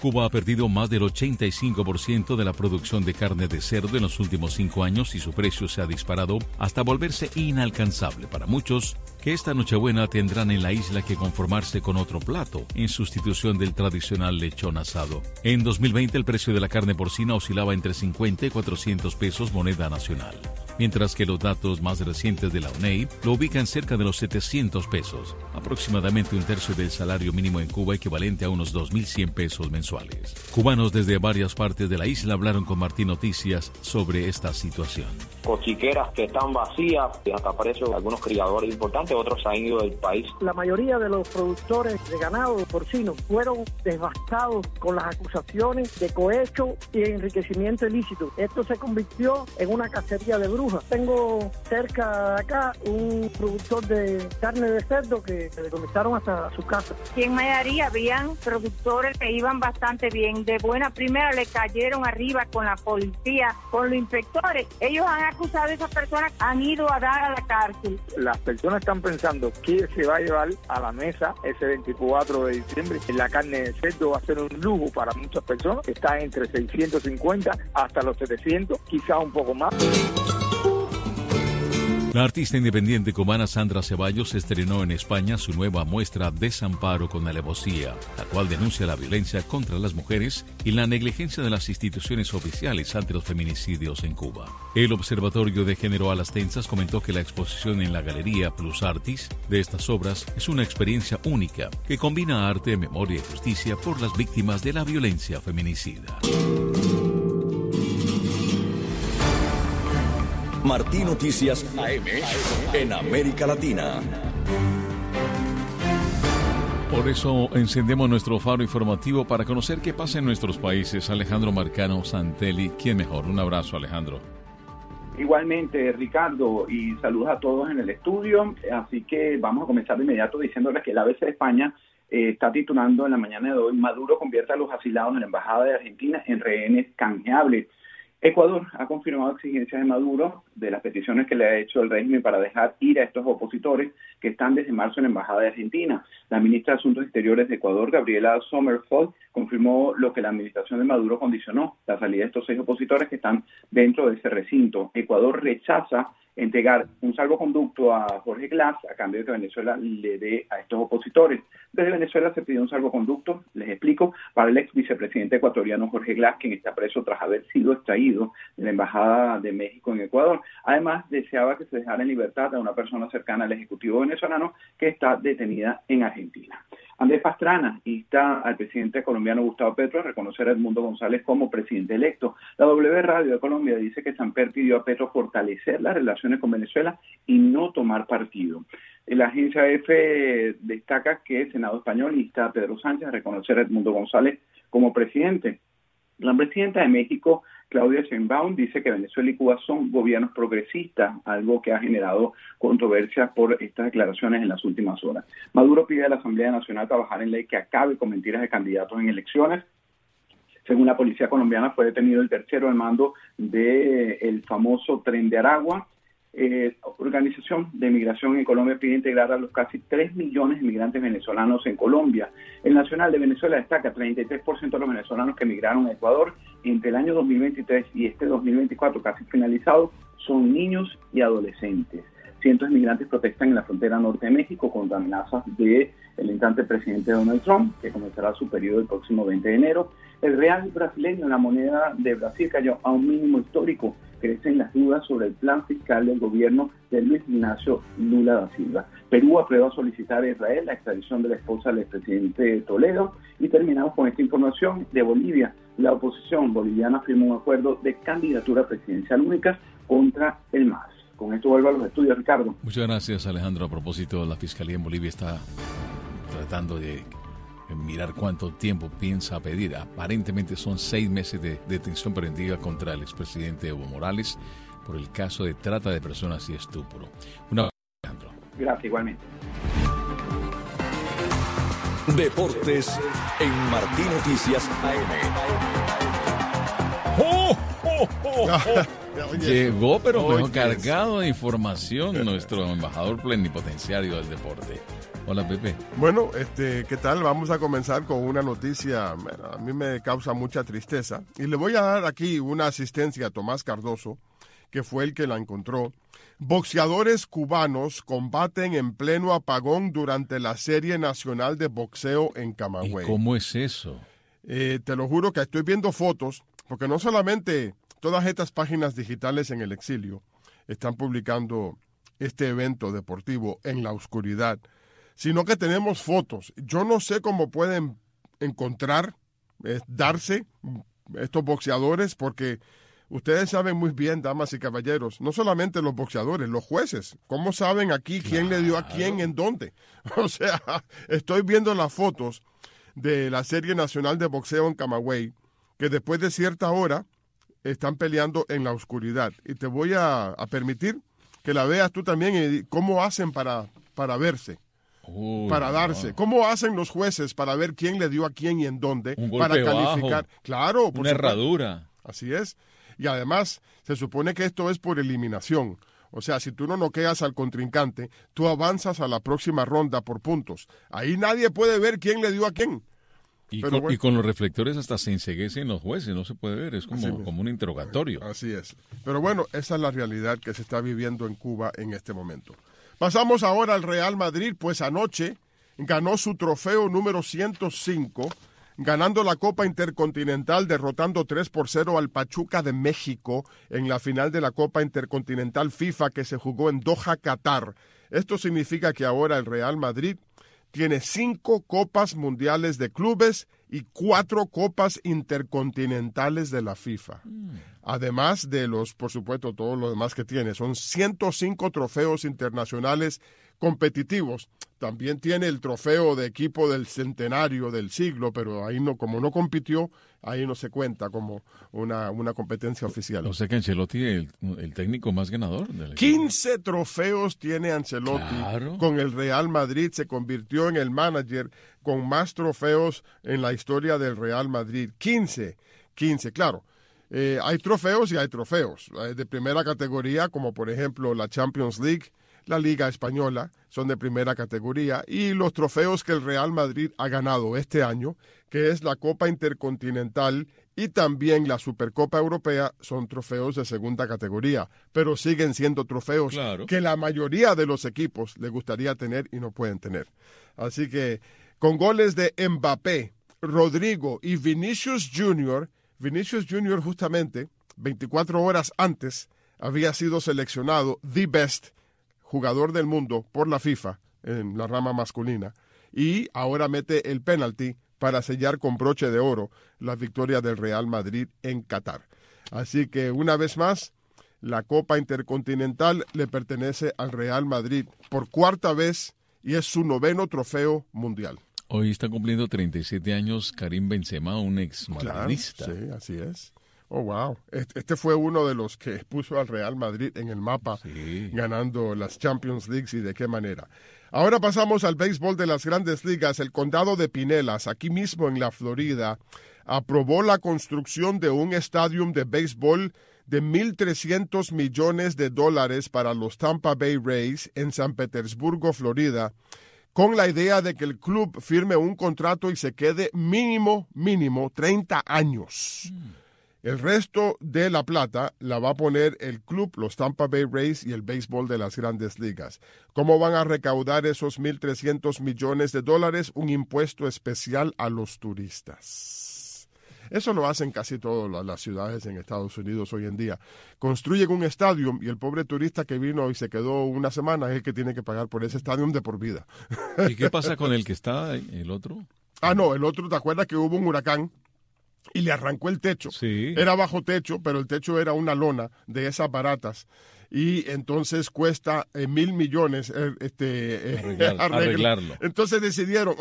Cuba ha perdido más del 85% de la producción de carne de cerdo en los últimos 5 años y su precio se ha disparado hasta volverse inalcanzable para muchos, que esta Nochebuena tendrán en la isla que conformarse con otro plato en sustitución del tradicional lechón asado. En 2020 el precio de la carne porcina oscilaba entre 50 y 400 pesos moneda nacional, mientras que los datos más recientes de la UNEI lo ubican cerca de los 700 pesos, aproximadamente un tercio del salario mínimo en Cuba, equivalente a unos 2.100 pesos mensuales. Cubanos desde varias partes de la isla hablaron con Martín Noticias sobre esta situación. Cochiqueras que están vacías, y hasta precio de algunos criadores importantes, otros se han ido del país. La mayoría de los productores de ganado porcino fueron devastados con las acusaciones de cohecho y enriquecimiento ilícito. Esto se convirtió en una cacería de brujas. Tengo cerca de acá un productor de carne de cerdo que le decomisaron hasta su casa. Y en Mayarí habían productores que iban bastante bien. De buena primera le cayeron arriba con la policía, con los inspectores. Ellos han acusado a esas personas, han ido a dar a la cárcel. Las personas están pensando que se va a llevar a la mesa ese 24 de diciembre. La carne de cerdo va a ser un lujo para muchas personas. Está entre 650 hasta los 700, quizás un poco más. La artista independiente cubana Sandra Ceballos estrenó en España su nueva muestra Desamparo con alevosía, la cual denuncia la violencia contra las mujeres y la negligencia de las instituciones oficiales ante los feminicidios en Cuba. El Observatorio de Género a las Tensas comentó que la exposición en la Galería Plus Artis de estas obras es una experiencia única que combina arte, memoria y justicia por las víctimas de la violencia feminicida. Martín Noticias AM en América Latina. Por eso encendemos nuestro faro informativo para conocer qué pasa en nuestros países. Alejandro Marcano Santelli, ¿quién mejor? Un abrazo, Alejandro. Igualmente, Ricardo, y saludos a todos en el estudio. Así que vamos a comenzar de inmediato diciéndoles que el ABC de España está titulando en la mañana de hoy: Maduro convierte a los asilados en la Embajada de Argentina en rehenes canjeables. Ecuador ha confirmado exigencias de Maduro de las peticiones que le ha hecho el régimen para dejar ir a estos opositores que están desde marzo en la Embajada de Argentina. La ministra de Asuntos Exteriores de Ecuador, Gabriela Sommerfeld, confirmó lo que la administración de Maduro condicionó: la salida de estos 6 opositores que están dentro de ese recinto. Ecuador rechaza entregar un salvoconducto a Jorge Glass a cambio de que Venezuela le dé a estos opositores. Desde Venezuela se pidió un salvoconducto, les explico, para el ex vicepresidente ecuatoriano Jorge Glass, quien está preso tras haber sido extraído de la Embajada de México en Ecuador. Además, deseaba que se dejara en libertad a una persona cercana al Ejecutivo venezolano que está detenida en Argentina. Andrés Pastrana insta al presidente colombiano Gustavo Petro a reconocer a Edmundo González como presidente electo. La W Radio de Colombia dice que Samper pidió a Petro fortalecer las relaciones con Venezuela y no tomar partido. La agencia EFE destaca que el Senado español insta a Pedro Sánchez a reconocer a Edmundo González como presidente. La presidenta de México, Claudia Sheinbaum, dice que Venezuela y Cuba son gobiernos progresistas, algo que ha generado controversia por estas declaraciones en las últimas horas. Maduro pide a la Asamblea Nacional trabajar en ley que acabe con mentiras de candidatos en elecciones. Según la policía colombiana, fue detenido el tercero al mando del famoso Tren de Aragua. Organización de Migración en Colombia pide integrar a los casi 3 millones de migrantes venezolanos en Colombia. El Nacional de Venezuela destaca 33% de los venezolanos que emigraron a Ecuador entre el año 2023 y este 2024 casi finalizado son niños y adolescentes. Cientos de migrantes protestan en la frontera norte de México contra amenazas del entrante presidente Donald Trump, que comenzará su periodo el próximo 20 de enero. El real brasileño, la moneda de Brasil, cayó a un mínimo histórico. Crecen las dudas sobre el plan fiscal del gobierno de Luis Ignacio Lula da Silva. Perú aprueba solicitar a Israel la extradición de la esposa del expresidente Toledo. Y terminamos con esta información de Bolivia. La oposición boliviana firmó un acuerdo de candidatura presidencial única contra el MAS. Con esto vuelvo a los estudios, Ricardo. Muchas gracias, Alejandro. A propósito, la Fiscalía en Bolivia está tratando de mirar cuánto tiempo piensa pedir. Aparentemente son 6 meses de detención preventiva contra el expresidente Evo Morales por el caso de trata de personas y estupro. Alejandro. Gracias, igualmente. Deportes en Martín Noticias AM. ¡Oh, oh, oh, oh! Llegó, pero mejor cargado de información, nuestro embajador plenipotenciario del deporte. Hola, Pepe. Bueno, ¿qué tal? Vamos a comenzar con una noticia, bueno, a mí me causa mucha tristeza. Y le voy a dar aquí una asistencia a Tomás Cardoso, que fue el que la encontró. Boxeadores cubanos combaten en pleno apagón durante la Serie Nacional de Boxeo en Camagüey. ¿Y cómo es eso? Te lo juro que estoy viendo fotos, porque no solamente todas estas páginas digitales en el exilio están publicando este evento deportivo en la oscuridad, sino que tenemos fotos. Yo no sé cómo pueden encontrar, darse estos boxeadores, porque ustedes saben muy bien, damas y caballeros, no solamente los boxeadores, los jueces, ¿cómo saben aquí quién le dio a quién en dónde? O sea, estoy viendo las fotos de la Serie Nacional de Boxeo en Camagüey, que después de cierta hora están peleando en la oscuridad. Y te voy a permitir que la veas tú también, y cómo hacen para verse. Para darse. No. ¿Cómo hacen los jueces para ver quién le dio a quién y en dónde? Un golpe para calificar. Bajo, claro, una herradura. Así es. Y además, se supone que esto es por eliminación. O sea, si tú no noqueas al contrincante, tú avanzas a la próxima ronda por puntos. Ahí nadie puede ver quién le dio a quién. Y con los reflectores hasta se enceguecen los jueces, no se puede ver, es como un interrogatorio. Así es. Pero bueno, esa es la realidad que se está viviendo en Cuba en este momento. Pasamos ahora al Real Madrid, pues anoche ganó su trofeo número 105, ganando la Copa Intercontinental, derrotando 3-0 al Pachuca de México en la final de la Copa Intercontinental FIFA que se jugó en Doha, Qatar. Esto significa que ahora el Real Madrid tiene 5 Copas Mundiales de Clubes y 4 Copas Intercontinentales de la FIFA. Además de por supuesto, todo lo demás que tiene. Son 105 trofeos internacionales competitivos. También tiene el trofeo de equipo del centenario del siglo, pero ahí no, como no compitió, ahí no se cuenta como una competencia oficial. O sea que Ancelotti es el técnico más ganador del equipo. 15 trofeos tiene Ancelotti. Claro. Con el Real Madrid se convirtió en el manager con más trofeos en la historia del Real Madrid. 15, claro. Hay trofeos y hay trofeos. De primera categoría, como por ejemplo la Champions League, la Liga Española, son de primera categoría, y los trofeos que el Real Madrid ha ganado este año, que es la Copa Intercontinental y también la Supercopa Europea, son trofeos de segunda categoría, pero siguen siendo trofeos que la mayoría de los equipos le gustaría tener y no pueden tener. Así que con goles de Mbappé, Rodrigo y Vinicius Jr., justamente 24 horas antes había sido seleccionado the best jugador del mundo por la FIFA en la rama masculina, y ahora mete el penalti para sellar con broche de oro la victoria del Real Madrid en Qatar. Así que una vez más, la Copa Intercontinental le pertenece al Real Madrid por cuarta vez y es su 9º trofeo mundial. Hoy está cumpliendo 37 años Karim Benzema, un ex-madridista. Claro, sí, así es. Oh, wow. Este fue uno de los que puso al Real Madrid en el mapa, ganando las Champions Leagues, y de qué manera. Ahora pasamos al béisbol de las Grandes Ligas. El condado de Pinellas, aquí mismo en la Florida, aprobó la construcción de un estadio de béisbol de $1,300 millones para los Tampa Bay Rays en San Petersburgo, Florida, con la idea de que el club firme un contrato y se quede mínimo 30 años. El resto de la plata la va a poner el club, los Tampa Bay Rays y el béisbol de las Grandes Ligas. ¿Cómo van a recaudar esos $1,300 millones? Un impuesto especial a los turistas. Eso lo hacen casi todas las ciudades en Estados Unidos hoy en día. Construyen un estadio y el pobre turista que vino y se quedó una semana es el que tiene que pagar por ese estadio de por vida. ¿Y qué pasa con el que está, el otro? No, el otro, ¿te acuerdas que hubo un huracán y le arrancó el techo? Sí. Era bajo techo, pero el techo era una lona de esas baratas. Y entonces cuesta $1,000 millones arreglarlo. Entonces decidieron,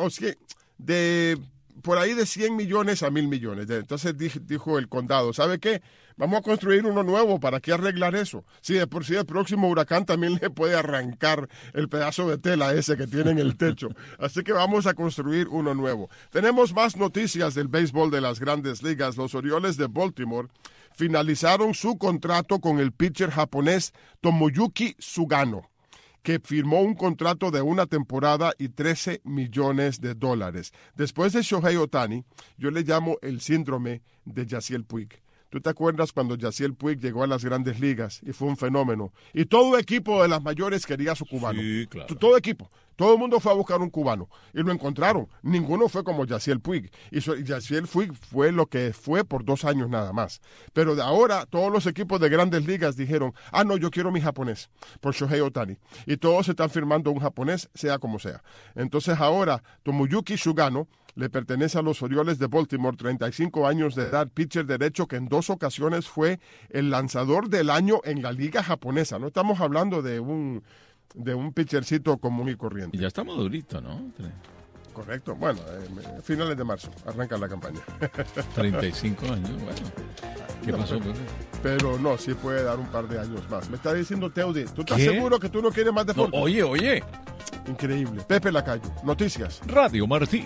por ahí de 100 millones a 1,000 millones. Entonces dijo el condado, ¿sabe qué? Vamos a construir uno nuevo, ¿para qué arreglar eso? Si de por sí el próximo huracán también le puede arrancar el pedazo de tela ese que tiene en el techo. Así que vamos a construir uno nuevo. Tenemos más noticias del béisbol de las Grandes Ligas. Los Orioles de Baltimore finalizaron su contrato con el pitcher japonés Tomoyuki Sugano, que firmó un contrato de una temporada y $13 millones. Después de Shohei Ohtani, yo le llamo el síndrome de Yasiel Puig. ¿Tú te acuerdas cuando Yasiel Puig llegó a las grandes ligas y fue un fenómeno? Y todo equipo de las mayores quería a su cubano. Sí, claro. Todo equipo. Todo el mundo fue a buscar un cubano y lo encontraron. Ninguno fue como Yasiel Puig. Y Yasiel Puig fue lo que fue por 2 años nada más. Pero de ahora todos los equipos de grandes ligas dijeron, no, yo quiero mi japonés por Shohei Ohtani. Y todos están firmando un japonés, sea como sea. Entonces ahora Tomoyuki Sugano le pertenece a los Orioles de Baltimore, 35 años de edad, pitcher derecho que en 2 ocasiones fue el lanzador del año en la liga japonesa. No estamos hablando de un pitchercito común y corriente. Y ya está madurito, ¿no? Correcto. Bueno, finales de marzo arranca la campaña. 35 años, bueno. ¿Qué pasó, Pepe? Pero no, sí puede dar un par de años más. Me está diciendo Teudi, ¿tú estás seguro que tú no quieres más deporte? No, oye. Increíble. Pepe Lacayo, noticias. Radio Martí.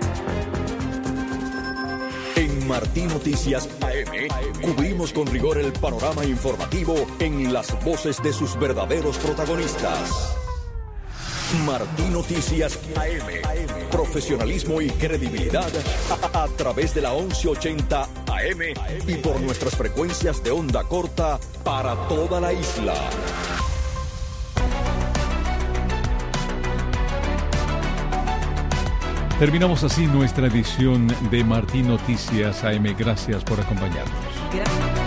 En Martí Noticias AM cubrimos con rigor el panorama informativo en las voces de sus verdaderos protagonistas. Martí Noticias AM. Profesionalismo y credibilidad a través de la 1180 AM y por nuestras frecuencias de onda corta para toda la isla. Terminamos así nuestra edición de Martí Noticias AM. Gracias por acompañarnos. Gracias.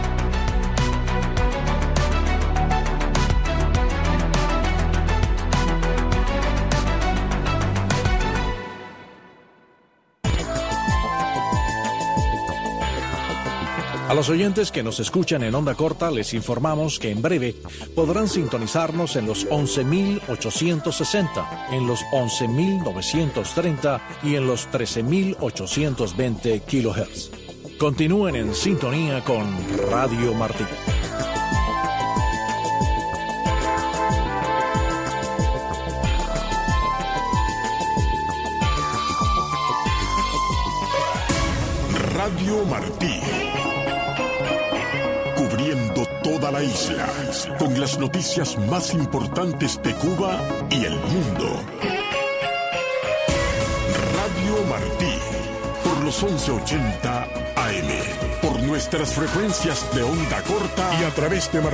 A los oyentes que nos escuchan en onda corta les informamos que en breve podrán sintonizarnos en los 11.860, en los 11.930 y en los 13.820 kHz. Continúen en sintonía con Radio Martí. Radio Martí. Cubriendo toda la isla, con las noticias más importantes de Cuba y el mundo. Radio Martí, por los 1180 AM, por nuestras frecuencias de onda corta y a través de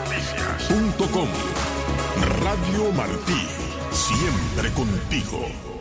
martinoticias.com. Radio Martí, siempre contigo.